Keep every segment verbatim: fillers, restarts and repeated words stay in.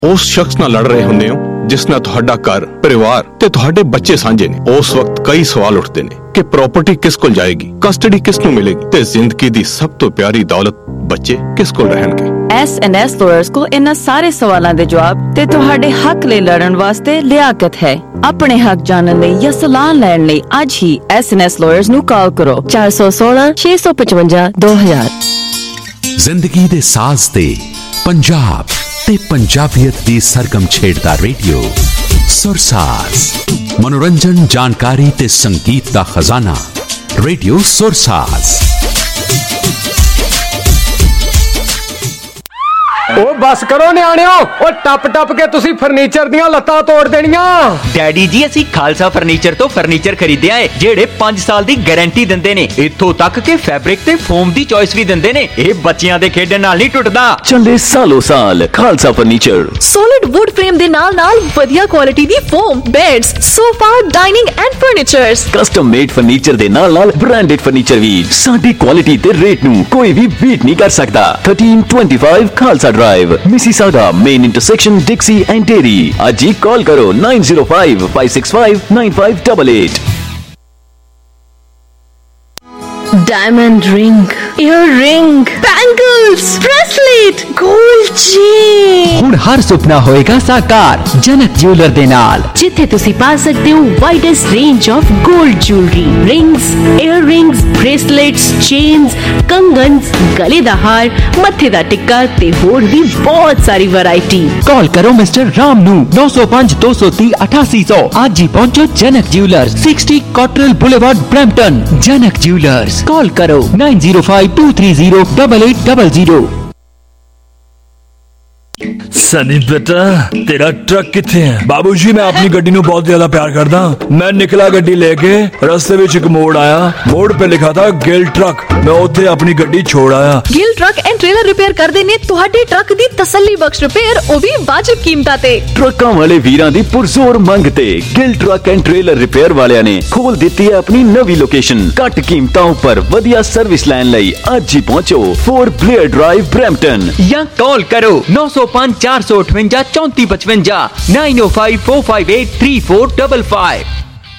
ਉਸ ਸ਼ਖਸ ਨਾਲ ਲੜ ਰਹੇ ਹੁੰਦੇ ਹੋ ਜਿਸ ਨਾਲ ਤੁਹਾਡਾ ਘਰ, ਪਰਿਵਾਰ ਤੇ ਤੁਹਾਡੇ ਬੱਚੇ ਸਾਂਝੇ ਨੇ। ਉਸ ਵਕਤ ਕਈ ਸਵਾਲ ਉੱਠਦੇ ਨੇ ਕਿ ਪ੍ਰਾਪਰਟੀ ਕਿਸ ਕੋਲ ਜਾਏਗੀ, ਕਸਟਡੀ ਕਿਸ ਨੂੰ ਮਿਲੇਗੀ ਤੇ ਜ਼ਿੰਦਗੀ ਦੀ ਸਭ ਤੋਂ ਪਿਆਰੀ ਦੌਲਤ ਬੱਚੇ ਕਿਸ ਕੋਲ ਰਹਿਣਗੇ। ਐਸ ਐਂਡ ਐਸ ਲਾਇਰਸ ਕੋਲ ਇਹਨਾਂ ਸਾਰੇ ਸਵਾਲਾਂ ਦੇ ਜਵਾਬ ਤੇ ਤੁਹਾਡੇ ਹੱਕ ਲਈ ਲੜਨ ਵਾਸਤੇ ਲਿਆਕਤ ਹੈ। ਆਪਣੇ ਹੱਕ ਜਾਣਨ ਲਈ ਜਾਂ ਸਲਾਹ ਲੈਣ ਲਈ ਅੱਜ ਹੀ ਐਸ ਐਂਡ ਐਸ ਲਾਇਰਸ ਨੂੰ ਕਾਲ ਕਰੋ ਚਾਰ ਸੌ ਸੋਲਾਂ ਛੇ ਸੌ ਪਚਵੰਜਾ ਦੋ ਹਜ਼ਾਰ। ਜ਼ਿੰਦਗੀ ਦੇ ਸਾਜ਼ ਤੇ ਪੰਜਾਬ ਤੇ ਪੰਜਾਬੀਅਤ ਦੀ ਸਰਗਮ ਛੇੜਦਾ ਰੇਡੀਓ ਸੁਰਸਾਜ਼। ਮਨੋਰੰਜਨ, ਜਾਣਕਾਰੀ ਤੇ ਸੰਗੀਤ ਦਾ ਖਜ਼ਾਨਾ ਰੇਡੀਓ ਸੁਰਸਾਜ਼। ਉਹ ਬਸ ਕਰੋ ਨਿਆਣਿਓ, ਉਹ ਟੱਪ ਟੱਪ ਕੇ ਤੁਸੀਂ ਫਰਨੀਚਰ ਦੀਆਂ ਲੱਤਾਂ ਤੋੜ ਦੇਣੀਆਂ। ਡੈਡੀ ਜੀ ਅਸੀਂ ਖਾਲਸਾ ਫਰਨੀਚਰ ਤੋਂ ਫਰਨੀਚਰ ਖਰੀਦਿਆ ਏ ਜਿਹੜੇ ਪੰਜ ਸਾਲ ਦੀ ਗਾਰੰਟੀ ਦਿੰਦੇ ਨੇ। ਇੱਥੋਂ ਤੱਕ ਕਿ ਫੈਬਰਿਕ ਤੇ ਫੋਮ ਦੀ ਚੋਇਸ ਵੀ ਦਿੰਦੇ ਨੇ। ਇਹ ਬੱਚਿਆਂ ਦੇ ਖੇਡਣ ਨਾਲ ਨਹੀਂ ਟੁੱਟਦਾ। ਚੱਲੇ ਸਾਲੋ ਸਾਲ Khalsa furniture. Solid wood frame ਦੇ ਨਾਲ ਨਾਲ ਵਧੀਆ ਕੁਆਲਿਟੀ ਦੀ foam, beds, sofa, dining and furnitures. Custom made furniture ਦੇ ਨਾਲ ਨਾਲ ਬ੍ਰਾਂਡਡ ਫਰਨੀਚਰ ਵੀ। ਸਾਡੀ ਕੁਆਲਿਟੀ ਤੇ ਰੇਟ ਨੂੰ ਕੋਈ ਵੀ ਬੀਟ ਨਹੀਂ ਕਰ ਸਕਦਾ। thirteen twenty-five Khalsa Drive, Mississauga, main intersection, Dixie and Dairy. आज ही कॉल करो nine zero five five six five nine five eight eight. Diamond ring, earring, bangles, bracelet, gold chain। ਹੁਣ ਹਰ ਸੁਪਨਾ ਹੋਏਗਾ ਸਾਕਾਰ ਜਨਕ ਜਿਊਲਰ ਦੇ ਨਾਲ, ਜਿੱਥੇ ਤੁਸੀਂ ਪਾ ਸਕਦੇ ਹੋ ਵਾਈਡੈਸਟ ਰੇਂਜ ਆਫ 골ਡ jewellery, rings, earrings, bracelets, chains, ਕੰਗਨਸ, ਗਲੇ ਦਾ ਹਾਰ, ਮੱਥੇ ਦਾ ਟਿੱਕਾ ਤੇ ਹੋਰ ਵੀ ਬਹੁਤ ਸਾਰੀ ਵੈਰਾਈਟੀ। ਕਾਲ ਕਰੋ ਮਿਸਟਰ ਰਾਮ ਨੂੰ ਨੌ ਸੌ ਪੰਜ ਦੋ ਸੌ ਤੀਹ ਅਠਾਸੀ ਸੌ। ਅੱਜ ਹੀ ਪਹੁੰਚੋ Janak jeweller, sixty Cottrell Boulevard, Brampton। Janak jewellers, call करो nine zero five two three zero eight eight zero zero। Sunny बेटा तेरा ट्रक किथे है? बाबूजी मैं अपनी गड्डी नू बहुत ज्यादा प्यार करदा। मैं निकला गड्डी लेके, रस्ते विच एक मोड़ आया, मोड़ पे लिखा था गिल ट्रक। मैं उत्थे अपनी गड्डी छोड़ आया। Gill truck and trailer repair कर देने तुहाडे ट्रक दी तसल्ली बख्श रिपेयर, ओ भी वाजिब कीमतां ते। ट्रकां वाले वीरां दी पुरजोर मंग ते Gill truck and trailer repair वालियां ने खोल दित्ती है अपनी नवी लोकेशन। घट कीमतां उपर वधिया सर्विस लैन लई अज ही पहुंचो फोर ब्लेयर ड्राइव, ब्रैम्पटन। या कॉल करो नौ सौ पांच चार सौ अठवंजा चौंती पचवंजा nine oh five four five eight three four five five।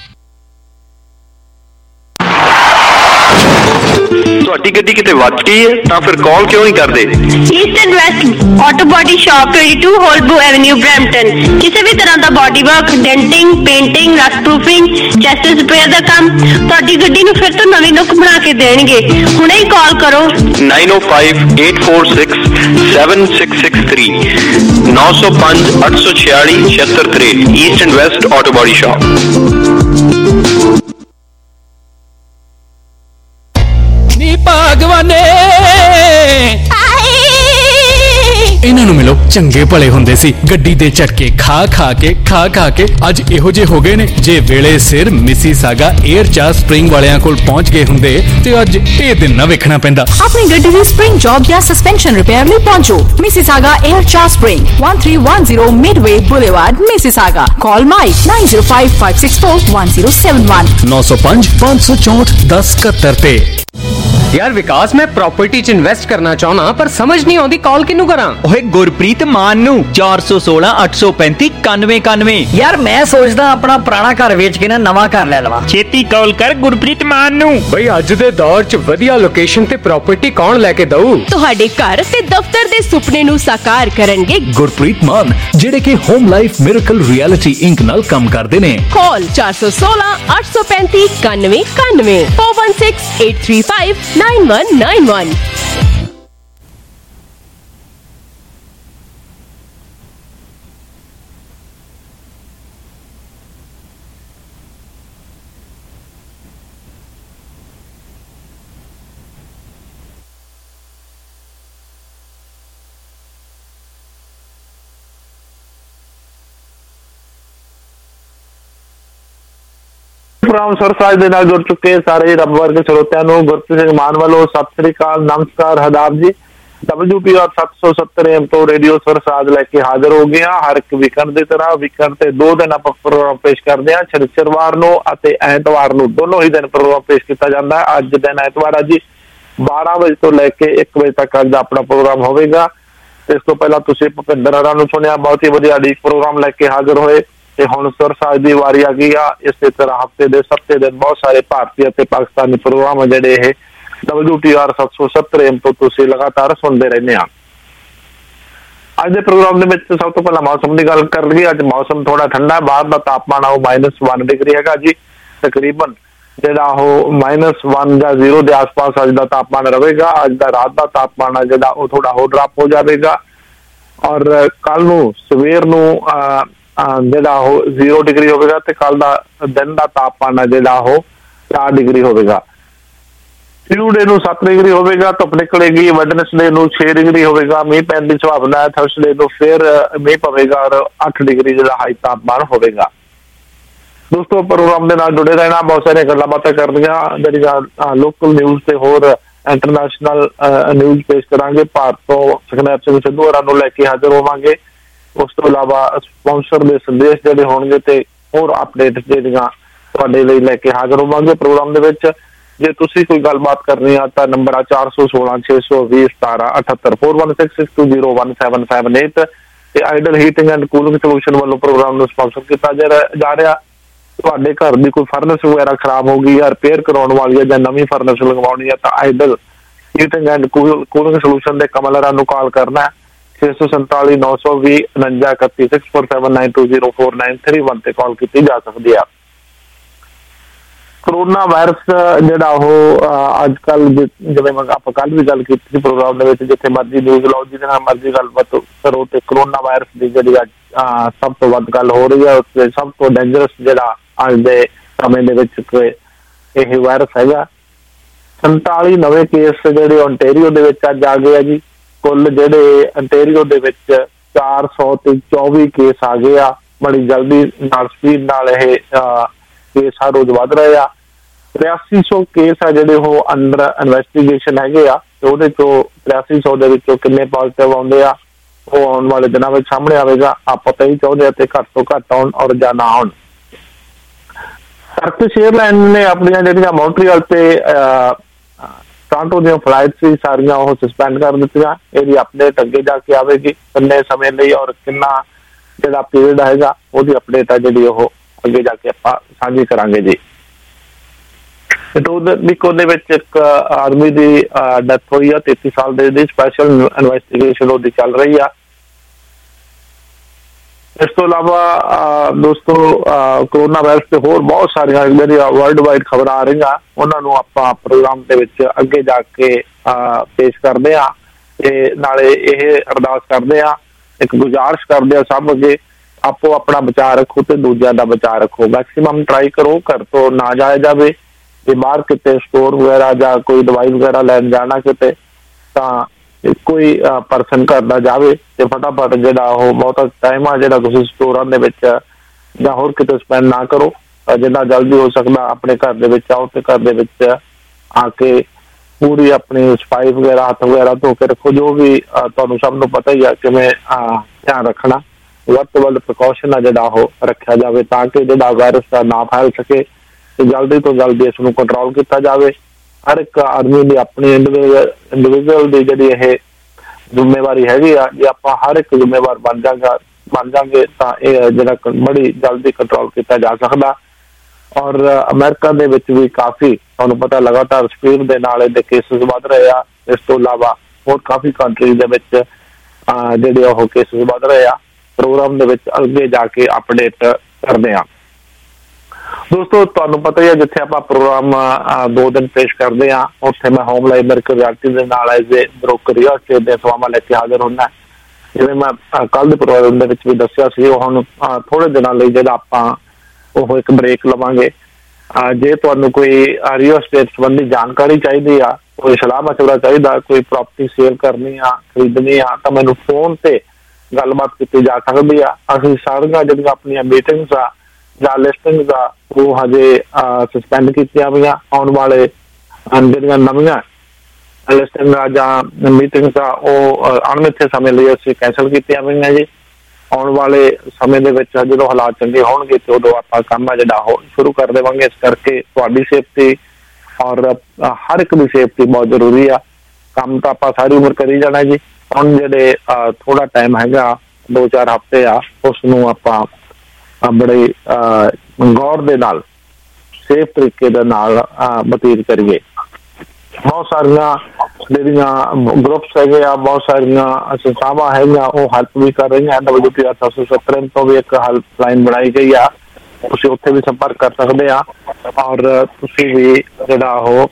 ਤੁਹਾਡੀ ਗੱਡੀ ਕਿਤੇ ਵੱਜ ਗਈ ਹੈ ਤਾਂ ਫਿਰ ਕਾਲ ਕਿਉਂ ਨਹੀਂ ਕਰਦੇ? East and west auto body shop twenty-two ਹੋਲਬੋ ਐਵਨਿਊ, ਬ੍ਰੈਂਪਟਨ। ਕਿਸੇ ਵੀ ਤਰ੍ਹਾਂ ਦਾ body work, denting, painting, rust proofing, chassis repair ਦਾ ਕੰਮ ਤੁਹਾਡੀ ਗੱਡੀ ਨੂੰ ਫਿਰ ਤੋਂ ਨਵੀਂ ਲੁੱਕ ਬਣਾ ਕੇ ਦੇਣਗੇ। ਹੁਣੇ ਹੀ ਕਾਲ ਕਰੋ nine oh five eight four six seven six six three ਨੌ ਸੌ ਪੰਜ ਅੱਠ ਸੌ ਛਿਆਲੀ ਛਿਅੱਤਰ ਤਰੇਹਠ। East and west auto body shop. ਭਗਵਾਨੇ ਇਹਨਾਂ ਨੂੰ ਮਿਲੋ, ਚੰਗੇ ਭਲੇ ਹੁੰਦੇ ਸੀ, ਗੱਡੀ ਦੇ ਝਟਕੇ ਖਾ ਖਾ ਕੇ ਖਾ ਖਾ ਕੇ ਅੱਜ ਇਹੋ ਜਿਹੇ ਹੋ ਗਏ ਨੇ। ਜੇ ਵੇਲੇ ਸਿਰ ਮਿਸੀਸਾਗਾ 에ਅਰ ਚਾਰ ਸਪ੍ਰਿੰਗ ਵਾਲਿਆਂ ਕੋਲ ਪਹੁੰਚ ਗਏ ਹੁੰਦੇ ਤੇ ਅੱਜ ਇਹ ਦਿਨ ਨਾ ਵੇਖਣਾ ਪੈਂਦਾ। ਆਪਣੀ ਗੱਡੀ ਦੀ ਸਪ੍ਰਿੰਗ ਜੌਬ ਜਾਂ ਸਸਪੈਂਸ਼ਨ ਰਿਪੇਅਰ ਲਈ ਪਹੁੰਚੋ ਮਿਸੀਸਾਗਾ 에ਅਰ ਚਾਰ spring, one three one zero Midway Boulevard, Mississauga। Call Mike nine zero five five six four one zero seven one। ਨੌ ਸੌ ਪੰਜ ਪੰਜ ਸੌ ਚੌਂਹਠ ਦਸ ਇਕਹੱਤਰ ਤੇ। यार विकास मैं प्रॉपर्टी च इन्वेस्ट करना चाहना पर समझ नहीं आती कॉल किनू करा। ओए गुरप्रीत मान नू चार सौ सोलह अठ सौ पैंती कानवे कानवे। यार मैं सोचदा अपना पुराना घर बेच के ना नवा घर ले लवां। छेती कॉल कर गुरप्रीत मान नू। भाई अज दे दौर च वधिया लोकेशन ते प्रॉपर्टी कौन लेके दऊ? ਤੁਹਾਡੇ ਘਰ ਤੇ ਦਫ਼ਤਰ ਦੇ ਸੁਪਨੇ ਨੂੰ ਸਾਕਾਰ ਕਰਨਗੇ ਗੁਰਪ੍ਰੀਤ ਮਾਨ, ਜਿਹੜੇ ਕਿ home life miracle realty inc ਨਾਲ ਕੰਮ ਕਰਦੇ ਨੇ। ਕਾਲ ਚਾਰ ਸੌ ਸੋਲਾਂ ਅੱਠ ਸੌ ਪੈਂਤੀ ਇਕਾਨਵੇਂ ਇਕਾਨਵੇਂ four one six eight three five nine one nine one। Programme Sursaaz ਦੇ ਨਾਲ ਜੁੜ ਚੁੱਕੇ ਸਾਰੇ ਰੱਬ ਵਰਗੇ ਸਰੋਤਿਆਂ ਨੂੰ ਗੁਰਪ੍ਰੀਤ ਸਿੰਘ ਮਾਨ ਵੱਲੋਂ ਸਤਿ ਸ੍ਰੀ ਅਕਾਲ, ਨਮਸਕਾਰ, ਆਦਾਬ ਜੀ। ਡਬਲਯੂ ਪੀ ਆਰ ਸੱਤ ਸੌ ਸੱਤਰ ਏਮ ਤੋਂ ਰੇਡੀਓ ਸੁਰਸਾਜ਼ ਲੈ ਕੇ ਹਾਜ਼ਰ ਹੋ ਗਏ ਹਾਂ। ਹਰ ਇੱਕ ਵੀਕਐਂਡ ਦੀ ਤਰ੍ਹਾਂ ਵੀਕਐਂਡ ਤੇ ਦੋ ਦਿਨ ਆਪਾਂ ਪ੍ਰੋਗਰਾਮ ਪੇਸ਼ ਕਰਦੇ ਹਾਂ, ਸ਼ਨੀਚਰਵਾਰ ਨੂੰ ਅਤੇ ਐਤਵਾਰ ਨੂੰ, ਦੋਨੋਂ ਹੀ ਦਿਨ ਪ੍ਰੋਗਰਾਮ ਪੇਸ਼ ਕੀਤਾ ਜਾਂਦਾ ਹੈ। ਅੱਜ ਦਿਨ ਐਤਵਾਰ ਆ ਜੀ, ਬਾਰਾਂ ਵਜੇ ਤੋਂ ਲੈ ਕੇ ਇੱਕ ਵਜੇ ਤੱਕ ਅੱਜ ਦਾ ਆਪਣਾ ਪ੍ਰੋਗਰਾਮ ਹੋਵੇਗਾ। ਇਸ ਤੋਂ ਪਹਿਲਾਂ ਤੁਸੀਂ ਭੁਪਿੰਦਰ ਹਰਾਂ ਨੂੰ ਸੁਣਿਆ, ਬਹੁਤ ਹੀ ਵਧੀਆ ਲੀਕ ਪ੍ਰੋਗਰਾਮ ਲੈ ਕੇ ਹਾਜ਼ਰ ਹੋਏ। ਤੇ ਹੁਣ ਸੁਰ ਸਾਜ ਦੀ ਵਾਰੀ ਆ ਗਈ ਆ। ਇਸੇ ਤਰ੍ਹਾਂ ਹਫ਼ਤੇ ਦੇ ਸੱਤੇ ਦਿਨ ਬਹੁਤ ਸਾਰੇ ਭਾਰਤੀ ਅਤੇ ਪਾਕਿਸਤਾਨੀ ਪ੍ਰੋਗਰਾਮ ਆ ਜਿਹੜੇ ਇਹ ਡਬਲਯੂ ਟੀ ਆਰ ਸੱਤ ਸੌ ਸੱਤਰ ਏਮ ਤੋਂ ਤੁਸੀਂ ਲਗਾਤਾਰ ਸੁਣਦੇ ਰਹਿੰਦੇ ਆ। ਅੱਜ ਦੇ ਪ੍ਰੋਗਰਾਮ ਦੇ ਵਿੱਚ ਸਭ ਤੋਂ ਪਹਿਲਾਂ ਮੌਸਮ ਦੀ ਗੱਲ ਕਰ ਲਈਏ। ਅੱਜ ਮੌਸਮ ਥੋੜਾ ਠੰਡਾ, ਬਾਹਰ ਦਾ ਤਾਪਮਾਨ ਉਹ ਮਾਈਨਸ ਵਨ ਡਿਗਰੀ ਹੈਗਾ ਜੀ। ਤਕਰੀਬਨ ਜਿਹੜਾ ਉਹ ਮਾਈਨਸ ਵਨ ਜਾਂ ਜ਼ੀਰੋ ਦੇ ਆਸ-ਪਾਸ ਅੱਜ ਦਾ ਤਾਪਮਾਨ ਰਹੇਗਾ। ਅੱਜ ਦਾ ਰਾਤ ਦਾ ਤਾਪਮਾਨ ਆ ਜਿਹੜਾ ਉਹ ਥੋੜਾ ਹੋਰ ਡਰਾਪ ਹੋ ਜਾਵੇਗਾ ਔਰ ਕੱਲ ਨੂੰ ਸਵੇਰ ਨੂੰ ਜਿਹੜਾ ਉਹ ਜ਼ੀਰੋ ਡਿਗਰੀ ਹੋਵੇਗਾ ਤੇ ਕੱਲ ਦਾ ਦਿਨ ਦਾ ਤਾਪਮਾਨ ਆ ਜਿਹੜਾ ਉਹ ਚਾਰ ਡਿਗਰੀ ਹੋਵੇਗਾ। ਟਿਊਜ਼ਡੇ ਨੂੰ ਸੱਤ ਡਿਗਰੀ ਹੋਵੇਗਾ, ਧੁੱਪ ਨਿਕਲੇਗੀ। ਵੈਡਨਸਡੇ ਨੂੰ ਛੇ ਡਿਗਰੀ ਹੋਵੇਗਾ, ਮੀਂਹ ਪੈਣ ਦੀ ਸੰਭਾਵਨਾ ਹੈ। ਥਰਸਡੇ ਨੂੰ ਫਿਰ ਮੀਂਹ ਪਵੇਗਾ ਔਰ ਅੱਠ ਡਿਗਰੀ ਜਿਹੜਾ ਹਾਈ ਤਾਪਮਾਨ ਹੋਵੇਗਾ। ਦੋਸਤੋ ਪ੍ਰੋਗਰਾਮ ਦੇ ਨਾਲ ਜੁੜੇ ਰਹਿਣਾ, ਬਹੁਤ ਸਾਰੀਆਂ ਗੱਲਾਂ ਬਾਤਾਂ ਕਰਨੀਆਂ ਜਿਹੜੀਆਂ ਲੋਕਲ ਨਿਊਜ਼ ਤੇ ਹੋਰ ਇੰਟਰਨੈਸ਼ਨਲ ਨਿਊਜ਼ ਪੇਸ਼ ਕਰਾਂਗੇ। ਭਾਰਤ ਤੋਂ ਸੁਖਨੈਬ ਸਿੰਘ ਸਿੱਧੂ ਹੋਰਾਂ ਨੂੰ ਲੈ ਕੇ ਹਾਜ਼ਰ ਹੋਵਾਂਗੇ। ਉਸ ਤੋਂ ਇਲਾਵਾ ਸਪਾਂਸਰ ਦੇ ਸੰਦੇਸ਼ ਜਿਹੜੇ ਹੋਣਗੇ ਤੇ ਹੋਰ ਅਪਡੇਟ ਜਿਹੜੀਆਂ ਤੁਹਾਡੇ ਲਈ ਲੈ ਕੇ ਹਾਜ਼ਰ ਹੋਵਾਂਗੇ ਪ੍ਰੋਗਰਾਮ ਦੇ ਵਿੱਚ। ਜੇ ਤੁਸੀਂ ਕੋਈ ਗੱਲਬਾਤ ਕਰਨੀ ਆ ਤਾਂ ਨੰਬਰ ਆ ਚਾਰ ਸੌ ਸੋਲਾਂ ਛੇ ਸੌ ਵੀਹ ਸਤਾਰਾਂ ਅਠੱਤਰ four one six six two zero one seven seven eight ਤੇ ideal heating and cooling solution ਵੱਲੋਂ ਪ੍ਰੋਗਰਾਮ ਨੂੰ ਸਪਾਂਸਰ ਕੀਤਾ ਜਾ ਰਿਹਾ। ਤੁਹਾਡੇ ਘਰ ਦੀ ਕੋਈ ਫਰਨਸ ਵਗੈਰਾ ਖਰਾਬ ਹੋ ਗਈ ਜਾਂ ਰਿਪੇਅਰ ਕਰਾਉਣ ਵਾਲੀ ਹੈ ਜਾਂ ਨਵੀਂ ਫਰਨਸ ਲਗਵਾਉਣੀ ਹੈ ਤਾਂ ideal heating and cooling solution ਦੇ ਕਮਲ ਹਰਾਂ ਨੂੰ ਕਾਲ ਕਰਨਾ ਛੇ ਸੌ ਸੰਤਾਲੀ ਨੌ ਸੌ ਵੀਹ ਉਨੰਜਾ ਇਕੱਤੀ six four seven nine two zero four nine three one ਤੇ ਕਾਲ ਕੀਤੀ ਜਾ ਸਕਦੀ ਆ। ਕਰੋਨਾ ਵਾਇਰਸ ਜਿਹੜਾ ਉਹ ਅੱਜ ਕੱਲ ਜਿਵੇਂ ਆਪਾਂ ਕੱਲ ਵੀ ਗੱਲ ਕੀਤੀ ਸੀ ਪ੍ਰੋਗਰਾਮ ਦੇ ਵਿੱਚ, ਜਿੱਥੇ ਮਰਜ਼ੀ ਨਿਊਜ਼ ਲਾਓ, ਜਿਹਦੇ ਨਾਲ ਮਰਜ਼ੀ ਗੱਲਬਾਤ ਕਰੋ ਤੇ ਕਰੋਨਾ ਵਾਇਰਸ ਦੀ ਜਿਹੜੀ ਅੱਜ ਸਭ ਤੋਂ ਵੱਧ ਗੱਲ ਹੋ ਰਹੀ ਹੈ ਉਸ ਸਭ ਤੋਂ ਡੇਂਜਰਸ ਜਿਹੜਾ ਅੱਜ ਦੇ ਸਮੇਂ ਦੇ ਵਿੱਚ ਇਹ ਵਾਇਰਸ ਹੈਗਾ। ਸੰਤਾਲੀ ਨਵੇਂ ਕੇਸ ਜਿਹੜੇ ਓਨਟਾਰੀਓ ਦੇ ਵਿੱਚ ਅੱਜ ਆ ਗਏ ਆ ਜੀ। ਕੁੱਲ ਜਿਹੜੇ ਓਨਟਾਰੀਓ ਦੇ ਵਿੱਚ ਚਾਰ ਸੌ ਤੇ ਚੌਵੀ ਕੇਸ ਆ ਗਏ ਆ। ਬੜੀ ਜਲਦੀ ਨਾਲ ਸਪੀਡ ਨਾਲ ਇਹ ਕੇਸ ਹਰ ਰੋਜ਼ ਵੱਧ ਰਹੇ ਆ। ਤਰਿਆਸੀ ਸੌ ਕੇਸ ਆ ਜਿਹੜੇ ਉਹ ਅੰਡਰ ਇਨਵੈਸਟੀਗੇਸ਼ਨ ਹੈਗੇ ਆ ਤੇ ਉਹਦੇ ਚੋਂ ਤਰਿਆਸੀ ਸੌ ਦੇ ਵਿੱਚੋਂ ਕਿੰਨੇ ਪੋਜ਼ਿਟਿਵ ਆਉਂਦੇ ਆ ਉਹ ਆਉਣ ਵਾਲੇ ਦਿਨਾਂ ਵਿੱਚ ਸਾਹਮਣੇ ਆਵੇਗਾ। ਆਪਾਂ ਤਾਂ ਹੀ ਚਾਹੁੰਦੇ ਆ ਤੇ ਘੱਟ ਤੋਂ ਘੱਟ ਆਉਣ ਔਰ ਜਾਂ ਨਾ ਆਉਣ। ਟਰਕਿਸ਼ ਏਅਰਲਾਈਨ ਨੇ ਆਪਣੀਆਂ ਜਿਹੜੀਆਂ ਮੌਂਟਰੀਅਲ ਤੇ ਟੋਰਾਂਟੋ ਦੀਆਂ ਫਲਾਈਟ ਸੀ ਸਾਰੀਆਂ ਉਹ ਸਸਪੈਂਡ ਕਰ ਦਿੱਤੀਆਂ। ਇਹਦੀ ਅਪਡੇਟ ਅੱਗੇ ਜਾ ਕੇ ਆਵੇਗੀ ਕਿੰਨੇ ਸਮੇਂ ਲਈ ਔਰ ਕਿੰਨਾ ਜਿਹੜਾ ਪੀਰੀਅਡ ਹੈਗਾ ਉਹਦੀ ਅਪਡੇਟ ਆ ਜਿਹੜੀ ਉਹ ਅੱਗੇ ਜਾ ਕੇ ਆਪਾਂ ਸਾਂਝੀ ਕਰਾਂਗੇ ਜੀ। ਟੋਰੰਟੋ ਦੇ ਵਿੱਚ ਇੱਕ ਆਦਮੀ ਦੀ ਡੈਥ ਹੋਈ ਆ, ਤੇਤੀ ਸਾਲ ਦੇ ਦੀ ਸਪੈਸ਼ਲ ਇਨਵੈਸਟੀਗੇਸ਼ਨ ਉਹਦੀ ਚੱਲ ਰਹੀ ਆ। ਇਸ ਤੋਂ ਇਲਾਵਾ ਦੋਸਤੋ ਕਰੋਨਾ ਵਾਇਰਸ ਤੇ ਹੋਰ ਬਹੁਤ ਸਾਰੀਆਂ ਜਿਹੜੀਆਂ ਵਰਲਡ ਵਾਈਡ ਖਬਰਾਂ ਆ ਰਹੀਆਂ ਉਹਨਾਂ ਨੂੰ ਆਪਾਂ ਪ੍ਰੋਗਰਾਮ ਦੇ ਵਿੱਚ ਅੱਗੇ ਜਾ ਕੇ ਪੇਸ਼ ਕਰਦੇ ਆ ਤੇ ਨਾਲੇ ਇਹ ਅਰਦਾਸ ਕਰਦੇ ਆ, ਇੱਕ ਗੁਜ਼ਾਰਿਸ਼ ਕਰਦੇ ਆ ਸਭ ਅੱਗੇ ਆਪੋ ਆਪਣਾ ਬਚਾਅ ਰੱਖੋ ਤੇ ਦੂਜਿਆਂ ਦਾ ਬਚਾਅ ਰੱਖੋ। ਮੈਕਸੀਮਮ ਟਰਾਈ ਕਰੋ ਘਰ ਤੋਂ ਨਾ ਜਾਇਆ ਜਾਵੇ। ਜੇ ਬਾਹਰ ਕਿਤੇ ਸਟੋਰ ਵਗੈਰਾ ਜਾਂ ਕੋਈ ਦਵਾਈ ਵਗੈਰਾ ਲੈਣ ਜਾਣਾ ਕਿਤੇ ਤਾਂ ਕੋਈ ਪਰਸਨ ਘਰ ਦਾ ਜਾਵੇ ਤੇ ਫਟਾਫਟ ਜਿਹੜਾ ਉਹ ਬਹੁਤਾ ਟਾਈਮ ਆ ਜਿਹੜਾ ਤੁਸੀਂ ਸਟੋਰਾਂ ਦੇ ਵਿੱਚ ਜਾਂ ਹੋਰ ਕਿਤੇ ਸਪੈਂਡ ਨਾ ਕਰੋ। ਜਿੰਨਾ ਜਲਦੀ ਹੋ ਸਕਦਾ ਆਪਣੇ ਘਰ ਦੇ ਵਿੱਚ ਆਓ ਤੇ ਘਰ ਦੇ ਵਿੱਚ ਆ ਕੇ ਪੂਰੀ ਆਪਣੀ ਸਫਾਈ ਵਗੈਰਾ ਹੱਥ ਵਗੈਰਾ ਧੋ ਕੇ ਰੱਖੋ। ਜੋ ਵੀ ਤੁਹਾਨੂੰ ਸਭ ਨੂੰ ਪਤਾ ਹੀ ਆ ਕਿਵੇਂ ਧਿਆਨ ਰੱਖਣਾ, ਵੱਧ ਤੋਂ ਵੱਧ ਪ੍ਰੀਕਾਸ਼ਨ ਆ ਜਿਹੜਾ ਉਹ ਰੱਖਿਆ ਜਾਵੇ ਤਾਂ ਕਿ ਜਿਹੜਾ ਵਾਇਰਸ ਨਾ ਫੈਲ ਸਕੇ ਤੇ ਜਲਦੀ ਤੋਂ ਜਲਦੀ ਇਸ ਨੂੰ ਕੰਟਰੋਲ ਕੀਤਾ ਜਾਵੇ। ਹਰ ਇੱਕ ਆਦਮੀ ਦੀ ਆਪਣੀ ਇੰਡੀਵਿਜੂਅਲ ਦੀ ਜਿਹੜੀ ਇਹ ਜ਼ਿੰਮੇਵਾਰੀ ਹੈਗੀ ਆ। ਜੇ ਆਪਾਂ ਹਰ ਇੱਕ ਜ਼ਿੰਮੇਵਾਰ ਬਣ ਜਾਗਾ ਬਣ ਜਾਗੇ ਤਾਂ ਇਹ ਜਿਹੜਾ ਬੜੀ ਜਲਦੀ ਕੰਟਰੋਲ ਕੀਤਾ ਜਾ ਸਕਦਾ। ਔਰ ਅਮਰੀਕਾ ਦੇ ਵਿੱਚ ਵੀ ਕਾਫੀ ਤੁਹਾਨੂੰ ਪਤਾ ਲਗਾਤਾਰ ਸਪੀਡ ਦੇ ਨਾਲ ਇਹਦੇ ਕੇਸਿਸ ਵੱਧ ਰਹੇ ਆ। ਇਸ ਤੋਂ ਇਲਾਵਾ ਹੋਰ ਕਾਫੀ ਕੰਟਰੀਜ਼ ਦੇ ਵਿੱਚ ਜਿਹੜੇ ਉਹ ਕੇਸਿਸ ਵੱਧ ਰਹੇ ਆ। ਪ੍ਰੋਗਰਾਮ ਦੇ ਵਿੱਚ ਅੱਗੇ ਜਾ ਕੇ ਅਪਡੇਟ ਕਰਦੇ ਆ। ਦੋਸਤੋ ਤੁਹਾਨੂੰ ਪਤਾ ਹੀ ਹੈ ਜਿੱਥੇ ਆਪਾਂ ਪ੍ਰੋਗਰਾਮ ਦੋ ਦਿਨ ਪੇਸ਼ ਕਰਦੇ ਆ ਉੱਥੇ ਮੈਂ ਹੋਮ ਲਾਈਫ ਮੈਡੀਕਲ ਰਿਐਲਿਟੀ ਦੇ ਨਾਲ as a broker real estate ਦੇ ਸੇਵਾਵਾਂ ਲੈ ਕੇ ਹਾਜ਼ਰ ਹੁੰਦਾ। ਜਿਵੇਂ ਮੈਂ ਕੱਲ ਦੇ ਪ੍ਰੋਗਰਾਮ ਦੇ ਵਿੱਚ ਵੀ ਦੱਸਿਆ ਸੀ ਉਹ ਹੁਣ ਥੋੜੇ ਦਿਨਾਂ ਲਈ ਜਿਹੜਾ ਆਪਾਂ ਉਹ ਇੱਕ ਬ੍ਰੇਕ ਲਵਾਂਗੇ। ਜੇ ਤੁਹਾਨੂੰ ਕੋਈ ਰੀਅਲ ਸਟੇਟ ਸੰਬੰਧੀ ਜਾਣਕਾਰੀ ਚਾਹੀਦੀ ਆ, ਕੋਈ ਸਲਾਹ ਮਸ਼ਵਰਾ ਚਾਹੀਦਾ, ਕੋਈ ਪ੍ਰਾਪਰਟੀ ਸੇਲ ਕਰਨੀ ਆ ਖਰੀਦਣੀ ਆ ਤਾਂ ਮੈਨੂੰ ਫੋਨ ਤੇ ਗੱਲਬਾਤ ਕੀਤੀ ਜਾ ਸਕਦੀ ਆ। ਅਸੀਂ ਸਾਰੀਆਂ ਜਿਹੜੀਆਂ ਆਪਣੀਆਂ ਮੀਟਿੰਗਸ ਆ ਜਾਂ ਲਿਸਟਿੰਗਸ ਆ ਉਹ ਹਜੇ ਸਸਪੈਂਡ ਕੀਤੀਆਂ ਹੋਈਆਂ। ਆਉਣ ਵਾਲੇ ਜਿਹੜੀਆਂ ਨਵੀਆਂ ਲਿਸਟਿੰਗ ਆ ਜਾਂ ਮੀਟਿੰਗਸ ਆ ਉਹ ਅਣਮਿੱਥੇ ਸਮੇਂ ਲਈ ਅਸੀਂ ਕੈਂਸਲ ਕੀਤੀਆਂ ਹੋਈਆਂ ਜੀ। ਆਉਣ ਵਾਲੇ ਸਮੇਂ ਦੇ ਵਿੱਚ ਜਦੋਂ ਹਾਲਾਤ ਚੰਗੇ ਹੋਣਗੇ ਤੇ ਉਦੋਂ ਆਪਾਂ ਕੰਮ ਆ ਜਿਹੜਾ ਉਹ ਸ਼ੁਰੂ ਕਰ ਦੇਵਾਂਗੇ। ਇਸ ਕਰਕੇ ਤੁਹਾਡੀ ਸੇਫਟੀ ਔਰ ਹਰ ਇੱਕ ਦੀ ਸੇਫਟੀ ਬਹੁਤ ਜ਼ਰੂਰੀ ਆ। ਕੰਮ ਤਾਂ ਆਪਾਂ ਸਾਰੀ ਉਮਰ ਕਰੀ ਜਾਣਾ ਜੀ ਹੁਣ ਜਿਹੜੇ ਥੋੜਾ ਟਾਈਮ ਹੈਗਾ ਦੋ ਚਾਰ ਹਫ਼ਤੇ ਆ ਉਸ ਨੂੰ ਆਪਾਂ ਬੜੇ ਗੌਰ ਦੇ ਨਾਲ ਸੇਫ ਤਰੀਕੇ ਦੇ ਨਾਲ ਬਤੀਤ ਕਰੀਏ। ਬਹੁਤ ਸਾਰੀਆਂ ਜਿਹੜੀਆਂ ਗਰੁੱਪਸ ਹੈਗੇ ਆ, ਬਹੁਤ ਸਾਰੀਆਂ ਸੰਸਥਾਵਾਂ ਹੈਗੀਆਂ ਉਹ ਹੈਲਪ ਵੀ ਕਰ ਰਹੀਆਂ। ਡਬਲਯੂ ਪੀ ਆਰ ਸੱਤ ਸੌ ਸੱਤਰ ਤੋਂ ਵੀ ਇੱਕ ਹੈਲਪਲਾਈਨ ਬਣਾਈ ਗਈ ਆ, ਤੁਸੀਂ ਉੱਥੇ ਵੀ ਸੰਪਰਕ ਕਰ ਸਕਦੇ ਆ ਔਰ ਤੁਸੀਂ ਵੀ ਜਿਹੜਾ ਉਹ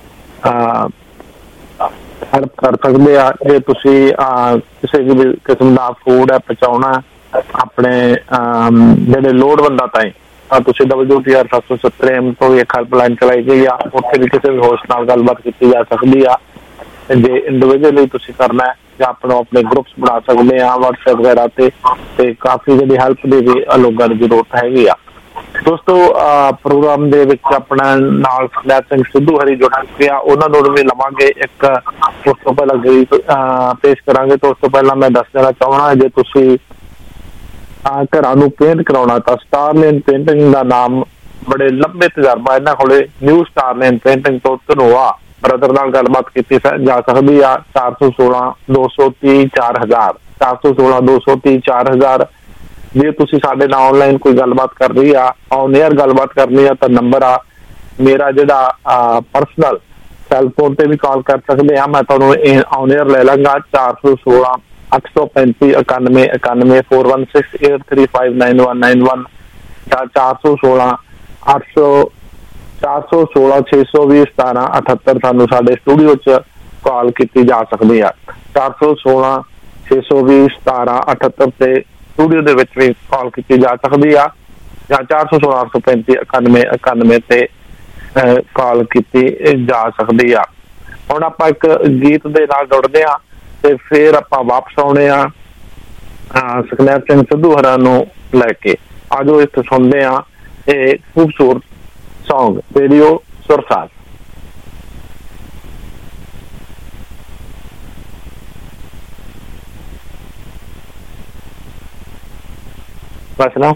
ਹੈਲਪ ਕਰ ਸਕਦੇ ਆ। ਜੇ ਤੁਸੀਂ ਕਿਸੇ ਵੀ ਕਿਸਮ ਦਾ ਫੂਡ ਹੈ ਪਹੁੰਚਾਉਣਾ ਆਪਣੇ ਜਿਹੜੇ ਲੋੜਵੰਦਾਂ ਤਾਈਂ ਤਾਂ ਤੁਸੀਂ ਡਬਲਯੂ ਪੀ ਆਰ ਸੱਤ ਸੌ ਸੱਤਰ ਐਮ ਤੋਂ ਵੀ ਇੱਕ ਹੈਲਪਲਾਈਨ ਚਲਾਈ ਗਈ ਆ, ਉੱਥੇ ਵੀ ਕਿਸੇ ਵੀ ਹੋਸਟ ਨਾਲ ਗੱਲਬਾਤ ਕੀਤੀ ਜਾ ਸਕਦੀ ਆ। ਜੇ ਇੰਡੀਵਿਜੂਅਲੀ ਤੁਸੀਂ ਕਰਨਾ ਹੈ ਜਾਂ ਆਪਣਾ ਆਪਣੇ ਗਰੁੱਪਸ ਬਣਾ ਸਕਦੇ ਆ ਵਟਸਐਪ ਵਗੈਰਾ ਤੇ ਤੇ ਕਾਫੀ ਜਿਹੜੀ ਹੈਲਪ ਦੀ ਵੀ ਲੋਕਾਂ ਦੀ ਜ਼ਰੂਰਤ ਹੈਗੀ ਆ। ਦੋਸਤੋ ਪ੍ਰੋਗਰਾਮ ਦੇ ਵਿੱਚ ਆਪਣਾ ਨਾਲ ਸੁਖਦੇਵ ਸਿੰਘ ਸਿੱਧੂ ਹਰੀ ਜੁੜ ਚੁੱਕੇ ਆ, ਉਹਨਾਂ ਨੂੰ ਵੀ ਲਵਾਂਗੇ ਇੱਕ। ਉਸ ਤੋਂ ਪਹਿਲਾਂ ਗਈ ਪੇਸ਼ ਕਰਾਂਗੇ ਤਾਂ ਉਸ ਤੋਂ ਪਹਿਲਾਂ ਮੈਂ ਦੱਸ ਦੇਣਾ ਚਾਹਣਾ, ਜੇ ਤੁਸੀਂ ਘਰਾਂ ਨੂੰ ਪੇਂਟ ਕਰਾਉਣਾ ਤਾਂ ਸਟਾਰਲੈਂਡ ਪੇਂਟਿੰਗ ਦਾ ਨਾਮ ਬੜੇ ਲੰਬੇ ਤਜਰਬਾ ਇਹਨਾਂ ਕੋਲੇ। ਨਿਊ ਸਟਾਰਲੈਂਡ ਪੇਂਟਿੰਗ ਤੋਂ ਧਨੋਆ ਬ੍ਰਦਰ ਨਾਲ ਗੱਲਬਾਤ ਕੀਤੀ ਜਾ ਸਕਦੀ ਆ। ਚਾਰ ਸੌ ਸੋਲਾਂ ਦੋ ਸੌ ਤੀਹ ਚਾਰ ਹਜ਼ਾਰ ਚਾਰ ਸੌ ਸੋਲਾਂ ਦੋ ਸੌ ਤੀਹ ਚਾਰ ਹਜ਼ਾਰ ਜੇ ਤੁਸੀਂ ਸਾਡੇ ਨਾਲ ਆਨਲਾਈਨ ਕੋਈ ਗੱਲਬਾਤ ਕਰ ਰਹੀ ਆ, ਔਨ ਏਅਰ ਗੱਲਬਾਤ ਕਰਨੀ ਆ ਤਾਂ ਨੰਬਰ ਆ ਮੇਰਾ ਜਿਹੜਾ ਪਰਸਨਲ ਸੈੱਲ ਫੋਨ ਤੇ ਵੀ ਕਾਲ ਕਰ ਸਕਦੇ ਆ। ਮੈਂ ਤੁਹਾਨੂੰ ਆਨ ਏਅਰ ਲੈ ਲਾਂਗਾ ਚਾਰ ਸੌ ਸੋਲਾਂ ਅੱਠ ਸੌ ਪੈਂਤੀ ਇਕਾਨਵੇਂ ਇਕਾਨਵੇਂ four one six eight three five nine one nine one ਜਾਂ ਚਾਰ ਸੌ ਸੋਲਾਂ ਅੱਠ ਸੌ ਚਾਰ ਸੌ ਸੋਲਾਂ ਛੇ ਸੌ ਵੀਹ ਸਤਾਰਾਂ ਅਠੱਤਰ ਸਾਨੂੰ ਸਾਡੇ ਸਟੂਡੀਓ 'ਚ ਕਾਲ ਕੀਤੀ ਜਾ ਸਕਦੀ ਆ। ਚਾਰ ਸੌ ਸੋਲਾਂ ਛੇ ਸੌ ਵੀਹ ਸਤਾਰਾਂ ਅਠੱਤਰ ਤੇ ਸਟੂਡੀਓ ਦੇ ਵਿੱਚ ਵੀ ਕਾਲ ਕੀਤੀ ਜਾ ਸਕਦੀ ਆ ਜਾਂ ਚਾਰ ਸੌ ਸੋਲਾਂ ਅੱਠ ਸੌ ਪੈਂਤੀ ਇਕਾਨਵੇਂ ਇਕਾਨਵੇਂ ਤੇ ਕਾਲ ਕੀਤੀ ਜਾ ਸਕਦੀ ਆ। ਹੁਣ ਆਪਾਂ ਇੱਕ ਗੀਤ ਦੇ ਨਾਲ ਜੁੜਦੇ ਆ ਤੇ ਫਿਰ ਆਪਾਂ ਵਾਪਸ ਆਉਣੇ ਆ ਸੁਖਦੇਵ ਸਿੰਘ ਸਿੱਧੂ ਹਰਾਂ ਨੂੰ ਲੈ ਕੇ। ਆਜੋ ਇੱਥੇ ਸੁਣਦੇ ਆ ਇਹ ਖੂਬਸੂਰਤ ਸੌਂਗ ਰੇਡੀਓ ਸੁਰਸਾਜ। ਬਸ ਨਾ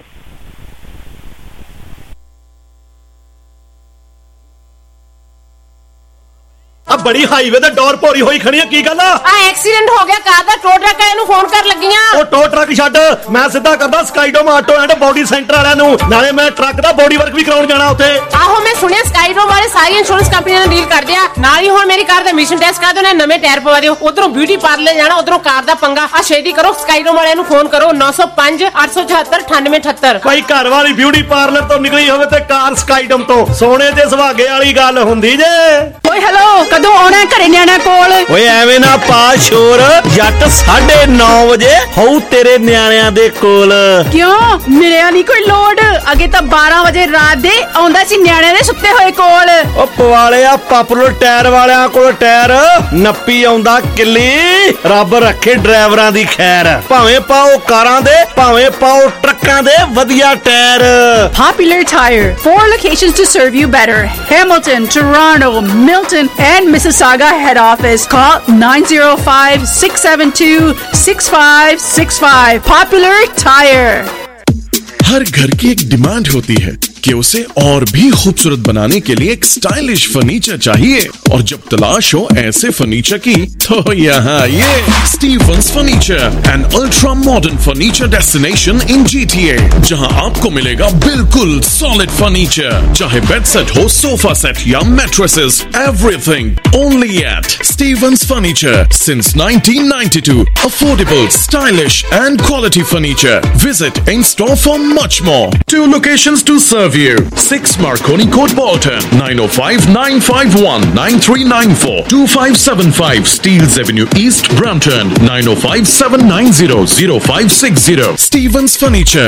ਆ ਬੜੀ ਹਾਈਵੇ ਤੇ ਡੋਰ ਭੋਰੀ ਹੋਈ ਖੜੀ ਆ, ਕੀ ਗੱਲ ਆ? ਆ ਐਕਸੀਡੈਂਟ ਹੋ ਗਿਆ ਕਾਰ ਦਾ, ਟੋ ਟਰੱਕ ਵਾਲਿਆਂ ਨੂੰ ਫੋਨ ਕਰ ਲੱਗੀਆਂ। ਉਹ ਟੋ ਟਰੱਕ ਛੱਡ, ਮੈਂ ਸਿੱਧਾ ਕਰਦਾ Skydome auto and body centre ਵਾਲਿਆਂ ਨੂੰ, ਨਾਲੇ ਮੈਂ ਟਰੱਕ ਦਾ ਬੋਡੀ ਵਰਕ ਵੀ ਕਰਾਉਣ ਜਾਣਾ ਉੱਥੇ। ਆਹੋ ਮੈਂ ਸੁਣਿਆ ਸਕਾਈਡੋਮ ਵਾਲੇ ਸਾਰੀ ਇੰਸ਼ੋਰੈਂਸ ਕੰਪਨੀਆਂ ਨਾਲ ਡੀਲ ਕਰਦੇ ਆ। ਨਾਲ ਹੀ ਹੁਣ ਮੇਰੀ ਕਾਰ ਦਾ ਐਮਿਸ਼ਨ ਟੈਸਟ ਕਰ ਦਿਓ, ਨਵੇਂ ਟਾਇਰ ਪਵਾ ਦਿਓ। ਉਧਰੋਂ ਬਿਊਟੀ ਪਾਰਲਰ ਜਾਣਾ, ਉਧਰੋਂ ਕਾਰ ਦਾ ਪੰਗਾ। ਆ ਛੇਤੀ ਕਰੋ, ਸਕਾਈਡੋਮ ਵਾਲਿਆਂ ਨੂੰ ਫੋਨ ਕਰੋ ਨੌ ਸੌ ਪੰਜ ਅੱਠ ਸੌ ਚੁਹੱਤਰ ਅਠਾਨਵੇਂ ਅਠੱਤਰ। ਭਾਈ ਘਰ ਵਾਲੀ ਬਿਊਟੀ ਪਾਰਲਰ ਤੋਂ ਨਿਕਲੀ ਹੋਵੇ ਤੇ ਕਾਰ ਸਕਾਈਡੋਮ ਤੋਂ, ਸੋਨੇ ਤੇ ਸੁਹਾਗੇ ਵਾਲੀ ਗੱਲ ਹੁੰਦੀ ਜੇ। ਓਏ ਹੈਲੋ, ਕਦੋਂ ਆਉਣਾ ਘਰੇ ਨਿਆਣਾ ਕੋਲ? ਓਏ ਐਵੇਂ ਨਾ ਪਾ ਸ਼ੋਰ, ਜੱਟ ਸਾਢੇ ਨੌ ਵਜੇ ਹੋਊ ਤੇਰੇ ਨਿਆਣਿਆਂ ਦੇ ਕੋਲ। ਕਿਉਂ ਮਿਲਿਆ ਨਹੀਂ ਕੋਈ ਲੋਡ? ਅੱਗੇ ਤਾਂ ਬਾਰਾਂ ਵਜੇ ਰਾਤ ਦੇ ਆਉਂਦਾ ਸੀ ਨਿਆਣਿਆਂ ਦੇ ਸੁੱਤੇ ਹੋਏ ਕੋਲ। ਉਹ ਪਵਾਲਿਆ ਪਾਪੂਲਰ ਟਾਇਰ ਵਾਲਿਆਂ ਕੋਲ ਟਾਇਰ ਨੱਪੀ ਆਉਂਦਾ ਕਿੱਲੀ। ਰੱਬ ਰੱਖੇ ਡਰਾਈਵਰਾਂ ਦੀ ਖੈਰ, ਭਾਵੇਂ ਪਾਓ ਕਾਰਾਂ ਦੇ ਭਾਵੇਂ ਪਾਓ ਟਰੱਕਾਂ ਦੇ ਵਧੀਆ tyre. Popular Tire, four locations to serve you better. Hamilton, Toronto, Milton and Mississauga head office. Call nine zero five six seven two six five six five. Popular Tire. हर घर की एक डिमांड होती है कि उसे और भी खूबसूरत बनाने के लिए एक स्टाइलिश फर्नीचर चाहिए, और जब तलाश हो ऐसे फर्नीचर की तो यहाँ ये Stevens furniture, an ultra modern furniture destination in G T A, जहाँ आपको मिलेगा बिल्कुल सॉलिड फर्नीचर, चाहे बेड सेट हो, सोफा सेट या mattresses, everything only at Stevens furniture since nineteen ninety two. Affordable, stylish and quality furniture. Visit in store for much more. Two locations to serve you. six Marconi Court, Bolton. nine oh five nine five one nine three nine four. two five seven five Steeles Avenue East, Brampton. nine oh five seven nine zero zero five six zero. Stevens Furniture.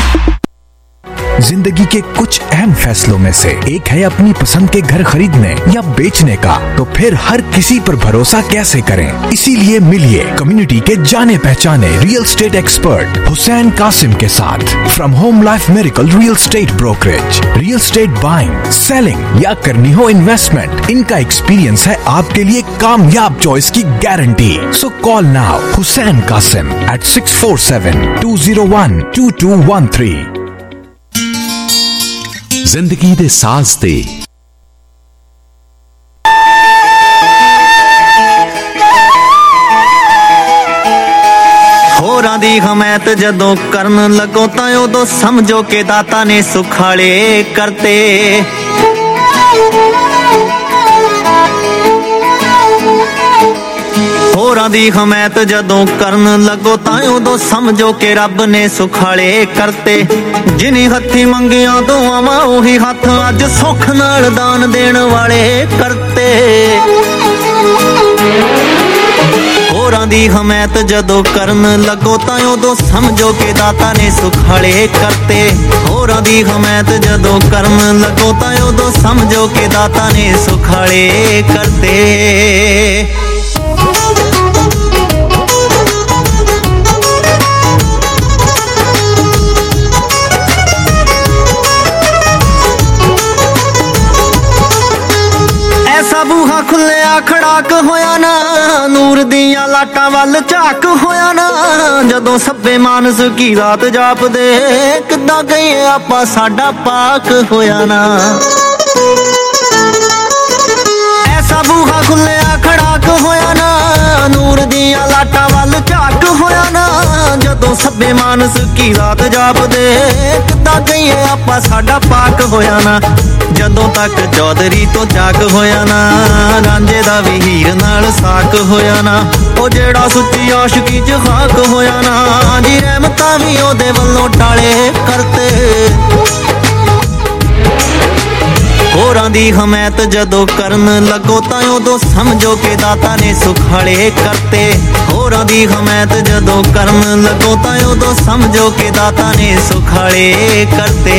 जिंदगी के कुछ अहम फैसलों में से एक है अपनी पसंद के घर खरीदने या बेचने का, तो फिर हर किसी पर भरोसा कैसे करें? इसीलिए मिलिए कम्युनिटी के जाने पहचाने real estate expert Hussain Kasim के साथ। From home life miracle real estate brokerage, real estate buying, selling या करनी हो इन्वेस्टमेंट, इनका एक्सपीरियंस है आपके लिए कामयाब चॉइस की गारंटी। So call now Hussain Kasim at six four seven two zero one two two one three. जिंदगी दे साज दे ਹੋਰਾਂ ਦੀ ਹਮਾਇਤ ਜਦੋਂ ਕਰਨ ਲੱਗੋ ਤਾਂ ਉਦੋਂ ਸਮਝੋ ਕਿ ਦਾਤਾ ਨੇ ਸੁਖਾਲੇ ਕਰਤੇ। ਹੋਰਾਂ ਦੀ ਹਮਾਇਤ ਜਦੋਂ ਕਰਨ ਲੱਗੋ ਤਾਂ ਉਦੋਂ ਸਮਝੋ ਕਿ ਰੱਬ ਨੇ ਸੁਖਾਲੇ ਕਰਤੇ। ਜਿਨੀ ਹੱਥੀ ਮੰਗੀਆਂ ਦੁਆਵਾਂ ਉਹੀ ਹੱਥ ਅੱਜ ਸੁੱਖ ਨਾਲ ਦਾਨ ਦੇਣ ਵਾਲੇ ਕਰਤੇ। ਹੋਰਾਂ ਦੀ ਹਮਾਇਤ ਜਦੋਂ ਕਰਨ ਲੱਗੋ ਤਾਂ ਉਦੋਂ ਸਮਝੋ ਕਿ ਦਾਤਾ ਨੇ ਸੁਖਾਲੇ ਕਰਤੇ। ਹੋਰਾਂ ਦੀ ਹਮਾਇਤ ਜਦੋਂ ਕਰਨ ਲੱਗੋ ਤਾਂ ਉਦੋਂ ਸਮਝੋ ਕਿ ਦਾਤਾ ਨੇ ਸੁਖਾਲੇ ਕਰਤੇ। ਐਸਾ ਬੂਹਾ ਖੁੱਲਿਆ ਖੜਾਕ ਹੋਇਆ ਨਾ, ਨੂਰ ਦੀਆਂ ਲਾਟਾਂ ਵੱਲ ਝਾਕ ਹੋਇਆ ਨਾ। ਜਦੋਂ ਸੱਬੇ ਮਾਨਸ ਕੀ ਰਾਤ ਜਾਪਦੇ, ਕਿੱਦਾਂ ਗਏ ਆਪਾਂ ਸਾਡਾ ਪਾਕ ਹੋਇਆ ਨਾ। ਐਸਾ ਬੂਹਾ ਖੁੱਲਿਆ ਖੜਾਕ ਹੋਇਆ ਨਾ, ਨੂਰ ਦੀਆਂ ਲਾਟਾਂ ਵੱਲ ਝਾਕ ਹੋਇਆ ਨਾ। ਜਦੋਂ ਸੱਬੇ ਮਾਨਸ ਕੀ ਰਾਤ ਜਾਪਦੇ, ਕਿੱਦਾਂ ਗਏ ਆਪਾਂ ਸਾਡਾ ਪਾਕ ਹੋਇਆ ਨਾ। ਜਦੋਂ ਤੱਕ ਚੌਧਰੀ ਤੋਂ ਚਾਕ ਹੋਇਆ ਨਾ, ਰਾਂਝੇ ਦਾ ਵੀ ਹੀਰ ਨਾਲ ਸਾਕ ਹੋਇਆ ਨਾ। ਉਹ ਜਿਹੜਾ ਸੁੱਚੀ ਆਸ਼ਕੀ ਚ ਖਾਕ ਹੋਇਆ ਨਾ, ਜੀ ਰਹਿਮਤਾਂ ਵੀ ਉਹਦੇ ਵੱਲੋਂ ਟਾਲੇ ਕਰਤੇ। ਹੋਰਾਂ ਦੀ ਹਮਾਇਤ ਜਦੋਂ ਕਰਨ ਲੱਗੋ ਤਾਂ ਉਦੋਂ ਸਮਝੋ ਕਿ ਦਾਤਾ ਨੇ ਸੁਖਾਲੇ ਕਰਤੇ। ਹੋਰਾਂ ਦੀ ਹਮਾਇਤ ਜਦੋਂ ਕਰਨ ਲੱਗੋ ਤਾਂ ਉਦੋਂ ਸਮਝੋ ਕਿ ਦਾਤਾ ਨੇ ਸੁਖਾਲੇ ਕਰਤੇ।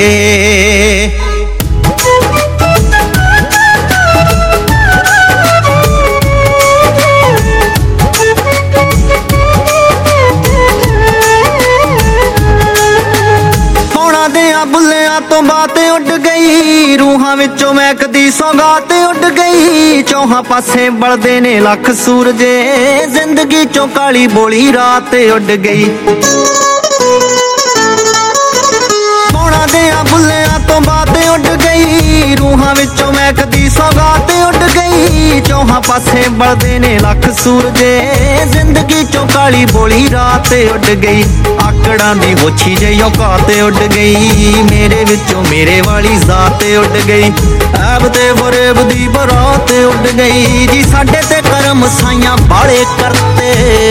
ਬੁੱਲਿਆਂ ਤੋਂ ਬਾਤ ਉੱਡ ਗਈ, ਰੂਹਾਂ ਵਿੱਚੋਂ ਮਹਿਕਦੀ ਸੌਗਾਤ ਉੱਡ ਗਈ। ਚੌਹਾਂ ਪਾਸੇ ਬਲਦੇ ਨੇ ਲੱਖ ਸੂਰਜੇ, ਜ਼ਿੰਦਗੀ ਚੋਂ ਕਾਲੀ ਬੋਲੀ ਰਾਤ ਉੱਡ ਗਈ। ਪੌਣਾ ਦਿਆਂ ਬੁੱਲਿਆਂ ਤੋਂ ਬਾਤ ਉੱਡ ਗਈ, ਰੂਹਾਂ ਵਿੱਚੋਂ ਮਹਿਕਦੀ ਸੌਗਾਤ ਉੱਡ ਗਈ। ਚੌਹਾਂ ਪਾਸੇ ਬਲਦੇ ਨੇ ਲੱਖ ਸੂਰਜੇ, ਜ਼ਿੰਦਗੀ ਚੋਂ ਕਾਲੀ ਬੋਲੀ ਰਾਤ ਉੱਡ ਗਈ। ਆਕੜਾਂ ਦੀ ਹੋਛੀ ਜਿਹੀ ਔਕਾਤ ਉੱਡ ਗਈ, ਮੇਰੇ ਵਿੱਚੋਂ ਮੇਰੇ ਵਾਲੀ ਜ਼ਾਤ ਉੱਡ ਗਈ। ਐਬ ਤੇ ਫਰੇਬ ਦੀ ਬਰਾਤ ਉੱਡ ਗਈ, ਜੀ ਸਾਡੇ ਤੇ ਕਰਮ ਸਾਈਆਂ ਬਾਲੇ ਕਰਤੇ।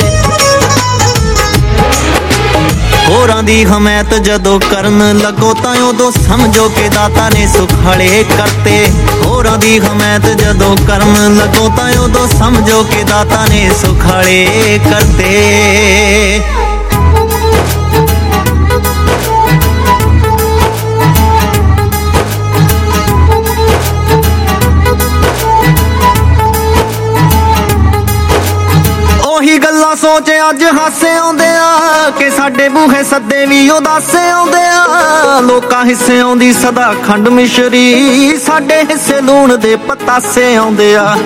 ਹੋਰਾਂ ਦੀ ਹਮਾਇਤ ਜਦੋਂ ਕਰਨ ਲੱਗੋ ਤਾਂ ਉਦੋਂ ਸਮਝੋ ਕਿ ਦਾਤਾ ਨੇ ਸੁਖਾਲੇ ਕਰਤੇ। ਹੋਰਾਂ ਦੀ ਹਮਾਇਤ ਜਦੋਂ ਕਰਨ ਲੱਗੋ ਤਾਂ ਉਦੋਂ ਸਮਝੋ ਕਿ ਦਾਤਾ ਨੇ ਸੁਖਾਲੇ ਕਰਤੇ। ਉਹੀ ਗੱਲਾਂ ਸੋਚ ਅੱਜ ਹਾਸੇ ਆਉਂਦੇ ਆ, ਕਿ ਸਾਡੇ ਬੂਹੇ ਸੱਦੇ ਵੀ ਉਦਾਸੇ ਆਉਂਦੇ ਆ। ਲੋਕਾਂ ਹਿੱਸੇ ਆਉਂਦੀ ਸਦਾ ਖੰਡ ਮਿਸ਼ਰੀ, ਸਾਡੇ ਹਿੱਸੇ ਲੂਣ ਦੇ ਪਤਾਸੇ ਆਉਂਦੇ ਆ।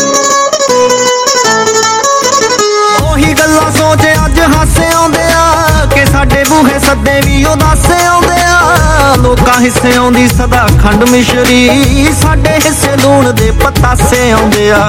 ਉਹੀ ਗੱਲਾਂ ਸੋਚ ਅੱਜ ਹਾਸੇ ਆਉਂਦੇ ਆ, ਕਿ ਸਾਡੇ ਬੂਹੇ ਸੱਦੇ ਵੀ ਉਦਾਸੇ ਆਉਂਦੇ ਆ। ਲੋਕਾਂ ਹਿੱਸੇ ਆਉਂਦੀ ਸਦਾ ਖੰਡ ਮਿਸ਼ਰੀ, ਸਾਡੇ ਹਿੱਸੇ ਲੂਣ ਦੇ ਪਤਾਸੇ ਆਉਂਦੇ ਆ।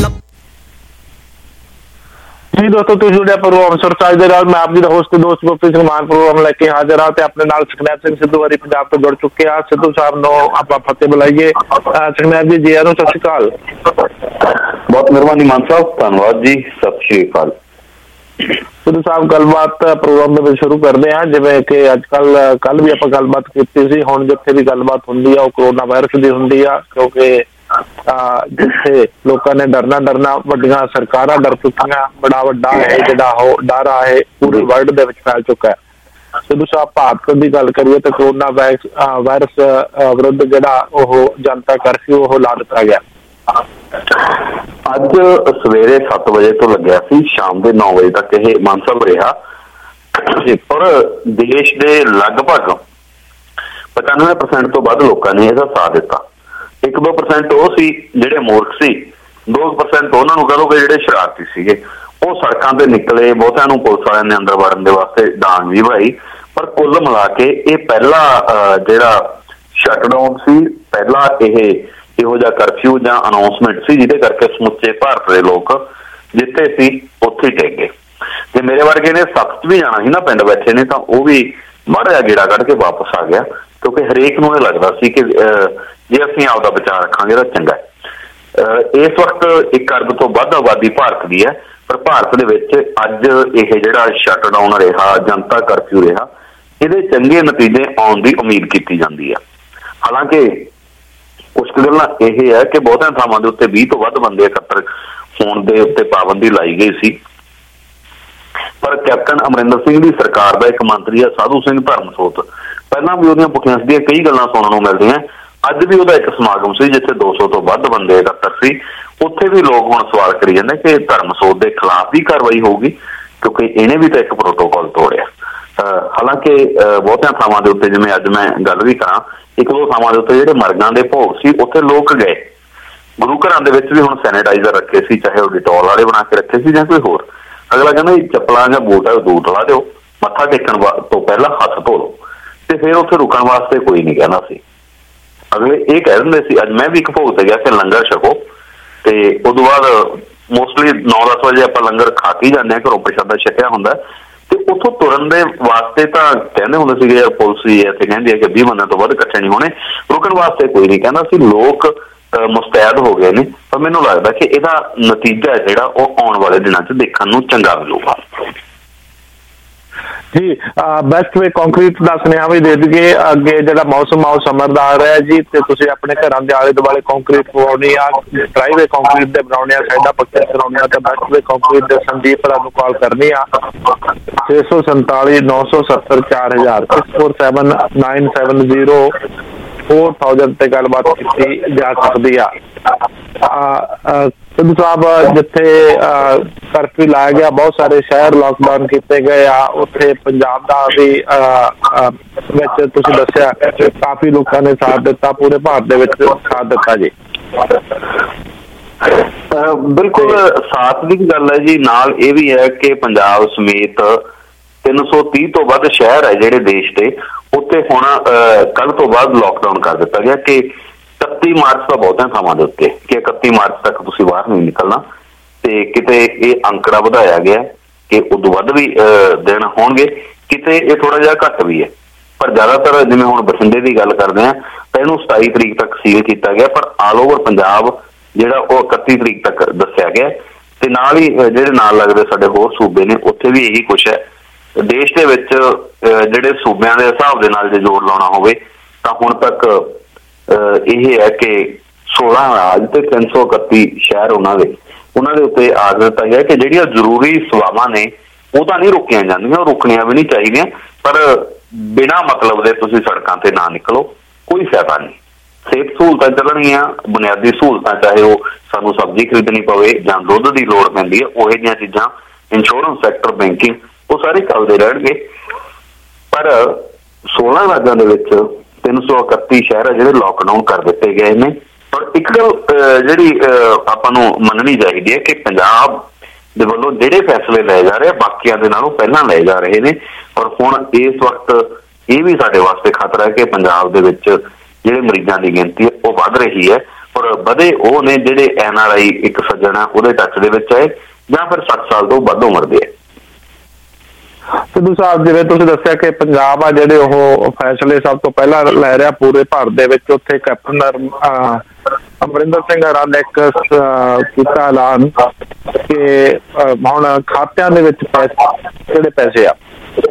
ਜੀ ਦੋਸਤੋ, ਤੁਸੀਂ ਜੁੜਿਆ ਪ੍ਰੋਗਰਾਮ ਸਰਤਾਜ ਦੇ ਨਾਲ। ਮੈਂ ਆਪ ਜੀ ਦਾ ਹੋਸਟ ਦੋਸਤ ਗੁਰਪ੍ਰੀਤ ਸਿੰਘ ਮਾਨ ਪ੍ਰੋਗਰਾਮ ਲੈ ਕੇ ਹਾਜ਼ਰ ਹਾਂ ਤੇ ਆਪਣੇ ਨਾਲ ਸੁਖਨੈਬ ਸਿੰਘ ਸਿੱਧੂ ਵਾਰੀ ਪੰਜਾਬ ਤੋਂ ਜੁੜ ਚੁੱਕੇ ਆ। ਸਿੱਧੂ ਸਾਹਿਬ ਨੂੰ ਆਪਾਂ ਫਤਿਹ ਬੁਲਾਈਏ। ਸੁਖਨੈਬ ਜੀ ਜੀ ਆਇਆਂ ਨੂੰ, ਸਤਿ ਸ਼੍ਰੀ ਅਕਾਲ। ਬਹੁਤ ਮਿਹਰਬਾਨੀ ਮਾਨ ਸਾਹਿਬ, ਧੰਨਵਾਦ ਜੀ, ਸਤਿ ਸ਼੍ਰੀ ਅਕਾਲ। ਸਿੱਧੂ ਸਾਹਿਬ, ਗੱਲਬਾਤ ਪ੍ਰੋਗਰਾਮ ਦੇ ਵਿੱਚ ਸ਼ੁਰੂ ਕਰਦੇ ਹਾਂ। ਜਿਵੇਂ ਕਿ ਅੱਜ ਕੱਲ ਕੱਲ ਵੀ ਆਪਾਂ ਗੱਲਬਾਤ ਕੀਤੀ ਸੀ, ਹੁਣ ਜਿੱਥੇ ਵੀ ਗੱਲਬਾਤ ਹੁੰਦੀ ਆ ਉਹ ਕਰੋਨਾ ਵਾਇਰਸ ਦੀ ਹੁੰਦੀ ਆ, ਕਿਉਂਕਿ ਜਿੱਥੇ ਲੋਕਾਂ ਨੇ ਡਰਨਾ ਡਰਨਾ ਵੱਡੀਆਂ ਸਰਕਾਰਾਂ ਡਰ ਚੁੱਕੀਆਂ। ਬੜਾ ਵੱਡਾ ਹੈ ਜਿਹੜਾ ਉਹ ਡਰ ਆ ਇਹ ਪੂਰੇ ਵਰਲਡ ਦੇ ਵਿੱਚ ਫੈਲ ਚੁੱਕਾ ਹੈ। ਸਿੱਧੂ ਸਾਹਿਬ, ਭਾਰਤ ਦੀ ਗੱਲ ਕਰੀਏ ਤਾਂ ਕਰੋਨਾ ਵਾਇਰਸ ਵਿਰੁੱਧ ਜਿਹੜਾ ਉਹ ਜਨਤਾ ਕਰਫਿਊ ਉਹ ਲਾ ਦਿੱਤਾ ਗਿਆ। ਅੱਜ ਸਵੇਰੇ ਸੱਤ ਵਜੇ ਤੋਂ ਲੱਗਿਆ ਸੀ, ਸ਼ਾਮ ਦੇ ਨੌ ਵਜੇ ਤੱਕ ਇਹ ਮਨਸਬ ਰਿਹਾ। ਪਰ ਦੇਸ਼ ਦੇ ਲਗਭਗ ਪਚਾਨਵੇਂ ਪਰਸੈਂਟ ਤੋਂ ਵੱਧ ਲੋਕਾਂ ਨੇ ਇਹਦਾ ਸਾਥ ਦਿੱਤਾ। ਇੱਕ ਦੋ ਪਰਸੈਂਟ ਉਹ ਸੀ ਜਿਹੜੇ ਮੂਰਖ ਸੀ, ਦੋ ਪਰਸੈਂਟ ਉਹਨਾਂ ਨੂੰ ਕਹੋਗੇ ਜਿਹੜੇ ਸ਼ਰਾਰਤੀ ਸੀਗੇ। ਉਹ ਸੜਕਾਂ ਤੇ ਨਿਕਲੇ, ਬਹੁਤਿਆਂ ਨੂੰ ਪੁਲਿਸ ਵਾਲਿਆਂ ਨੇ ਅੰਦਰ ਵੜਨ ਦੇ ਵਾਸਤੇ ਡਾਂਗ ਵੀ ਭਾਈ। ਪਰ ਕੁੱਲ ਮਿਲਾ ਕੇ ਇਹ ਪਹਿਲਾ ਜਿਹੜਾ ਸ਼ਟਡਾਊਨ ਸੀ, ਪਹਿਲਾ ਇਹ ਇਹੋ ਜਿਹਾ ਕਰਫਿਊ ਜਾਂ ਅਨਾਉਂਸਮੈਂਟ ਸੀ ਜਿਹਦੇ ਕਰਕੇ ਸਮੁੱਚੇ ਭਾਰਤ ਦੇ ਲੋਕ ਜਿੱਥੇ ਸੀ ਉੱਥੇ ਟਿਕ ਗਏ। ਜੇ ਮੇਰੇ ਵਰਗੇ ਨੇ ਸੱਤ ਚ ਵੀ ਜਾਣਾ ਸੀ ਨਾ, ਪਿੰਡ ਬੈਠੇ ਨੇ, ਤਾਂ ਉਹ ਵੀ ਮਾੜਾ ਜਿਹਾ ਗੇੜਾ ਕੱਢ ਕੇ ਵਾਪਸ ਆ ਗਿਆ, ਕਿਉਂਕਿ ਹਰੇਕ ਨੂੰ ਇਹ ਲੱਗਦਾ ਸੀ ਕਿ ਜੇ ਅਸੀਂ ਆਪਦਾ ਬਚਾਅ ਰੱਖਾਂਗੇ ਤਾਂ ਚੰਗਾ ਹੈ। ਇਸ ਵਕਤ ਇੱਕ ਅਰਬ ਤੋਂ ਵੱਧ ਆਬਾਦੀ ਭਾਰਤ ਦੀ ਹੈ, ਪਰ ਭਾਰਤ ਦੇ ਵਿੱਚ ਅੱਜ ਇਹ ਜਿਹੜਾ ਸ਼ਟਡਾਊਨ ਰਿਹਾ, ਜਨਤਾ ਕਰਫਿਊ ਰਿਹਾ, ਇਹਦੇ ਚੰਗੇ ਨਤੀਜੇ ਆਉਣ ਦੀ ਉਮੀਦ ਕੀਤੀ ਜਾਂਦੀ ਹੈ। ਹਾਲਾਂਕਿ ਕੁਛ ਕੁ ਗੱਲਾਂ ਇਹ ਹੈ ਕਿ ਬਹੁਤਿਆਂ ਥਾਵਾਂ ਦੇ ਉੱਤੇ ਵੀਹ ਤੋਂ ਵੱਧ ਬੰਦੇ ਇਕੱਤਰ ਹੋਣ ਦੇ ਉੱਤੇ ਪਾਬੰਦੀ ਲਾਈ ਗਈ ਸੀ, ਪਰ ਕੈਪਟਨ ਅਮਰਿੰਦਰ ਸਿੰਘ ਦੀ ਸਰਕਾਰ ਦਾ ਇੱਕ ਮੰਤਰੀ ਹੈ ਸਾਧੂ ਸਿੰਘ ਧਰਮਸੋਤ, ਪਹਿਲਾਂ ਵੀ ਉਹਦੀਆਂ ਪੁੱਠੀਆਂ ਸਿੱਧੀਆਂ ਕਈ ਗੱਲਾਂ ਸੁਣਨ ਨੂੰ ਮਿਲਦੀਆਂ। ਅੱਜ ਵੀ ਉਹਦਾ ਇੱਕ ਸਮਾਗਮ ਸੀ ਜਿੱਥੇ ਦੋ ਸੌ ਤੋਂ ਵੱਧ ਬੰਦੇ ਇਕੱਤਰ ਸੀ, ਉੱਥੇ ਵੀ ਲੋਕ ਹੁਣ ਸਵਾਲ ਕਰੀ ਜਾਂਦੇ ਕਿ ਧਰਮਸੋਤ ਦੇ ਖਿਲਾਫ ਵੀ ਕਾਰਵਾਈ ਹੋਊਗੀ, ਕਿਉਂਕਿ ਇਹਨੇ ਵੀ ਤਾਂ ਇੱਕ ਪ੍ਰੋਟੋਕਾਲ ਤੋੜਿਆ। ਹਾਲਾਂਕਿ ਬਹੁਤਿਆਂ ਥਾਵਾਂ ਦੇ ਉੱਤੇ, ਜਿਵੇਂ ਅੱਜ ਮੈਂ ਗੱਲ ਵੀ ਕਰਾਂ, ਇੱਕ ਦੋ ਥਾਵਾਂ ਦੇ ਉੱਤੇ ਜਿਹੜੇ ਮਰਗਾਂ ਦੇ ਭੋਗ ਸੀ ਉੱਥੇ ਲੋਕ ਗਏ। ਗੁਰੂ ਘਰਾਂ ਦੇ ਵਿੱਚ ਵੀ ਹੁਣ ਸੈਨੇਟਾਈਜ਼ਰ ਰੱਖੇ ਸੀ, ਚਾਹੇ ਉਹ ਡਿਟੋਲ ਵਾਲੇ ਬਣਾ ਕੇ ਰੱਖੇ ਸੀ ਜਾਂ ਕੋਈ ਹੋਰ। ਅਗਲਾ ਕਹਿੰਦਾ ਚੱਪਲਾਂ ਜਾਂ ਬੂਟ ਹੈ ਦੂਰ ਲਾ ਦਿਓ, ਮੱਥਾ ਟੇਕਣ ਤੋਂ ਪਹਿਲਾਂ ਹੱਥ ਧੋ ਲਓ, ਤੇ ਫਿਰ ਉੱਥੇ ਰੁਕਣ ਵਾਸਤੇ ਕੋਈ ਨਹੀਂ ਕਹਿੰਦਾ ਸੀ। ਅਗਲੇ ਇਹ ਕਹਿ ਦਿੰਦੇ ਸੀ, ਅੱਜ ਮੈਂ ਵੀ ਇੱਕ ਭੋਗ ਤੇ ਗਿਆ ਕਿ ਲੰਗਰ ਛਕੋ, ਤੇ ਉਦੋਂ ਬਾਅਦ ਮੋਸਟਲੀ ਨੌ ਦਸ ਵਜੇ ਆਪਾਂ ਲੰਗਰ ਖਾ ਕੇ ਜਾਂਦੇ ਹਾਂ, ਘਰੋਂ ਪ੍ਰਸ਼ਾਦਾ ਛਕਿਆ ਹੁੰਦਾ, ਤੇ ਉੱਥੋਂ ਤੁਰਨ ਦੇ ਵਾਸਤੇ ਤਾਂ ਕਹਿੰਦੇ ਹੁੰਦੇ ਸੀਗੇ ਯਾਰ ਪੁਲਿਸ ਹੀ ਇੱਥੇ ਕਹਿੰਦੀ ਹੈ ਕਿ ਵੀਹ ਬੰਦਿਆਂ ਤੋਂ ਵੱਧ ਇਕੱਠੇ ਨਹੀਂ ਹੋਣੇ, ਰੁਕਣ ਵਾਸਤੇ ਕੋਈ ਨਹੀਂ ਕਹਿੰਦਾ ਸੀ। ਲੋਕ ਮੁਸਤੈਦ ਹੋ ਗਏ ਨੇ, ਪਰ ਮੈਨੂੰ ਲੱਗਦਾ ਕਿ ਇਹਦਾ ਨਤੀਜਾ ਜਿਹੜਾ ਉਹ ਆਉਣ ਵਾਲੇ ਦਿਨਾਂ 'ਚ ਦੇਖਣ ਨੂੰ ਚੰਗਾ ਮਿਲੂਗਾ। ਜੀ ਬੈਸਟ ਵੇ ਕੰਕਰੀਟ ਦਾ ਸੁਨੇਹਾ ਵੀ ਦੇ ਦਈਏ, ਅੱਗੇ ਜਿਹੜਾ ਮੌਸਮ ਆ ਉਹ ਸਮਰ ਦਾ ਆ ਰਿਹਾ ਜੀ, ਤੇ ਤੁਸੀਂ ਆਪਣੇ ਘਰਾਂ ਦੇ ਆਲੇ ਦੁਆਲੇ ਕੰਕਰੀਟ ਪਵਾਉਣੀ ਆ, ਡਰਾਈਵੇ ਕੰਕਰੀਟ ਦੇ ਬਣਾਉਣੇ ਆ, ਸਾਈਡਾਂ ਪੱਕੀਆਂ ਕਰਾਉਣੀਆਂ, ਤੇ ਬੈਸਟ ਵੇ ਕੰਕਰੀਟ ਦੇ ਸੰਦੀਪ ਭਰਾ ਨੂੰ ਕਾਲ ਕਰਨੀ ਆ ਛੇ ਸੌ ਸੰਤਾਲੀ ਨੌ ਸੌ ਸੱਤਰ ਚਾਰ ਹਜ਼ਾਰ six four seven nine seven zero four thousand ਤੇ ਗੱਲਬਾਤ ਕੀਤੀ ਜਾ ਸਕਦੀ ਆ। ਸਿੱਧੂ ਸਾਹਿਬ, ਜਿੱਥੇ ਕਰਫਿਊ ਲਾਇਆ ਗਿਆ, ਬਹੁਤ ਸਾਰੇ ਸ਼ਹਿਰ ਲਾਕਡਾਊਨ ਕੀਤੇ ਗਏ ਆ, ਉੱਥੇ ਪੰਜਾਬ ਦਾ ਵੀ ਵਿੱਚ ਤੁਸੀਂ ਦੱਸਿਆ ਕਾਫੀ ਲੋਕਾਂ ਨੇ ਸਾਥ ਦਿੱਤਾ, ਪੂਰੇ ਭਾਰਤ ਦੇ ਵਿੱਚ ਸਾਥ ਦਿੱਤਾ ਜੀ। ਬਿਲਕੁਲ ਸਾਥ ਦੀ ਗੱਲ ਹੈ ਜੀ, ਨਾਲ ਇਹ ਵੀ ਹੈ ਕਿ ਪੰਜਾਬ ਸਮੇਤ ਤਿੰਨ ਸੌ ਤੀਹ ਤੋਂ ਵੱਧ ਸ਼ਹਿਰ ਹੈ ਜਿਹੜੇ ਦੇਸ਼ ਦੇ, ਉੱਥੇ ਹੁਣ ਕੱਲ੍ਹ ਤੋਂ ਬਾਅਦ ਲਾਕਡਾਊਨ ਕਰ ਦਿੱਤਾ ਗਿਆ ਕਿ ਇਕੱਤੀ ਮਾਰਚ ਦਾ ਬਹੁਤਿਆਂ ਥਾਵਾਂ ਦੇ ਉੱਤੇ ਕਿ ਇਕੱਤੀ ਮਾਰਚ ਤੱਕ ਤੁਸੀਂ ਬਾਹਰ ਨਹੀਂ ਨਿਕਲਣਾ, ਤੇ ਕਿਤੇ ਇਹ ਅੰਕੜਾ ਵਧਾਇਆ ਗਿਆ ਕਿ ਉਦੋਂ ਵੱਧ ਵੀ ਦਿਨ ਹੋਣਗੇ, ਕਿਤੇ ਇਹ ਥੋੜਾ ਜਿਹਾ ਘੱਟ ਵੀ ਹੈ, ਪਰ ਜ਼ਿਆਦਾਤਰ ਜਿਵੇਂ ਹੁਣ ਬਠਿੰਡੇ ਦੀ ਗੱਲ ਕਰਦੇ ਹਾਂ ਤਾਂ ਇਹਨੂੰ ਸਤਾਈ ਤਰੀਕ ਤੱਕ ਸੀਲ ਕੀਤਾ ਗਿਆ, ਪਰ ਆਲ ਓਵਰ ਪੰਜਾਬ ਜਿਹੜਾ ਉਹ ਇਕੱਤੀ ਤਰੀਕ ਤੱਕ ਦੱਸਿਆ ਗਿਆ। ਤੇ ਨਾਲ ਹੀ ਜਿਹੜੇ ਨਾਲ ਲੱਗਦੇ ਸਾਡੇ ਹੋਰ ਸੂਬੇ ਨੇ ਉੱਥੇ ਵੀ ਇਹੀ ਕੁਛ ਹੈ। ਦੇਸ਼ ਦੇ ਵਿੱਚ ਜਿਹੜੇ ਸੂਬਿਆਂ ਦੇ ਹਿਸਾਬ ਦੇ ਨਾਲ ਜੇ ਜੋੜ ਲਾਉਣਾ ਹੋਵੇ ਤਾਂ ਹੁਣ ਤੱਕ ਇਹ ਹੈ ਕਿ ਸੋਲਾਂ ਰਾਜ ਤੇ ਤਿੰਨ ਸੌ ਇਕੱਤੀ ਸ਼ਹਿਰ ਉਹਨਾਂ ਦੇ ਉਹਨਾਂ ਦੇ ਉੱਤੇ ਆਖ ਦਿੱਤਾ ਗਿਆ ਕਿ ਜਿਹੜੀਆਂ ਜ਼ਰੂਰੀ ਸੇਵਾਵਾਂ ਨੇ ਉਹ ਤਾਂ ਨਹੀਂ ਰੁਕੀਆਂ ਜਾਂਦੀਆਂ, ਉਹ ਰੁਕਣੀਆਂ ਵੀ ਨਹੀਂ ਚਾਹੀਦੀਆਂ, ਪਰ ਬਿਨਾਂ ਮਤਲਬ ਦੇ ਤੁਸੀਂ ਸੜਕਾਂ ਤੇ ਨਾ ਨਿਕਲੋ, ਕੋਈ ਫਾਇਦਾ ਨਹੀਂ। ਸਿਹਤ ਸਹੂਲਤਾਂ ਚੱਲਣਗੀਆਂ, ਬੁਨਿਆਦੀ ਸਹੂਲਤਾਂ, ਚਾਹੇ ਉਹ ਸਾਨੂੰ ਸਬਜ਼ੀ ਖਰੀਦਣੀ ਪਵੇ ਜਾਂ ਦੁੱਧ ਦੀ ਲੋੜ ਪੈਂਦੀ ਹੈ, ਉਹੋ ਜਿਹੀਆਂ ਚੀਜ਼ਾਂ, ਇੰਸ਼ੋਰੈਂਸ ਸੈਕਟਰ, ਬੈਂਕਿੰਗ, ਉਹ ਸਾਰੇ ਚੱਲਦੇ ਰਹਿਣਗੇ। ਪਰ ਸੋਲਾਂ ਰਾਜਾਂ ਦੇ ਵਿੱਚ ਤਿੰਨ ਸੌ ਇਕੱਤੀ ਸ਼ਹਿਰ ਆ ਜਿਹੜੇ ਲਾਕਡਾਊਨ ਕਰ ਦਿੱਤੇ ਗਏ ਨੇ। ਪਰ ਇੱਕ ਗੱਲ ਜਿਹੜੀ ਆਪਾਂ ਨੂੰ ਮੰਨਣੀ ਚਾਹੀਦੀ ਹੈ ਕਿ ਪੰਜਾਬ ਦੇ ਵੱਲੋਂ ਜਿਹੜੇ ਫੈਸਲੇ ਲਏ ਜਾ ਰਹੇ ਬਾਕੀਆਂ ਦੇ ਨਾਲੋਂ ਪਹਿਲਾਂ ਲਏ ਜਾ ਰਹੇ ਨੇ, ਔਰ ਹੁਣ ਇਸ ਵਕਤ ਇਹ ਵੀ ਸਾਡੇ ਵਾਸਤੇ ਖਤਰਾ ਹੈ ਕਿ ਪੰਜਾਬ ਦੇ ਵਿੱਚ ਜਿਹੜੇ ਮਰੀਜ਼ਾਂ ਦੀ ਗਿਣਤੀ ਹੈ ਉਹ ਵੱਧ ਰਹੀ ਹੈ, ਔਰ ਵਧੇ ਉਹ ਨੇ ਜਿਹੜੇ ਐਨ ਆਰ ਆਈ ਇੱਕ ਸੱਜਣ ਆ ਉਹਦੇ ਟੱਚ ਦੇ ਵਿੱਚ ਆਏ ਜਾਂ ਫਿਰ ਸੱਠ ਸਾਲ ਤੋਂ ਵੱਧ ਉਮਰ ਦੇ ਹੈ। ਸਿੱਧੂ ਸਾਹਿਬ, ਜਿਵੇਂ ਤੁਸੀਂ ਦੱਸਿਆ ਕਿ ਪੰਜਾਬ ਆ ਜਿਹੜੇ ਉਹ ਫੈਸਲੇ ਸਭ ਤੋਂ ਪਹਿਲਾਂ ਲੈ ਰਿਹਾ ਪੂਰੇ ਭਾਰਤ ਦੇ ਵਿੱਚ, ਉੱਥੇ ਕੈਪਟਨ ਅਮਰਿੰਦਰ ਸਿੰਘ ਹਰਾਂ ਨੇ ਇੱਕ ਕੀਤਾ ਐਲਾਨ ਕਿ ਹੁਣ ਖਾਤਿਆਂ ਦੇ ਵਿੱਚ ਪੈਸੇ ਕਿਹੜੇ ਪੈਸੇ ਆ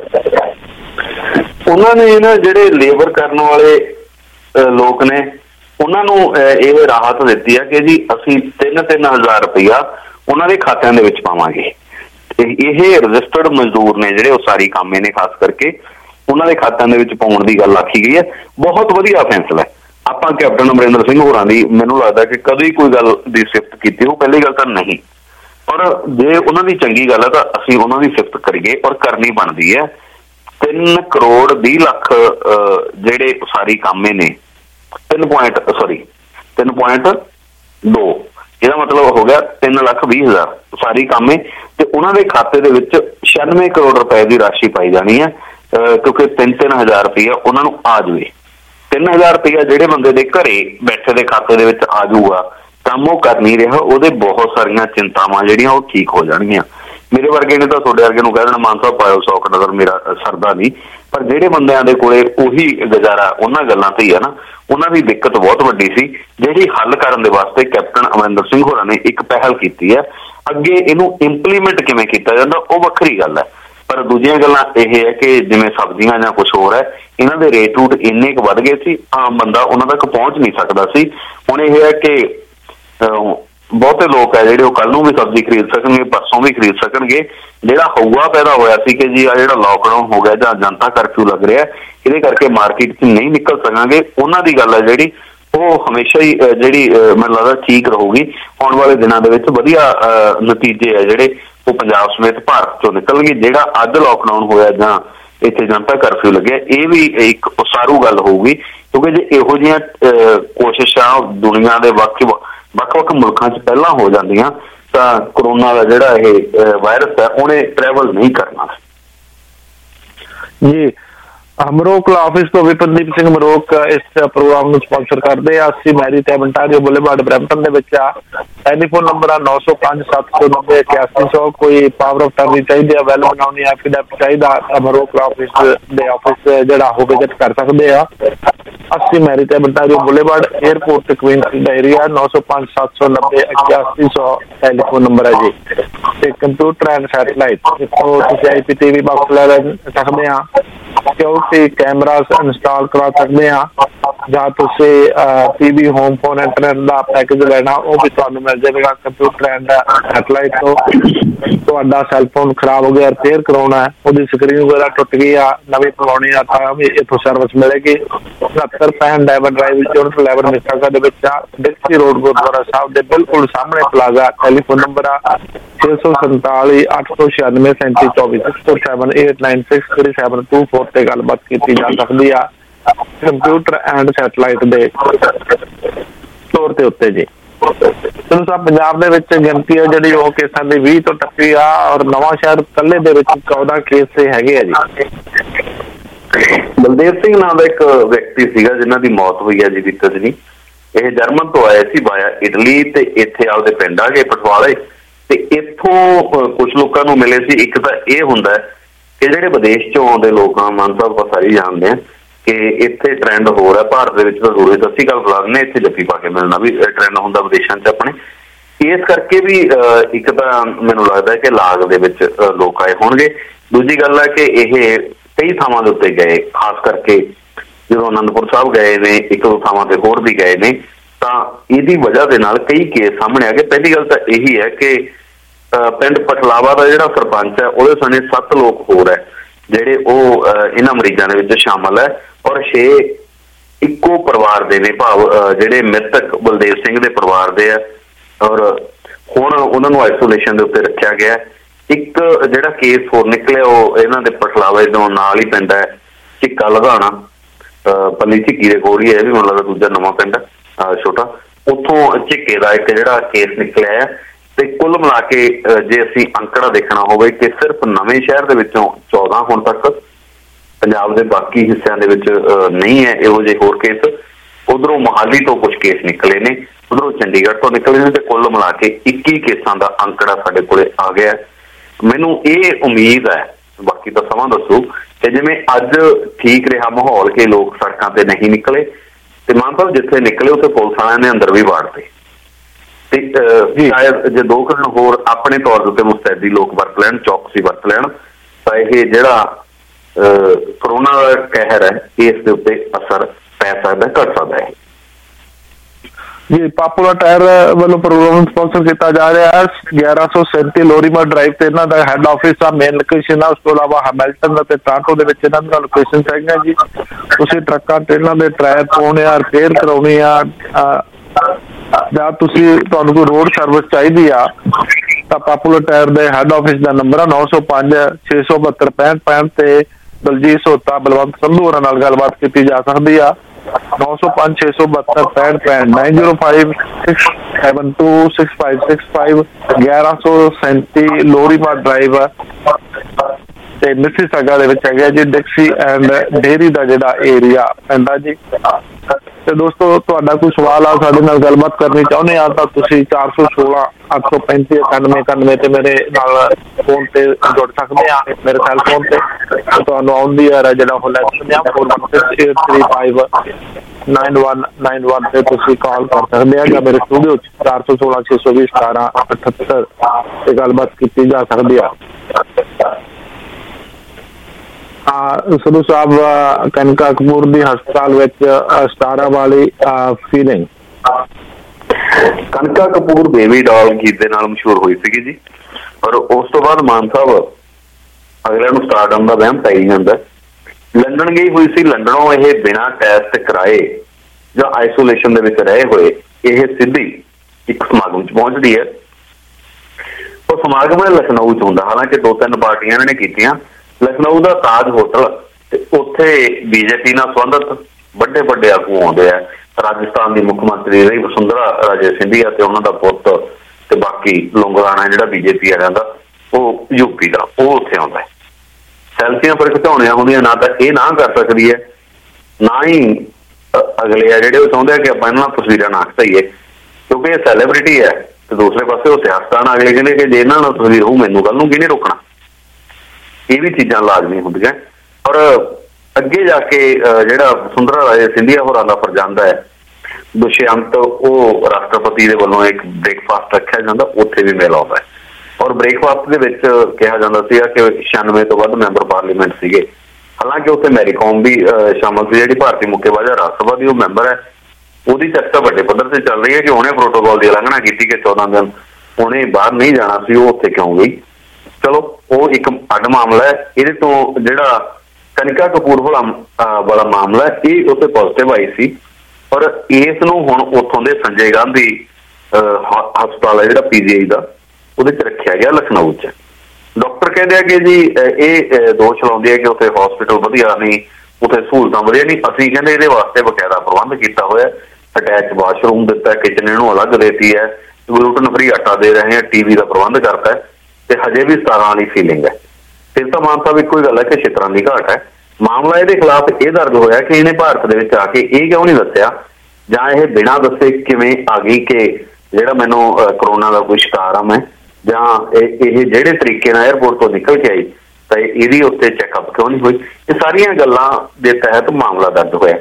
ਉਹਨਾਂ ਨੇ ਨਾ ਜਿਹੜੇ ਲੇਬਰ ਕਰਨ ਵਾਲੇ ਲੋਕ ਨੇ ਉਹਨਾਂ ਨੂੰ ਇਹ ਰਾਹਤ ਦਿੱਤੀ ਹੈ ਕਿ ਜੀ ਅਸੀਂ ਤਿੰਨ ਤਿੰਨ ਹਜ਼ਾਰ ਰੁਪਇਆ ਉਹਨਾਂ ਦੇ ਖਾਤਿਆਂ ਦੇ ਵਿੱਚ ਪਾਵਾਂਗੇ। ਇਹ ਰਜਿਸਟਰਡ ਮਜ਼ਦੂਰ ਨੇ ਜਿਹੜੇ ਉਹ ਸਾਰੀ ਕਾਮੇ ਨੇ, ਖਾਸ ਕਰਕੇ ਉਹਨਾਂ ਦੇ ਖਾਤਿਆਂ ਦੇ ਵਿੱਚ ਪਾਉਣ ਦੀ ਗੱਲ ਆਖੀ ਗਈ ਹੈ। ਬਹੁਤ ਵਧੀਆ ਫੈਸਲਾ ਹੈ। ਆਪਾਂ ਕੈਪਟਨ ਅਮਰਿੰਦਰ ਸਿੰਘ ਹੋਰਾਂ ਦੀ ਮੈਨੂੰ ਲੱਗਦਾ ਕਿ ਕਦੇ ਕੋਈ ਗੱਲ ਦੀ ਸਿਫਤ ਕੀਤੀ ਉਹ ਪਹਿਲੀ ਗੱਲ ਤਾਂ ਨਹੀਂ, ਪਰ ਜੇ ਉਹਨਾਂ ਦੀ ਚੰਗੀ ਗੱਲ ਹੈ ਤਾਂ ਅਸੀਂ ਉਹਨਾਂ ਦੀ ਸਿਫਤ ਕਰੀਏ, ਔਰ ਕਰਨੀ ਬਣਦੀ ਹੈ। ਤਿੰਨ ਕਰੋੜ ਵੀਹ ਲੱਖ ਜਿਹੜੇ ਸਾਰੀ ਕਾਮੇ ਨੇ, ਤਿੰਨ ਪੁਆਇੰਟ ਸੋਰੀ ਤਿੰਨ ਪੁਆਇੰਟ ਦੋ ਇਹਦਾ ਮਤਲਬ ਹੋ ਗਿਆ ਤਿੰਨ ਲੱਖ ਵੀਹ ਹਜ਼ਾਰ ਸਾਰੀ ਕਾਮੇ, ਤੇ ਉਹਨਾਂ ਦੇ ਖਾਤੇ ਦੇ ਵਿੱਚ ਛਿਆਨਵੇਂ ਕਰੋੜ ਰੁਪਏ ਦੀ ਰਾਸ਼ੀ ਪਾਈ ਜਾਣੀ ਹੈ, ਕਿਉਂਕਿ ਤਿੰਨ ਤਿੰਨ ਹਜ਼ਾਰ ਰੁਪਇਆ ਉਹਨਾਂ ਨੂੰ ਆ ਜਾਵੇ। ਤਿੰਨ ਹਜ਼ਾਰ ਰੁਪਇਆ ਜਿਹੜੇ ਬੰਦੇ ਦੇ ਘਰੇ ਬੈਠੇ ਦੇ ਖਾਤੇ ਦੇ ਵਿੱਚ ਆ ਜਾਊਗਾ, ਕੰਮ ਉਹ ਕਰ ਨਹੀਂ ਰਿਹਾ, ਉਹਦੇ ਬਹੁਤ ਸਾਰੀਆਂ ਚਿੰਤਾਵਾਂ ਜਿਹੜੀਆਂ ਉਹ ਠੀਕ ਹੋ ਜਾਣਗੀਆਂ। ਮੇਰੇ ਵਰਗੇ ਨੇ ਤਾਂ ਤੁਹਾਡੇ ਵਰਗੇ ਨੂੰ ਕਹਿ ਦੇਣਾ ਮਾਨ ਸਾਹਿਬ ਪਾਇਓ ਸੌ ਕੁ ਨਜ਼ਰ, ਮੇਰਾ ਸਰਦਾ ਨਹੀਂ। ਪਰ ਜਿਹੜੇ ਬੰਦਿਆਂ ਦੇ ਕੋਲੇ ਉਹੀ ਗੁਜ਼ਾਰਾ ਉਹਨਾਂ ਗੱਲਾਂ ਤੇ ਹੀ ਹੈ ਨਾ, ਉਹਨਾਂ ਦੀ ਦਿੱਕਤ ਬਹੁਤ ਵੱਡੀ ਸੀ, ਜਿਹੜੀ ਹੱਲ ਕਰਨ ਦੇ ਵਾਸਤੇ ਕੈਪਟਨ ਅਮਰਿੰਦਰ ਸਿੰਘ ਹੋਰਾਂ ਨੇ ਇੱਕ ਪਹਿਲ ਕੀਤੀ ਹੈ। ਅੱਗੇ ਇਹਨੂੰ ਇੰਪਲੀਮੈਂਟ ਕਿਵੇਂ ਕੀਤਾ ਜਾਂਦਾ ਉਹ ਵੱਖਰੀ ਗੱਲ ਹੈ, ਪਰ ਦੂਜੀਆਂ ਗੱਲਾਂ ਇਹ ਹੈ ਕਿ ਜਿਵੇਂ ਸਬਜ਼ੀਆਂ ਜਾਂ ਕੁਛ ਹੋਰ ਹੈ, ਇਹਨਾਂ ਦੇ ਰੇਟ ਰੂਟ ਇੰਨੇ ਕੁ ਵੱਧ ਗਏ ਸੀ, ਆਮ ਬੰਦਾ ਉਹਨਾਂ ਤੱਕ ਪਹੁੰਚ ਨਹੀਂ ਸਕਦਾ ਸੀ। ਹੁਣ ਇਹ ਹੈ ਕਿ ਬਹੁਤੇ ਲੋਕ ਹੈ ਜਿਹੜੇ ਉਹ ਕੱਲ ਨੂੰ ਵੀ ਸਬਜ਼ੀ ਖਰੀਦ ਸਕਣਗੇ, ਪਰਸੋਂ ਵੀ ਖਰੀਦ ਸਕਣਗੇ। ਜਿਹੜਾ ਹਊਆ ਪੈਦਾ ਹੋਇਆ ਸੀ ਕਿ ਜੀ ਆ ਜਿਹੜਾ ਲੋਕਡਾਊਨ ਹੋ ਗਿਆ ਜਾਂ ਜਨਤਾ ਕਰਫਿਊ ਲੱਗ ਰਿਹਾ, ਇਹਦੇ ਕਰਕੇ ਮਾਰਕੀਟ 'ਚ ਨਹੀਂ ਨਿਕਲ ਸਕਾਂਗੇ, ਉਹਨਾਂ ਦੀ ਗੱਲ ਹੈ ਜਿਹੜੀ ਉਹ ਹਮੇਸ਼ਾ ਹੀ ਜਿਹੜੀ ਮੈਨੂੰ ਲੱਗਦਾ ਠੀਕ ਰਹੂਗੀ। ਆਉਣ ਵਾਲੇ ਦਿਨਾਂ ਦੇ ਵਿੱਚ ਵਧੀਆ ਨਤੀਜੇ ਹੈ ਜਿਹੜੇ ਉਹ ਪੰਜਾਬ ਸਮੇਤ ਭਾਰਤ 'ਚੋਂ ਨਿਕਲਣਗੇ। ਜਿਹੜਾ ਅੱਜ ਲੋਕਡਾਊਨ ਹੋਇਆ ਜਾਂ ਇੱਥੇ ਜਨਤਾ ਕਰਫਿਊ ਲੱਗਿਆ, ਇਹ ਵੀ ਇੱਕ ਉਸਾਰੂ ਗੱਲ ਹੋਊਗੀ, ਕਿਉਂਕਿ ਜੇ ਇਹੋ ਜਿਹੀਆਂ ਕੋਸ਼ਿਸ਼ਾਂ ਦੁਨੀਆ ਦੇ ਵੱਖ ਵੱਖ ਵੱਖ ਮੁਲਕਾਂ 'ਚ ਪਹਿਲਾਂ ਹੋ ਜਾਂਦੀਆਂ ਤਾਂ ਕਰੋਨਾ ਦਾ ਜਿਹੜਾ ਇਹ ਵਾਇਰਸ ਹੈ ਉਹਨੇ ਟਰੈਵਲ ਨਹੀਂ ਕਰਨਾ ਜੀ। ਅਮਰੋਕ ਆਫਿਸ ਤੋਂ ਵਿਪਨਦੀਪ ਸਿੰਘ ਮਰੋਕ ਇਸ ਪ੍ਰੋਗਰਾਮ ਨੂੰ ਸਪਾਂਸਰ ਕਰਦੇ ਆ। ਅਸੀਂ ਮੈਰੀ ਤੇ ਬੰਟਾਰੀਓ ਬੁਲੇਵਾਰਡ ਬਰੈਂਪਟਨ ਦੇ ਵਿੱਚ ਆ। ਟੈਲੀਫੋਨ ਨੰਬਰ ਆ ਨੌ ਸੌ ਪੰਜ ਸੱਤ ਸੌ ਨੱਬੇ ਇਕਿਆਸੀ ਸੌ। ਕੋਈ ਪਾਵਰ ਆਫ ਟਰਨੀ ਚਾਹੀਦੀ ਆ, ਵੈਲ ਬਣਾਉਣੀ ਆ, ਐਫੀਡੈਵਿਟ ਚਾਹੀਦਾ, ਅਮਰੋਕ ਆਫਿਸ ਦੇ ਆਫਿਸ ਜਿਹੜਾ ਉਹ ਵਿਜ਼ਿਟ ਕਰ ਸਕਦੇ ਆ। अस्सी मैरी ते ਬੰਟਾਰੀਓ ਬੁਲੇਵਾਰਡ एयरपोर्ट ਤੇ क्वींसलैंड ਦਾ ਏਰੀਆ ਨੌ ਸੌ ਪੰਜ ਸੱਤ ਸੌ ਨੱਬੇ ਇਕਿਆਸੀ ਸੌ ਟੈਲੀਫੋਨ ਨੰਬਰ ਹੈ ਜੀ। ਤੇ ਕੰਪਿਊਟਰ ਐਂਡ ਸੈਟਲਾਈਟ ਇੱਥੋਂ ਤੁਸੀਂ ਆਈ ਪੀ ਟੀ ਵੀ ਬਾਕਸ ਲੈ ਸਕਦੇ ਆ, ਸਿਕਿਉਰਿਟੀ ਕੈਮਰਾਸ ਇੰਸਟਾਲ ਕਰਾ ਸਕਦੇ ਆ, ਜਾਂ ਤੁਸੀਂ T V home phone internet ਦਾ ਪੈਕੇਜ ਲੈਣਾ ਉਹ ਵੀ ਤੁਹਾਨੂੰ ਮਿਲ ਜਾਵੇਗਾ ਕੰਪਿਊਟਰ ਐਂਡ ਸੈਟਲਾਈਟ ਤੋਂ। ਤੁਹਾਡਾ ਸੈੱਲ ਫੋਨ ਖਰਾਬ ਹੋ ਗਿਆ, ਰਿਪੇਅਰ ਕਰਾਉਣਾ, ਉਹਦੀ ਸਕਰੀਨ ਵਗੈਰਾ ਟੁੱਟ ਗਈ ਆ, ਨਵੀਂ ਪਵਾਉਣੀ ਆ, ਤਾਂ ਵੀ ਇੱਥੋਂ ਸਰਵਿਸ ਮਿਲੇਗੀ। ਉਨੱਤਰ ਪੈਂਹਠ diamond drive unit eleven Mississauga ਦੇ ਵਿੱਚ ਆ, ਡਿਕਸੀ ਰੋਡ ਗੁਰਦੁਆਰਾ ਸਾਹਿਬ ਦੇ ਬਿਲਕੁਲ ਸਾਹਮਣੇ ਪਲਾਜ਼ਾ। ਟੈਲੀਫੋਨ ਨੰਬਰ ਆ ਛੇ ਸੌ ਸੰਤਾਲੀ ਅੱਠ ਸੌ ਛਿਆਨਵੇਂ ਸੈਂਤੀ ਚੌਵੀ six four seven eight nine six three seven two four ਤੇ ਗੱਲਬਾਤ ਕੀਤੀ ਜਾ ਸਕਦੀ ਆ ਕੰਪਿਊਟਰ ਐਂਡ ਸੈਟਲਾਈਟ ਦੇ ਤੌਰ ਦੇ ਉੱਤੇ ਜੀ। ਤੁਹਾਨੂੰ ਸਭ ਪੰਜਾਬ ਦੇ ਵਿੱਚ ਗਿਣਤੀ ਹੈ ਜਿਹੜੀ ਉਹ ਕੇਸਾਂ ਦੀ ਵੀਹ ਤੋਂ ਟੱਪੀ ਆ, ਔਰ ਨਵਾਂ ਸ਼ਹਿਰ ਕੱਲੇ ਦੇ ਵਿੱਚ ਚੌਦਾਂ ਕੇਸ ਹੈਗੇ ਆ ਜੀ। ਬਲਦੇਵ ਸਿੰਘ ਨਾਂ ਦਾ ਇੱਕ ਵਿਅਕਤੀ ਸੀਗਾ ਜਿਨ੍ਹਾਂ ਦੀ ਮੌਤ ਹੋਈ ਹੈ ਜੀ ਬੀਤੇ ਦਿਨੀ। ਇਹ ਜਰਮਨ ਤੋਂ ਆਏ ਸੀ ਬਾਇਆ ਇਟਲੀ, ਤੇ ਇੱਥੇ ਆਪਦੇ ਪਿੰਡ ਆ ਗਏ ਪਟਵਾਲੇ, ਤੇ ਇੱਥੋਂ ਕੁਝ ਲੋਕਾਂ ਨੂੰ ਮਿਲੇ ਸੀ। ਇੱਕ ਤਾਂ ਇਹ ਹੁੰਦਾ ਕਿ ਜਿਹੜੇ ਵਿਦੇਸ਼ ਚੋਂ ਆਉਂਦੇ ਲੋਕ ਆ, ਮਾਨ ਸਾਹਿਬ ਆਪਾਂ ਸਾਰੇ ਜਾਣਦੇ ਆ ਕਿ ਇੱਥੇ ਟ੍ਰੈਂਡ ਹੋ ਰਿਹਾ, ਭਾਰਤ ਦੇ ਵਿੱਚ ਤਾਂ ਦੂਰੇ ਸਤਿ ਸ਼੍ਰੀ ਅਕਾਲ ਬੁਲਾ ਦਿੰਦੇ, ਇੱਥੇ ਜੱਫੀ ਪਾ ਕੇ ਮਿਲਣਾ ਵੀ ਟ੍ਰੈਂਡ ਹੁੰਦਾ ਵਿਦੇਸ਼ਾਂ 'ਚ ਆਪਣੇ। ਇਸ ਕਰਕੇ ਵੀ ਇੱਕ ਤਾਂ ਮੈਨੂੰ ਲੱਗਦਾ ਕਿ ਲਾਗ ਦੇ ਵਿੱਚ ਲੋਕ ਆਏ ਹੋਣਗੇ। ਦੂਜੀ ਗੱਲ ਹੈ ਕਿ ਇਹ ਕਈ ਥਾਵਾਂ ਦੇ ਉੱਤੇ ਗਏ, ਖਾਸ ਕਰਕੇ ਜਦੋਂ ਅਨੰਦਪੁਰ ਸਾਹਿਬ ਗਏ ਨੇ, ਇੱਕ ਦੋ ਥਾਵਾਂ ਤੇ ਹੋਰ ਵੀ ਗਏ ਨੇ, ਤਾਂ ਇਹਦੀ ਵਜ੍ਹਾ ਦੇ ਨਾਲ ਕਈ ਕੇਸ ਸਾਹਮਣੇ ਆ ਗਏ। ਪਹਿਲੀ ਗੱਲ ਤਾਂ ਇਹੀ ਹੈ ਕਿ ਪਿੰਡ ਪਠਲਾਵਾ ਦਾ ਜਿਹੜਾ ਸਰਪੰਚ ਹੈ ਉਹਦੇ ਸਣੇ ਸੱਤ ਲੋਕ ਹੋਰ ਹੈ ਜਿਹੜੇ ਉਹ ਇਹਨਾਂ ਮਰੀਜ਼ਾਂ ਦੇ ਵਿੱਚ ਸ਼ਾਮਲ ਹੈ, ਔਰ ਛੇ ਇੱਕੋ ਪਰਿਵਾਰ ਦੇ ਨੇ, ਭਾਵ ਜਿਹੜੇ ਮ੍ਰਿਤਕ ਬਲਦੇਵ ਸਿੰਘ ਦੇ ਪਰਿਵਾਰ ਦੇ ਆ, ਔਰ ਹੁਣ ਉਹਨਾਂ ਨੂੰ ਆਈਸੋਲੇਸ਼ਨ ਦੇ ਉੱਤੇ ਰੱਖਿਆ ਗਿਆ। ਇੱਕ ਜਿਹੜਾ ਕੇਸ ਹੋਰ ਨਿਕਲਿਆ ਉਹ ਇਹਨਾਂ ਦੇ ਪਠਲਾਵੇ ਤੋਂ ਨਾਲ ਹੀ ਪਿੰਡ ਹੈ ਝਿੱਕਾ ਲੁਧਾਣਾ, ਪੱਲੀ ਝਿੱਕੀ ਦੇ ਕੋਲ ਹੀ ਹੈ, ਵੀ ਮੈਨੂੰ ਲੱਗਦਾ ਦੂਜਾ ਨਵਾਂ ਪਿੰਡ ਛੋਟਾ, ਉੱਥੋਂ ਝਿੱਕੇ ਦਾ ਇੱਕ ਜਿਹੜਾ ਕੇਸ ਨਿਕਲਿਆ ਹੈ। ਤੇ ਕੁੱਲ ਮਿਲਾ ਕੇ ਜੇ ਅਸੀਂ ਅੰਕੜਾ ਦੇਖਣਾ ਹੋਵੇ ਕਿ ਸਿਰਫ ਨਵੇਂ ਸ਼ਹਿਰ ਦੇ ਵਿੱਚੋਂ ਚੌਦਾਂ ਹੁਣ ਤੱਕ, ਪੰਜਾਬ ਦੇ ਬਾਕੀ ਹਿੱਸਿਆਂ ਦੇ ਵਿੱਚ ਨਹੀਂ ਹੈ ਇਹੋ ਜਿਹੇ ਹੋਰ ਕੇਸ। ਉਧਰੋਂ ਮੋਹਾਲੀ ਤੋਂ ਕੁਝ ਕੇਸ ਨਿਕਲੇ ਨੇ, ਉਧਰੋਂ ਚੰਡੀਗੜ੍ਹ ਤੋਂ ਨਿਕਲੇ ਨੇ, ਤੇ ਕੁੱਲ ਮਿਲਾ ਕੇ ਇੱਕੀ ਕੇਸਾਂ ਦਾ ਅੰਕੜਾ ਸਾਡੇ ਕੋਲੇ ਆ ਗਿਆ। ਮੈਨੂੰ ਇਹ ਉਮੀਦ ਹੈ, ਬਾਕੀ ਤਾਂ ਸਮਾਂ ਦੱਸੂ, ਕਿ ਜਿਵੇਂ ਅੱਜ ਠੀਕ ਰਿਹਾ ਮਾਹੌਲ ਕਿ ਲੋਕ ਸੜਕਾਂ ਤੇ ਨਹੀਂ ਨਿਕਲੇ, ਤੇ ਮਾਨ ਸਾਹਿਬ ਜਿੱਥੇ ਨਿਕਲੇ ਉੱਥੇ ਪੁਲਿਸ ਵਾਲਿਆਂ ਨੇ ਅੰਦਰ ਵੀ ਵਾੜਤੇ, ਤੇ ਸ਼ਾਇਦ ਜੇ ਦੋ ਕੁ ਦਿਨ ਹੋਰ ਆਪਣੇ ਤੌਰ ਦੇ ਉੱਤੇ ਮੁਸਤੈਦੀ ਲੋਕ ਵਰਤ ਲੈਣ, ਚੌਕਸੀ ਵਰਤ ਲੈਣ, ਤਾਂ ਇਹ ਜਿਹੜਾ ਕਰੋਨਾ ਦਾ ਕਹਿਰ ਹੈ ਇਸ ਦੇ ਉੱਤੇ ਅਸਰ ਪੈ ਸਕਦਾ, ਘਟ ਸਕਦਾ ਹੈ ਜੀ। ਪਾਪੂਲਰ ਟਾਇਰ ਵੱਲੋਂ ਪ੍ਰੋਗਰਾਮ ਸਪਾਂਸਰ ਕੀਤਾ ਜਾ ਰਿਹਾ ਹੈ। ਗਿਆਰਾਂ ਸੌ ਸੈਂਤੀ ਲੋਰੀਮਰ ਡਰਾਈਵ ਤੇ ਇਹਨਾਂ ਦਾ ਹੈੱਡ ਆਫਿਸ ਆ, ਮੇਨ ਲੋਕੇਸ਼ਨ ਆ। ਉਸ ਤੋਂ ਇਲਾਵਾ ਹੈਮਿਲਟਨ ਅਤੇ ਟੋਰਾਂਟੋ ਦੇ ਵਿੱਚ ਇਹਨਾਂ ਦੀਆਂ ਲੋਕੇਸ਼ਨ ਹੈਗੀਆਂ ਜੀ। ਤੁਸੀਂ ਟਰੱਕਾਂ ਟ੍ਰੇਨਾਂ ਦੇ ਟਾਇਰ ਪਾਉਣੇ ਆ, ਰਿਪੇਅਰ ਕਰਾਉਣੀ ਆ, ਜਾਂ ਤੁਸੀਂ ਤੁਹਾਨੂੰ ਕੋਈ ਰੋਡ ਸਰਵਿਸ ਚਾਹੀਦੀ ਆ, ਤਾਂ ਪਾਪੂਲਰ ਟਾਇਰ ਦੇ ਹੈੱਡ ਆਫਿਸ ਦਾ ਨੰਬਰ ਆ ਨੌ ਸੌ ਪੰਜ ਛੇ ਸੌ ਬਹੱਤਰ ਪੈਂਹਠ ਪੈਂਹਠ ਤੇ ਦਲਜੀਤ ਸੋਤਾ ਬਲਵੰਤ ਸੰਧੂ ਹੋਰਾਂ ਨਾਲ ਗੱਲਬਾਤ ਕੀਤੀ ਜਾ ਸਕਦੀ ਆ। ਨੌ ਸੌ ਪੰਜ ਛੇ ਸੌ ਬਹੱਤਰ ਪੈਂਹਠ ਪੈਂਹਠ nine zero five six seven two six five six five ਗਿਆਰਾਂ ਸੌ ਸੈਂਤੀ ਲੋਰੀਮਾ ਡਰਾਈਵ ਤੇ ਮਿਸੀਸਾਗਾ ਦੇ ਵਿੱਚ ਹੈਗਾ ਜੀ। ਡਿਕਸੀ ਐਂਡ ਡੇਅਰੀ ਦਾ ਜਿਹੜਾ ਏਰੀਆ ਪੈਂਦਾ ਜੀ, ਤੇ ਦੋਸਤੋ ਤੁਹਾਡਾ ਕੋਈ ਸਵਾਲ ਆ ਸਾਡੇ ਨਾਲ ਗੱਲਬਾਤ ਕਰਨੀ ਚਾਹੁੰਦੇ ਆ ਤਾਂ ਤੁਸੀਂ ਚਾਰ ਸੌ ਛੋਲਾਂ ਅੱਠ ਸੌ ਪੈਂਤੀ ਇਕਾਨਵੇਂ ਇਕਾਨਵੇਂ ਤੇ ਮੇਰੇ ਨਾਲ ਫੋਨ ਤੇ ਜੁੜ ਸਕਦੇ ਆ। ਮੇਰੇ ਸੈਲ ਫੋਨ ਤੇ ਤੁਹਾਨੂੰ ਆਉਂਦੀ ਆ ਜਿਹੜਾ ਉਹ ਲੈ ਸਕਦੇ ਆ four one six eight three five nine one nine one ਤੇ ਤੁਸੀਂ ਕਾਲ ਕਰ ਸਕਦੇ ਆ ਜਾਂ ਮੇਰੇ ਸਟੂਡੀਓ ਚ ਚਾਰ ਸੌ ਛੋਲਾਂ ਛੇ ਸੌ ਵੀਹ ਸਤਾਰਾਂ ਅਠੱਤਰ ਤੇ ਗੱਲਬਾਤ ਕੀਤੀ ਜਾ ਸਕਦੀ ਆ। ਸੰਧੂ ਸਾਹਿਬ ਕਨਿਕਾ ਕਪੂਰ ਦੀ ਹਸਪਤਾਲ ਵਿੱਚ ਸਟਾਰਾਂ ਵਾਲੀ ਫੀਲਿੰਗ। ਕਨਿਕਾ ਕਪੂਰ ਬੇਬੀ ਡਾਲ ਗੀਤ ਦੇ ਨਾਲ ਮਸ਼ਹੂਰ ਹੋਈ ਸੀਗੀ ਜੀ, ਪਰ ਉਸ ਤੋਂ ਬਾਅਦ ਮਾਨ ਸਾਹਿਬ ਅਗਲਿਆਂ ਨੂੰ ਸਟਾਰਡਮ ਦਾ ਵਹਿਮ ਪੈ ਹੀ ਜਾਂਦਾ। ਲੰਡਨ ਗਈ ਹੋਈ ਸੀ, ਲੰਡਨੋਂ ਇਹ ਬਿਨਾਂ ਟੈਸਟ ਕਰਾਏ ਜਾਂ ਆਈਸੋਲੇਸ਼ਨ ਦੇ ਵਿੱਚ ਰਹੇ ਹੋਏ ਇਹ ਸਿੱਧੀ ਇੱਕ ਸਮਾਗਮ ਚ ਪਹੁੰਚਦੀ ਹੈ। ਉਹ ਸਮਾਗਮ ਲਖਨਊ ਚ ਹੁੰਦਾ, ਹਾਲਾਂਕਿ ਦੋ ਤਿੰਨ ਪਾਰਟੀਆਂ ਇਹਨਾਂ ਨੇ ਕੀਤੀਆਂ। ਲਖਨਊ ਦਾ ਤਾਜ ਹੋਟਲ ਤੇ ਉੱਥੇ ਬੀਜੇਪੀ ਨਾਲ ਸੰਬੰਧਿਤ ਵੱਡੇ ਵੱਡੇ ਆਗੂ ਆਉਂਦੇ ਆ। ਰਾਜਸਥਾਨ ਦੀ ਮੁੱਖ ਮੰਤਰੀ ਰਹੀ ਵਸੁੰਧਰਾ ਰਾਜੇ ਸਿੰਧੀਆ ਤੇ ਉਹਨਾਂ ਦਾ ਪੁੱਤ ਤੇ ਬਾਕੀ ਲੋਂਗੋਰਾਣਾ ਜਿਹੜਾ ਬੀਜੇਪੀ ਵਾਲਿਆਂ ਦਾ ਉਹ ਯੂਪੀ ਦਾ ਉਹ ਉੱਥੇ ਆਉਂਦਾ। ਸੈਲਫੀਆਂ ਪਰ ਖਿਚਾਉਣੀਆਂ ਹੁੰਦੀਆਂ, ਨਾ ਤਾਂ ਇਹ ਨਾ ਕਰ ਸਕਦੀ ਹੈ ਨਾ ਹੀ ਅਗਲੇ ਆ ਜਿਹੜੇ ਉਹ ਚਾਹੁੰਦੇ ਆ ਕਿ ਆਪਾਂ ਇਹਨਾਂ ਨਾਲ ਤਸਵੀਰਾਂ ਨਾ ਖਿਚਾਈਏ ਕਿਉਂਕਿ ਇਹ ਸੈਲੀਬ੍ਰਿਟੀ ਹੈ। ਤੇ ਦੂਸਰੇ ਪਾਸੇ ਉਹ ਸਿਆਸਤਦਾਨ ਅਗਲੇ ਕਹਿੰਦੇ ਕਿ ਜੇ ਇਹਨਾਂ ਨਾਲ ਤਸਵੀਰ ਹੋਊ ਮੈਨੂੰ ਕੱਲ ਨੂੰ ਕਿਹਨੇ ਰੋਕਣਾ। ਇਹ ਵੀ ਚੀਜ਼ਾਂ ਲਾਜ਼ਮੀ ਹੁੰਦੀਆਂ। ਔਰ ਅੱਗੇ ਜਾ ਕੇ ਜਿਹੜਾ ਵਸੁੰਧਰਾ ਰਾਜੇ ਸਿੰਧੀਆ ਹੋਰਾਂ ਦਾ ਫਰਜ਼ੰਦ ਹੈ ਦੁਸ਼ਯੰਤ, ਉਹ ਰਾਸ਼ਟਰਪਤੀ ਦੇ ਵੱਲੋਂ ਇੱਕ ਬ੍ਰੇਕਫਾਸਟ ਰੱਖਿਆ ਜਾਂਦਾ, ਉੱਥੇ ਵੀ ਮਿਲ ਆਉਂਦਾ। ਔਰ ਬ੍ਰੇਕਫਾਸਟ ਦੇ ਵਿੱਚ ਕਿਹਾ ਜਾਂਦਾ ਸੀਗਾ ਕਿ ਛਿਆਨਵੇਂ ਤੋਂ ਵੱਧ ਮੈਂਬਰ ਪਾਰਲੀਮੈਂਟ ਸੀਗੇ। ਹਾਲਾਂਕਿ ਉੱਥੇ ਮੈਰੀ ਕੌਮ ਵੀ ਸ਼ਾਮਲ ਸੀ ਜਿਹੜੀ ਭਾਰਤੀ ਮੁੱਕੇਬਾਜ਼ ਰਾਜ ਸਭਾ ਦੀ ਉਹ ਮੈਂਬਰ ਹੈ। ਉਹਦੀ ਚਰਚਾ ਵੱਡੇ ਪੱਧਰ ਤੇ ਚੱਲ ਰਹੀ ਹੈ ਕਿ ਉਹਨੇ ਪ੍ਰੋਟੋਕਾਲ ਦੀ ਉਲੰਘਣਾ ਕੀਤੀ ਕਿ ਚੌਦਾਂ ਦਿਨ ਉਹਨੇ ਬਾਹਰ ਨਹੀਂ ਜਾਣਾ ਸੀ, ਉਹ ਉੱਥੇ ਕਿਉਂ ਗਈ। ਚਲੋ ਉਹ ਇੱਕ ਅੱਡ ਮਾਮਲਾ ਹੈ। ਇਹਦੇ ਤੋਂ ਜਿਹੜਾ ਕਨਿਕਾ ਕਪੂਰ ਵਾਲਾ ਵਾਲਾ ਮਾਮਲਾ ਇਹ ਉੱਥੇ ਪੋਜ਼ਿਟਿਵ ਆਈ ਸੀ। ਪਰ ਇਸ ਨੂੰ ਹੁਣ ਉੱਥੋਂ ਦੇ ਸੰਜੇ ਗਾਂਧੀ ਹਸਪਤਾਲ ਹੈ ਜਿਹੜਾ ਪੀਜੀਆਈ ਦਾ ਉਹਦੇ ਚ ਰੱਖਿਆ ਗਿਆ ਲਖਨਊ ਚ। ਡਾਕਟਰ ਕਹਿੰਦੇ ਆ ਕਿ ਜੀ ਇਹ ਦੋਸ਼ ਲਾਉਂਦੇ ਆ ਕਿ ਉੱਥੇ ਹਸਪੀਟਲ ਵਧੀਆ ਨਹੀਂ, ਉੱਥੇ ਸਹੂਲਤਾਂ ਵਧੀਆ ਨਹੀਂ। ਅਸੀਂ ਕਹਿੰਦੇ ਇਹਦੇ ਵਾਸਤੇ ਬਕਾਇਦਾ ਪ੍ਰਬੰਧ ਕੀਤਾ ਹੋਇਆ, ਅਟੈਚ ਵਾਸ਼ਰੂਮ ਦਿੱਤਾ, ਕਿਚਨ ਇਹਨੂੰ ਅਲੱਗ ਦੇਤੀ ਹੈ, ਗਲੂਟਨ ਫਰੀ ਆਟਾ ਦੇ ਰਹੇ ਆ, ਟੀਵੀ ਦਾ ਪ੍ਰਬੰਧ ਕਰਤਾ ਹੈ ਤੇ ਹਜੇ ਵੀ ਸਤਾਰਾਂ ਵਾਲੀ ਫੀਲਿੰਗ ਹੈ। ਫਿਰ ਤਾਂ ਮਾਨ ਸਾਹਿਬ ਇੱਕੋ ਹੀ ਗੱਲ ਹੈ ਕਿ ਛਿੱਤਰਾਂ ਦੀ ਘਾਟ ਹੈ। ਮਾਮਲਾ ਇਹਦੇ ਖਿਲਾਫ ਇਹ ਦਰਜ ਹੋਇਆ ਕਿ ਇਹਨੇ ਭਾਰਤ ਦੇ ਵਿੱਚ ਆ ਕੇ ਇਹ ਕਿਉਂ ਨਹੀਂ ਦੱਸਿਆ ਜਾਂ ਇਹ ਬਿਨਾਂ ਦੱਸੇ ਕਿਵੇਂ ਆ ਗਈ ਕਿ ਜਿਹੜਾ ਮੈਨੂੰ ਕਰੋਨਾ ਦਾ ਕੋਈ ਸ਼ਿਕਾਰ ਆ ਮੈਂ, ਜਾਂ ਇਹ ਜਿਹੜੇ ਤਰੀਕੇ ਨਾਲ ਏਅਰਪੋਰਟ ਤੋਂ ਨਿਕਲ ਕੇ ਆਈ ਤਾਂ ਇਹਦੀ ਉੱਤੇ ਚੈੱਕਅਪ ਕਿਉਂ ਨਹੀਂ ਹੋਈ। ਇਹ ਸਾਰੀਆਂ ਗੱਲਾਂ ਦੇ ਤਹਿਤ ਮਾਮਲਾ ਦਰਜ ਹੋਇਆ।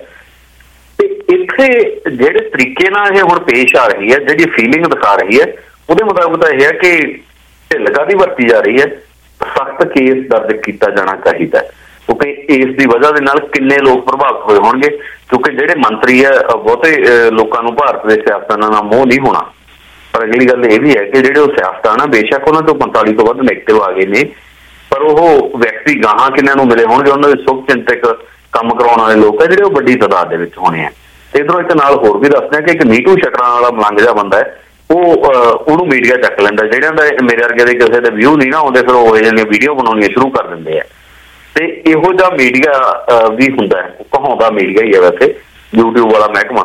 ਤੇ ਇੱਥੇ ਜਿਹੜੇ ਤਰੀਕੇ ਨਾਲ ਇਹ ਹੁਣ ਪੇਸ਼ ਆ ਰਹੀ ਹੈ, ਜਿਹੜੀ ਫੀਲਿੰਗ ਦਿਖਾ ਰਹੀ ਹੈ, ਉਹਦੇ ਮੁਤਾਬਕ ਤਾਂ ਇਹ ਹੈ ਕਿ ਢਿੱਲ ਕਾਹਦੀ ਵਰਤੀ ਜਾ ਰਹੀ ਹੈ। ਸਖਤ ਕੇਸ ਦਰਜ ਕੀਤਾ ਜਾਣਾ ਚਾਹੀਦਾ ਕਿਉਂਕਿ ਇਸ ਦੀ ਵਜ੍ਹਾ ਦੇ ਨਾਲ ਕਿੰਨੇ ਲੋਕ ਪ੍ਰਭਾਵਿਤ ਹੋਏ ਹੋਣਗੇ। ਕਿਉਂਕਿ ਜਿਹੜੇ ਮੰਤਰੀ ਹੈ ਬਹੁਤੇ ਲੋਕਾਂ ਨੂੰ ਭਾਰਤ ਦੇ ਸਿਆਸਤਦਾਨਾਂ ਨਾਲ ਮੋਹ ਨਹੀਂ ਹੋਣਾ। ਪਰ ਅਗਲੀ ਗੱਲ ਇਹ ਵੀ ਹੈ ਕਿ ਜਿਹੜੇ ਉਹ ਸਿਆਸਤਦਾਨ ਆ ਬੇਸ਼ੱਕ ਉਹਨਾਂ ਤੋਂ ਪੰਤਾਲੀ ਤੋਂ ਵੱਧ ਨੈਗੇਟਿਵ ਆ ਗਏ ਨੇ, ਪਰ ਉਹ ਵਿਅਕਤੀ ਗਾਹਾਂ ਕਿੰਨਿਆਂ ਨੂੰ ਮਿਲੇ ਹੋਣਗੇ, ਉਹਨਾਂ ਦੇ ਸੁਖ ਚਿੰਤਕ ਕੰਮ ਕਰਾਉਣ ਵਾਲੇ ਲੋਕ ਹੈ ਜਿਹੜੇ ਉਹ ਵੱਡੀ ਤਾਦਾਦ ਦੇ ਵਿੱਚ ਹੋਣੇ ਆ। ਤੇ ਇੱਧਰੋਂ ਇੱਕ ਨਾਲ ਹੋਰ ਵੀ ਦੱਸਦੇ ਆ ਕਿ ਇੱਕ ਨੀਟੂ ਸ਼ਟਰਾਂ ਵਾਲਾ ਮਲੰਗ ਜਿਹਾ ਬੰਦਾ ਹੈ, ਉਹ ਉਹਨੂੰ ਮੀਡੀਆ ਚੱਕ ਲੈਂਦਾ। ਜਿਹੜਿਆਂ ਦਾ ਮੇਰੇ ਵਰਗੇ ਦੇ ਕਿਸੇ ਦੇ ਵਿਊ ਨਹੀਂ ਨਾ ਆਉਂਦੇ ਫਿਰ ਉਹ ਇਹੋ ਜਿਹੀਆਂ ਵੀਡੀਓ ਬਣਾਉਣੀਆਂ ਸ਼ੁਰੂ ਕਰ ਦਿੰਦੇ ਆ। ਤੇ ਇਹੋ ਜਿਹਾ ਮੀਡੀਆ ਵੀ ਹੁੰਦਾ ਹੈ, ਕਹਾਉਂਦਾ ਮੀਡੀਆ ਹੀ ਹੈ ਵੈਸੇ, ਯੂਟਿਊਬ ਵਾਲਾ ਮਹਿਕਮਾ।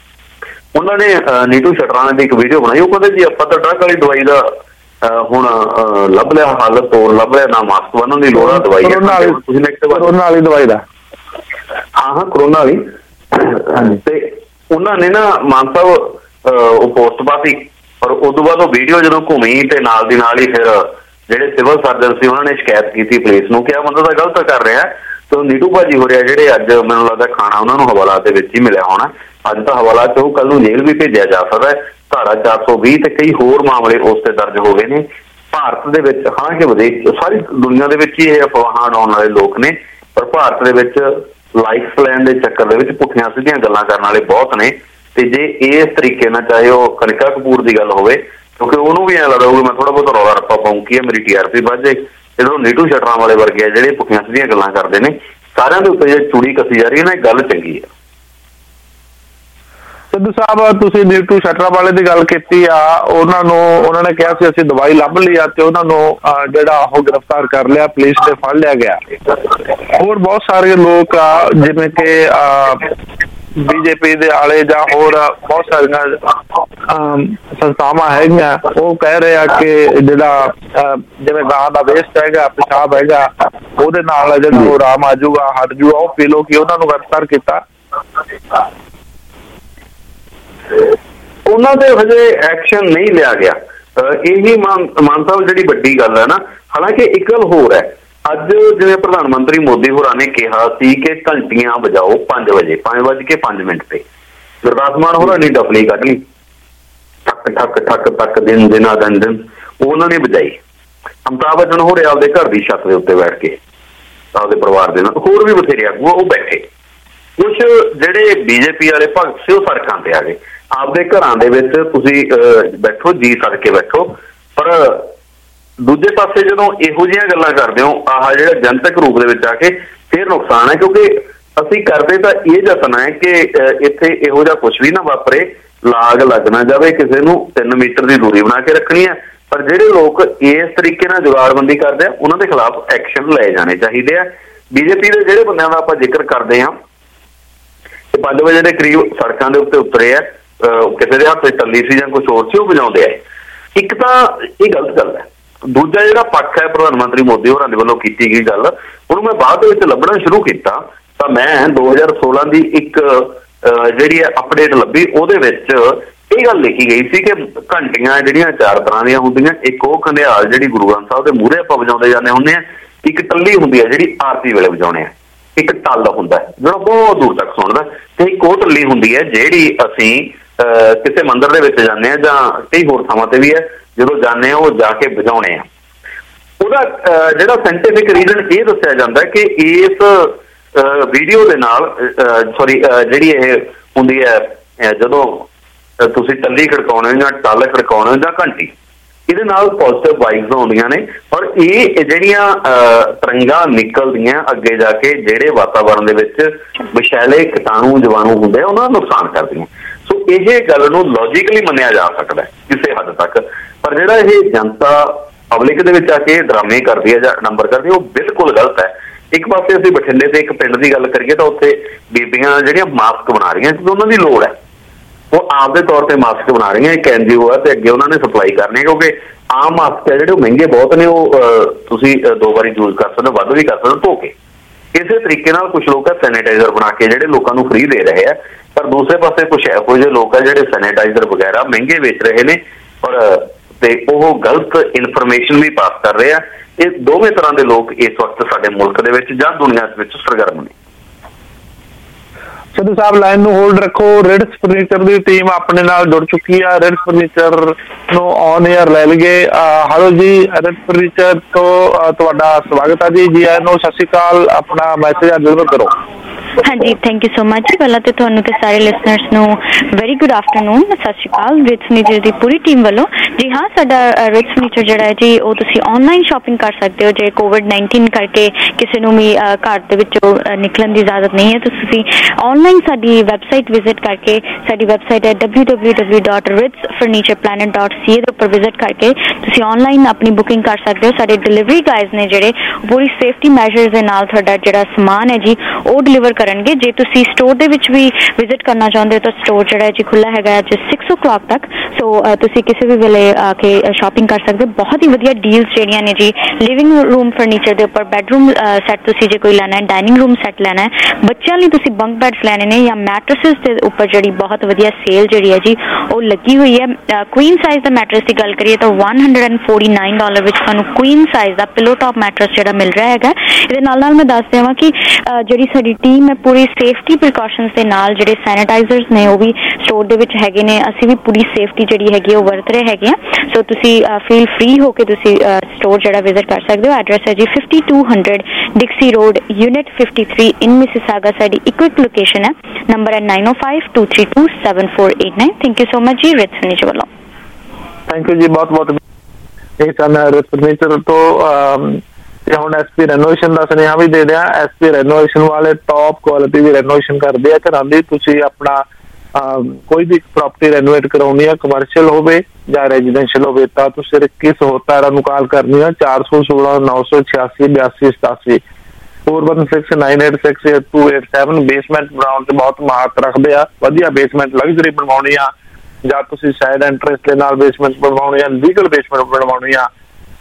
ਉਹਨਾਂ ਨੇ ਨੀਟੂ ਸ਼ਟਰਾਂ ਦੀ ਇੱਕ ਵੀਡੀਓ ਬਣਾਈ, ਉਹ ਕਹਿੰਦੇ ਜੀ ਆਪਾਂ ਤਾਂ ਡਰੱਗ ਵਾਲੀ ਦਵਾਈ ਦਾ ਹੁਣ ਲੱਭ ਲਿਆ ਹਾਲਤ ਤੋਂ ਲੱਭ ਲਿਆ, ਨਾ ਮਾਸਕ ਬੰਨਣ ਦੀ ਲੋੜ ਆ, ਦਵਾਈ ਕਰੋਨਾ ਵਾਲੀ ਦਵਾਈ ਦਾ। ਹਾਂ ਹਾਂ ਕਰੋਨਾ ਵਾਲੀ। ਤੇ ਉਹਨਾਂ ਨੇ ਨਾ ਮਾਨ ਸਾਹਿਬ ਉਹ ਪੋਸਟ ਪਾਤੀ, ਪਰ ਉਸ ਤੋਂ ਬਾਅਦ ਉਹ ਵੀਡੀਓ ਜਦੋਂ ਘੁੰਮੀ ਤੇ ਨਾਲ ਦੀ ਨਾਲ ਹੀ ਫਿਰ ਜਿਹੜੇ ਸਿਵਲ ਸਰਜਨ ਸੀ ਉਹਨਾਂ ਨੇ ਸ਼ਿਕਾਇਤ ਕੀਤੀ ਪੁਲਿਸ ਨੂੰ ਕਿ ਆ ਬੰਦਾ ਤਾਂ ਗਲਤ ਕਰ ਰਿਹਾ। ਤੇ ਨੀਟੂ ਭਾਜੀ ਹੋ ਰਿਹਾ ਜਿਹੜੇ ਅੱਜ ਮੈਨੂੰ ਲੱਗਦਾ ਖਾਣਾ ਉਹਨਾਂ ਨੂੰ ਹਵਾਲਾਤ ਦੇ ਵਿੱਚ ਹੀ ਮਿਲਿਆ ਹੋਣਾ, ਅੱਜ ਤਾਂ ਹਵਾਲਾਤ ਉਹ ਕੱਲ ਨੂੰ ਜੇਲ੍ਹ ਵੀ ਭੇਜਿਆ ਜਾ ਸਕਦਾ। ਧਾਰਾ ਚਾਰ ਸੌ ਵੀਹ ਤੇ ਕਈ ਹੋਰ ਮਾਮਲੇ ਉਸ ਤੇ ਦਰਜ ਹੋ ਗਏ ਨੇ ਭਾਰਤ ਦੇ ਵਿੱਚ। ਹਾਲਾਂਕਿ ਵਿਦੇਸ਼ ਸਾਰੀ ਦੁਨੀਆ ਦੇ ਵਿੱਚ ਹੀ ਇਹ ਅਫਵਾਹਾਂ ਉਡਾਉਣ ਵਾਲੇ ਲੋਕ ਨੇ, ਪਰ ਭਾਰਤ ਦੇ ਵਿੱਚ ਲਾਈਕਸ ਲੈਣ ਦੇ ਚੱਕਰ ਦੇ ਵਿੱਚ ਪੁੱਠੀਆਂ ਸਿੱਧੀਆਂ ਗੱਲਾਂ ਕਰਨ ਵਾਲੇ ਬਹੁਤ ਨੇ। ਤੇ ਜੇ ਇਸ ਤਰੀਕੇ ਨਾਲ ਚਾਹੇ ਉਹ ਕਨਿਕਾ ਕਪੂਰ ਦੀ ਗੱਲ ਹੋਵੇ, ਕਿਉਂਕਿ ਉਹਨੂੰ ਵੀ ਐਂ ਲੱਗਦਾ ਹੋਊਗਾ ਮੈਂ ਥੋੜਾ ਬਹੁਤ ਰੌਲਾ ਰੱਪਾ ਪਾਊਂ ਕੀ ਹੈ ਮੇਰੀ ਟੀ ਆਰ ਪੀ ਵੱਧ ਜਾਏ। ਜਦੋਂ ਨੀਟੂ ਸ਼ਟਰਾਂ ਵਾਲੇ ਵਰਗੇ ਆ ਜਿਹੜੇ ਪੁੱਠੀਆਂ ਸਿੱਧੀਆਂ ਗੱਲਾਂ ਕਰਦੇ ਨੇ, ਸਾਰਿਆਂ ਦੇ ਉੱਤੇ ਜੇ ਚੂੜੀ ਕੱਸੀ ਜਾ ਰਹੀ ਹੈ ਨਾ, ਇਹ ਗੱਲ ਚੰਗੀ ਹੈ। ਸਿੱਧੂ ਸਾਹਿਬ ਤੁਸੀਂ ਨੀਟੂ ਸ਼ਟਰਾਂ ਵਾਲੇ ਦੀ ਗੱਲ ਕੀਤੀ ਆ, ਉਹਨਾਂ ਨੂੰ ਉਹਨਾਂ ਨੇ ਕਿਹਾ ਸੀ ਅਸੀਂ ਦਵਾਈ ਲੱਭ ਲਈ ਆ ਤੇ ਉਹਨਾਂ ਨੂੰ ਜਿਹੜਾ ਉਹ ਗ੍ਰਿਫਤਾਰ ਕਰ ਲਿਆ, ਪੁਲਿਸ ਤੇ ਫੜ ਲਿਆ ਗਿਆ। ਹੋਰ ਬਹੁਤ ਸਾਰੇ ਲੋਕ ਆ ਜਿਵੇਂ ਕਿ ਬੀਜੇਪੀ ਦੇ ਆਲੇ ਜਾਂ ਹੋਰ ਬਹੁਤ ਸਾਰੀਆਂ ਸੰਸਥਾਵਾਂ ਹੈਗੀਆਂ, ਉਹ ਕਹਿ ਰਹੇ ਆ ਕਿ ਜਿਹੜਾ ਜਿਵੇਂ ਗਾਂ ਦਾ ਵੇਸਟ ਹੈਗਾ, ਪਿਸ਼ਾਬ ਹੈਗਾ, ਉਹਦੇ ਨਾਲ ਜਿਹੜਾ ਉਹ ਆਰਾਮ ਆ ਜਾਊਗਾ, ਹਟ ਜੂਗਾ, ਉਹ ਪੀ ਲੋ ਕਿ ਉਹਨਾਂ ਨੂੰ ਗ੍ਰਿਫਤਾਰ ਕੀਤਾ। ਉਹਨਾਂ ਦੇ ਹਜੇ ਐਕਸ਼ਨ ਨਹੀਂ ਲਿਆ ਗਿਆ। ਇਹੀ ਮਾਨ ਮਾਨ ਸਾਹਿਬ ਜਿਹੜੀ ਵੱਡੀ ਗੱਲ ਹੈ ਨਾ। ਹਾਲਾਂਕਿ ਇੱਕ ਗੱਲ ਹੋਰ ਹੈ, ਅੱਜ ਜਿਵੇਂ ਪ੍ਰਧਾਨ ਮੰਤਰੀ ਮੋਦੀ ਹੋਰਾਂ ਨੇ ਕਿਹਾ ਸੀ ਕਿ ਘੰਟੀਆਂ ਵਜਾਓ ਪੰਜ ਵਜੇ ਪੰਜ ਵੱਜ ਕੇ ਪੰਜ ਮਿੰਟ ਤੇ, ਗੁਰਦਾਸ ਮਾਨ ਹੋਰਾਂ ਨੇ ਡਫਲੀ ਕੱਢ ਲਈ, ਠੱਕ ਠੱਕ ਠੱਕ ਠੱਕ ਦਿਨ ਦਿਨਾਂ ਦਿਨ ਦਿਨ ਉਹਨਾਂ ਨੇ ਵਜਾਈ। ਅਮਿਤਾਭ ਬੱਚਨ ਹੋਰੇ ਆਪਦੇ ਘਰ ਦੀ ਛੱਤ ਦੇ ਉੱਤੇ ਬੈਠ ਕੇ ਆਪਦੇ ਪਰਿਵਾਰ ਦੇ ਨਾਲ, ਹੋਰ ਵੀ ਬਥੇਰੇ ਆਗੂ ਉਹ ਬੈਠੇ। ਕੁਛ ਜਿਹੜੇ ਬੀਜੇਪੀ ਵਾਲੇ ਭਗਤ ਸੀ ਉਹ ਸੜਕਾਂ ਤੇ ਆ ਗਏ। ਆਪਦੇ ਘਰਾਂ ਦੇ ਵਿੱਚ ਤੁਸੀਂ ਬੈਠੋ, ਜੀ ਸਦਕੇ ਬੈਠੋ, ਪਰ ਦੂਜੇ ਪਾਸੇ ਜਦੋਂ ਇਹੋ ਜਿਹੀਆਂ ਗੱਲਾਂ ਕਰਦੇ ਹੋ ਆਹ ਜਿਹੜਾ ਜਨਤਕ ਰੂਪ ਦੇ ਵਿੱਚ ਆ ਕੇ, ਫਿਰ ਨੁਕਸਾਨ ਹੈ। ਕਿਉਂਕਿ ਅਸੀਂ ਕਰਦੇ ਤਾਂ ਇਹ ਯਤਨ ਹੈ ਕਿ ਇੱਥੇ ਇਹੋ ਜਿਹਾ ਕੁਛ ਵੀ ਨਾ ਵਾਪਰੇ, ਲਾਗ ਲੱਗ ਨਾ ਜਾਵੇ, ਕਿਸੇ ਨੂੰ ਤਿੰਨ ਮੀਟਰ ਦੀ ਦੂਰੀ ਬਣਾ ਕੇ ਰੱਖਣੀ ਹੈ। ਪਰ ਜਿਹੜੇ ਲੋਕ ਇਸ ਤਰੀਕੇ ਨਾਲ ਜੁਗਾੜਬੰਦੀ ਕਰਦੇ ਆ ਉਹਨਾਂ ਦੇ ਖਿਲਾਫ ਐਕਸ਼ਨ ਲਏ ਜਾਣੇ ਚਾਹੀਦੇ ਆ। ਬੀਜੇਪੀ ਦੇ ਜਿਹੜੇ ਬੰਦਿਆਂ ਦਾ ਆਪਾਂ ਜ਼ਿਕਰ ਕਰਦੇ ਹਾਂ, ਪੰਜ ਵਜੇ ਦੇ ਕਰੀਬ ਸੜਕਾਂ ਦੇ ਉੱਤੇ ਉਤਰੇ ਆ, ਕਿਸੇ ਦੇ ਹੱਥ ਟੱਲੀ ਸੀ ਜਾਂ ਕੁਛ ਹੋਰ ਸੀ, ਉਹ ਵਜਾਉਂਦੇ ਆ। ਇੱਕ ਤਾਂ ਇਹ ਗਲਤ ਗੱਲ ਹੈ। ਦੂਜਾ ਜਿਹੜਾ ਪੱਖ ਹੈ ਪ੍ਰਧਾਨ ਮੰਤਰੀ ਮੋਦੀ ਹੋਰਾਂ ਦੇ ਵੱਲੋਂ ਕੀਤੀ ਗਈ ਗੱਲ, ਉਹਨੂੰ ਮੈਂ ਬਾਅਦ ਦੇ ਵਿੱਚ ਲੱਭਣਾ ਸ਼ੁਰੂ ਕੀਤਾ ਤਾਂ ਮੈਂ ਦੋ ਹਜ਼ਾਰ ਸੋਲਾਂ ਦੀ ਇੱਕ ਜਿਹੜੀ ਅਪਡੇਟ ਲੱਭੀ, ਉਹਦੇ ਵਿੱਚ ਇਹ ਗੱਲ ਲਿਖੀ ਗਈ ਸੀ ਕਿ ਘੰਟੀਆਂ ਜਿਹੜੀਆਂ ਚਾਰ ਤਰ੍ਹਾਂ ਦੀਆਂ ਹੁੰਦੀਆਂ। ਇੱਕ ਉਹ ਘੰਡਿਆਲ ਜਿਹੜੀ ਗੁਰੂ ਗ੍ਰੰਥ ਸਾਹਿਬ ਦੇ ਮੂਹਰੇ ਆਪਾਂ ਵਜਾਉਂਦੇ ਜਾਂਦੇ ਹੁੰਦੇ ਆ, ਇੱਕ ਟੱਲੀ ਹੁੰਦੀ ਹੈ ਜਿਹੜੀ ਆਰਤੀ ਵੇਲੇ ਵਜਾਉਣੇ ਆ, ਇੱਕ ਟੱਲ ਹੁੰਦਾ ਜਿਹੜਾ ਬਹੁਤ ਦੂਰ ਤੱਕ ਸੁਣਦਾ, ਤੇ ਇੱਕ ਉਹ ਟੱਲੀ ਹੁੰਦੀ ਹੈ ਜਿਹੜੀ ਅਸੀਂ ਕਿਸੇ ਮੰਦਿਰ ਦੇ ਵਿੱਚ ਜਾਂਦੇ ਹਾਂ ਜਾਂ ਕਈ ਹੋਰ ਥਾਵਾਂ ਤੇ ਵੀ ਹੈ, ਜਦੋਂ ਜਾਂਦੇ ਹਾਂ ਉਹ ਜਾ ਕੇ ਵਜਾਉਣੇ ਆ। ਉਹਦਾ ਜਿਹੜਾ ਸਾਇੰਟੀਫਿਕ ਰੀਜ਼ਨ ਇਹ ਦੱਸਿਆ ਜਾਂਦਾ ਕਿ ਇਸ ਵੀਡੀਓ ਦੇ ਨਾਲ, ਸੋਰੀ ਜਿਹੜੀ ਇਹ ਹੁੰਦੀ ਹੈ ਜਦੋਂ ਤੁਸੀਂ ਟੱਲੀ ਖੜਕਾਉਣੇ ਹੋ ਜਾਂ ਟੱਲ ਖੜਕਾਉਣੇ ਹੋ ਜਾਂ ਘੰਟੀ, ਇਹਦੇ ਨਾਲ ਪੋਜ਼ਿਟਿਵ ਵਾਈਬਸ ਆਉਂਦੀਆਂ ਨੇ ਔਰ ਇਹ ਜਿਹੜੀਆਂ ਤਰੰਗਾਂ ਨਿਕਲਦੀਆਂ ਅੱਗੇ ਜਾ ਕੇ ਜਿਹੜੇ ਵਾਤਾਵਰਨ ਦੇ ਵਿੱਚ ਵਿਸ਼ੈਲੇ ਕੀਟਾਣੂ ਜੀਵਾਣੂ ਹੁੰਦੇ ਆ ਉਹਨਾਂ ਨੂੰ ਨੁਕਸਾਨ ਕਰਦੀਆਂ। ਸੋ ਇਹ ਗੱਲ ਨੂੰ ਲੌਜੀਕਲੀ ਮੰਨਿਆ ਜਾ ਸਕਦਾ ਕਿਸੇ ਹੱਦ ਤੱਕ, ਪਰ ਜਿਹੜਾ ਇਹ ਜਨਤਾ ਪਬਲਿਕ ਦੇ ਵਿੱਚ ਆ ਕੇ ਡਰਾਮੇ ਕਰਦੀ ਹੈ ਜਾਂ ਨੰਬਰ ਕਰਦੀ ਹੈ, ਉਹ ਬਿਲਕੁਲ ਗਲਤ ਹੈ। ਇੱਕ ਪਾਸੇ ਅਸੀਂ ਬਠਿੰਡੇ ਦੇ ਇੱਕ ਪਿੰਡ ਦੀ ਗੱਲ ਕਰੀਏ ਤਾਂ ਉੱਥੇ ਬੀਬੀਆਂ ਜਿਹੜੀਆਂ ਮਾਸਕ ਬਣਾ ਰਹੀਆਂ ਕਿਉਂਕਿ ਉਹਨਾਂ ਦੀ ਲੋੜ ਹੈ, ਉਹ ਆਪਦੇ ਤੌਰ ਤੇ ਮਾਸਕ ਬਣਾ ਰਹੀਆਂ। ਇੱਕ ਐਨ ਜੀ ਓ ਹੈ ਤੇ ਅੱਗੇ ਉਹਨਾਂ ਨੇ ਸਪਲਾਈ ਕਰਨੀ, ਕਿਉਂਕਿ ਆਮ ਮਾਸਕ ਹੈ ਜਿਹੜੇ ਉਹ ਮਹਿੰਗੇ ਬਹੁਤ ਨੇ, ਉਹ ਤੁਸੀਂ ਦੋ ਵਾਰੀ ਯੂਜ਼ ਕਰ ਸਕਦੇ ਹੋ, ਵੱਧ ਵੀ ਕਰ ਸਕਦੇ ਹੋ ਧੋ ਕੇ। ਇਸੇ ਤਰੀਕੇ ਨਾਲ ਕੁਛ ਲੋਕ ਸੈਨੀਟਾਈਜ਼ਰ ਬਣਾ ਕੇ ਜਿਹੜੇ ਲੋਕਾਂ ਨੂੰ ਫ੍ਰੀ ਦੇ ਰਹੇ ਆ, ਪਰ ਦੂਸਰੇ ਪਾਸੇ ਕੁਛ ਇਹੋ ਜਿਹੇ ਲੋਕ ਆ ਜਿਹੜੇ ਸੈਨੀਟਾਈਜ਼ਰ ਵਗੈਰਾ ਮਹਿੰਗੇ ਵੇਚ ਰਹੇ ਨੇ ਔਰ ਤੇ ਉਹ ਗਲਤ ਇਨਫੋਰਮੇਸ਼ਨ ਵੀ ਪਾਸ ਕਰ ਰਹੇ ਆ। ਇਹ ਦੋਵੇਂ ਤਰ੍ਹਾਂ ਦੇ ਲੋਕ ਇਸ ਵਕਤ ਸਾਡੇ ਮੁਲਕ ਦੇ ਵਿੱਚ ਜਾਂ ਦੁਨੀਆ ਦੇ ਵਿੱਚ ਸਰਗਰਮ ਨੇ। ਸਿੱਧੂ ਸਾਹਿਬ ਲਾਈਨ ਨੂੰ ਹੋਲਡ ਰੱਖੋ। ਰਿਡਸ ਫਰਨੀਚਰ ਦੀ ਟੀਮ ਆਪਣੇ ਨਾਲ ਜੁੜ ਚੁੱਕੀ ਆ। ਰਿਡਸ ਫਰਨੀਚਰ ਨੂੰ ਔਨ 에ਅਰ ਲੈ ਲਈਏ। ਹੈਲੋ ਜੀ, ਰਿਡਸ ਫਰਨੀਚਰ ਤੋਂ ਤੁਹਾਡਾ ਸਵਾਗਤ ਹੈ ਜੀ। ਜੀ ਆਇਆਂ ਨੂੰ, ਸਤਿ ਸ਼੍ਰੀ ਅਕਾਲ। ਆਪਣਾ ਮੈਸੇਜ ਜ਼ਰੂਰ ਕਰੋ। ਹਾਂਜੀ, ਥੈਂਕ ਯੂ ਸੋ ਮਚ ਜੀ। ਪਹਿਲਾਂ ਤੇ ਤੁਹਾਨੂੰ ਤੇ ਸਾਰੇ ਲਿਸਨਰਸ ਨੂੰ ਵੈਰੀ ਗੁੱਡ ਆਫਟਰਨੂਨ, ਸਤਿ ਸ਼੍ਰੀ ਅਕਾਲ। ਰਿਡਸ ਫਰਨੀਚਰ ਦੀ ਪੂਰੀ ਟੀਮ ਵੱਲੋਂ ਜੀ ਹਾਂ, ਸਾਡਾ ਰਿਡਸ ਫਰਨੀਚਰ ਜਿਹੜਾ ਹੈ ਜੀ ਉਹ ਤੁਸੀਂ ਆਨਲਾਈਨ ਸ਼ਾਪਿੰਗ ਕਰ ਸਕਦੇ ਹੋ। ਜੇ ਕੋਵਿਡ ਨਾਈਨਟੀਨ ਕਰਕੇ ਕਿਸੇ ਨੂੰ ਵੀ ਘਰ ਦੇ ਵਿੱਚੋਂ ਨਿਕਲਣ ਦੀ ਇਜਾਜ਼ਤ ਨਹੀਂ ਹੈ ਤਾਂ ਤੁਸੀਂ ਆਨਲਾਈਨ ਸਾਡੀ ਵੈਬਸਾਈਟ ਵਿਜ਼ਿਟ ਕਰਕੇ, ਸਾਡੀ ਵੈਬਸਾਈਟ ਹੈ W W W dot Reid's furniture planet dot C A ਦੇ ਉੱਪਰ ਵਿਜ਼ਿਟ ਕਰਕੇ ਤੁਸੀਂ ਆਨਲਾਈਨ ਆਪਣੀ ਬੁਕਿੰਗ ਕਰ ਸਕਦੇ ਹੋ। ਸਾਡੇ ਡਿਲੀਵਰੀ ਗਾਈਜ਼ ਨੇ ਜਿਹੜੇ ਪੂਰੀ ਸੇਫਟੀ ਮੈਜਰਸ ਦੇ ਨਾਲ ਤੁਹਾਡਾ ਜਿਹੜਾ ਸਮਾਨ ਹੈ ਜੀ ਉਹ ਡਿਲੀਵਰ ਕਰਨਗੇ। ਜੇ ਤੁਸੀਂ ਸਟੋਰ ਦੇ ਵਿੱਚ ਵੀ ਵਿਜ਼ਿਟ ਕਰਨਾ ਚਾਹੁੰਦੇ ਹੋ ਤਾਂ ਸਟੋਰ ਜਿਹੜਾ ਜੀ ਖੁੱਲ੍ਹਾ ਹੈਗਾ ਅੱਜ ਸਿਕਸ ਓ ਕਲਾਕ ਤੱਕ, ਸੋ ਤੁਸੀਂ ਕਿਸੇ ਵੀ ਵੇਲੇ ਆ ਕੇ ਸ਼ਾਪਿੰਗ ਕਰ ਸਕਦੇ ਹੋ। ਬਹੁਤ ਹੀ ਵਧੀਆ ਡੀਲਸ ਜਿਹੜੀਆਂ ਨੇ ਜੀ ਲਿਵਿੰਗ ਰੂਮ ਫਰਨੀਚਰ ਦੇ ਉੱਪਰ, ਬੈਡਰੂਮ ਸੈੱਟ ਤੁਸੀਂ ਜੇ ਕੋਈ ਲੈਣਾ ਹੈ, ਡਾਈਨਿੰਗ ਰੂਮ ਸੈੱਟ ਲੈਣਾ ਹੈ, ਬੱਚਿਆਂ ਲਈ ਤੁਸੀਂ ਬੰਕ ਬੈਡਸ ਲੈਣੇ ਨੇ ਜਾਂ ਮੈਟਰਸਿਸ ਦੇ ਉੱਪਰ ਜਿਹੜੀ ਬਹੁਤ ਵਧੀਆ ਸੇਲ ਜਿਹੜੀ ਹੈ ਜੀ ਉਹ ਲੱਗੀ ਹੋਈ ਹੈ। ਕੁਈਨ ਸਾਈਜ਼ ਦਾ ਮੈਟਰਸ ਦੀ ਗੱਲ ਕਰੀਏ ਤਾਂ one hundred and forty nine dollar ਵਿੱਚ ਤੁਹਾਨੂੰ ਕੁਈਨ ਸਾਈਜ਼ ਦਾ ਪਿਲੋ ਟਾਪ ਮੈਟਰਸ ਜਿਹੜਾ ਮਿਲ ਰਿਹਾ ਹੈਗਾ। ਇਹਦੇ ਨਾਲ ਨਾਲ ਮੈਂ ਦੱਸ ਦੇਵਾਂ ਕਿ ਜਿਹੜੀ ਸਾਡੀ ਟੀਮ ਹੈ ਪੂਰੀ ਸੇਫਟੀ ਪ੍ਰੀਕਾਸ਼ਨਸ ਦੇ ਨਾਲ, ਜਿਹੜੇ ਸੈਨੀਟਾਈਜ਼ਰਸ ਨੇ ਉਹ ਵੀ ਸਟੋਰ ਦੇ ਵਿੱਚ ਹੈਗੇ ਨੇ। ਅਸੀਂ ਵੀ ਪੂਰੀ ਸੇਫਟੀ ਜਿਹੜੀ ਹੈਗੀ ਉਹ ਵਰਤ ਰਹੇ ਹੈਗੇ ਆ। ਸੋ ਤੁਸੀਂ ਫੀਲ ਫ੍ਰੀ ਹੋ ਕੇ ਤੁਸੀਂ ਸਟੋਰ ਜਿਹੜਾ ਵਿਜ਼ਿਟ ਕਰ ਸਕਦੇ ਹੋ। ਐਡਰੈਸ ਹੈ ਜੀ fifty two hundred Dixie road, unit fifty three in Mississauga. ਸਾਡੀ ਇੱਕੋ ਇੱਕ ਲੋਕੇਸ਼ਨ ਹੈ। ਨੰਬਰ ਹੈ nine O five two three two seven four eight nine. Thank you so much ਜੀ ਰਿਡਸ ਫਰਨੀਚਰ ਵੱਲੋਂ। ਥੈਂਕ ਯੂ ਜੀ, ਬਹੁਤ ਬਹੁਤ। ਇਹ ਸਨ ਰਿਡਸ ਫਰਨੀਚਰ ਤੋਂ। ਤੇ ਹੁਣ ਐਸਪੀ ਰੈਨੋਵੇਸ਼ਨ ਦਾ ਸੁਨੇਹਾ ਵੀ ਦੇ ਦਿਆਂ। ਐਸਪੀ ਰੈਨੋਵੇਸ਼ਨ ਵਾਲੇ ਟੌਪ ਕੁਆਲਿਟੀ ਦੀ ਰੈਨੋਵੇਸ਼ਨ ਕਰਦੇ ਆ ਘਰਾਂ ਦੀ। ਤੁਸੀਂ ਆਪਣਾ ਕੋਈ ਵੀ ਪ੍ਰੋਪਰਟੀ ਰੈਨੋਵੇਟ ਕਰਾਉਣੀ ਆ, ਕਮਰਸ਼ੀਅਲ ਹੋਵੇ ਜਾਂ ਰੈਜ਼ੀਡੈਂਸ਼ੀਅਲ ਹੋਵੇ, ਤਾਂ ਤੁਸੀਂ ਇੱਕੀ ਸੌ ਸਤਾਰਾਂ ਨੂੰ ਕਾਲ ਕਰਨੀ ਆ। ਚਾਰ ਸੌ ਸੋਲਾਂ ਨੌ ਸੌ ਛਿਆਸੀ ਬਿਆਸੀ ਸਤਾਸੀ four one six nine eight six eight two eight seven. Basement ਬਣਾਉਣ ਤੇ ਬਹੁਤ ਮਹਾਰਤ ਰੱਖਦੇ ਆ। ਵਧੀਆ ਬੇਸਮੈਂਟ ਲਗਜ਼ਰੀ ਬਣਵਾਉਣੀ ਆ ਜਾਂ ਤੁਸੀਂ ਸਾਈਡ ਐਂਟਰੈਂਸ ਦੇ ਨਾਲ ਬੇਸਮੈਂਟ ਬਣਵਾਉਣੀ ਆ, ਲੀਗਲ ਬੇਸਮੈਂਟ ਬਣਵਾਉਣੀ ਆ,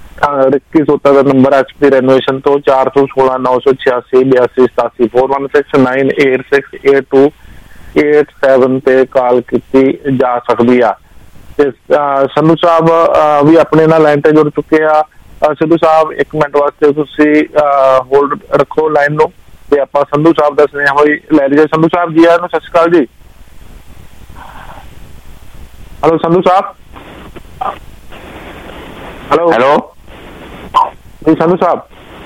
ਇੱਕੀ ਸੌ ਦਾ ਨੰਬਰ ਐਚ ਪੀ ਰੈਨੋਵੇਸ਼ਨ ਤੋਂ। ਚਾਰ ਸੌ ਸੋਲਾਂ ਨੌ ਸੌ ਛਿਆਸੀ ਬਿਆਸੀ ਸਤਾਸੀ four one six nine eight six eight two eight seven ਤੇ ਕਾਲ ਕੀਤੀ ਜਾ ਸਕਦੀ ਆ। ਤੇ ਸੰਧੂ ਸਾਹਿਬ ਵੀ ਆਪਣੇ ਨਾਲ ਲਾਈਨ ਤੇ ਜੁੜ ਚੁੱਕੇ ਆ। ਸੰਧੂ ਸਾਹਿਬ ਇੱਕ ਮਿੰਟ ਵਾਸਤੇ ਤੁਸੀਂ ਹੋਲਡ ਰੱਖੋ ਲਾਈਨ ਨੂੰ ਤੇ ਆਪਾਂ ਸੰਧੂ ਸਾਹਿਬ ਦਾ ਸੁਨੇਹਾ ਹੋਈ ਲੈ ਲਈਏ। ਸੰਧੂ ਸਾਹਿਬ ਜੀ ਆਇਆਂ ਨੂੰ ਸਤਿ ਸ਼੍ਰੀ ਅਕਾਲ ਜੀ। Hello Sandhu Sahib. Hello hello ਜੀ ਸੰਧੂ ਸਾਹਿਬ।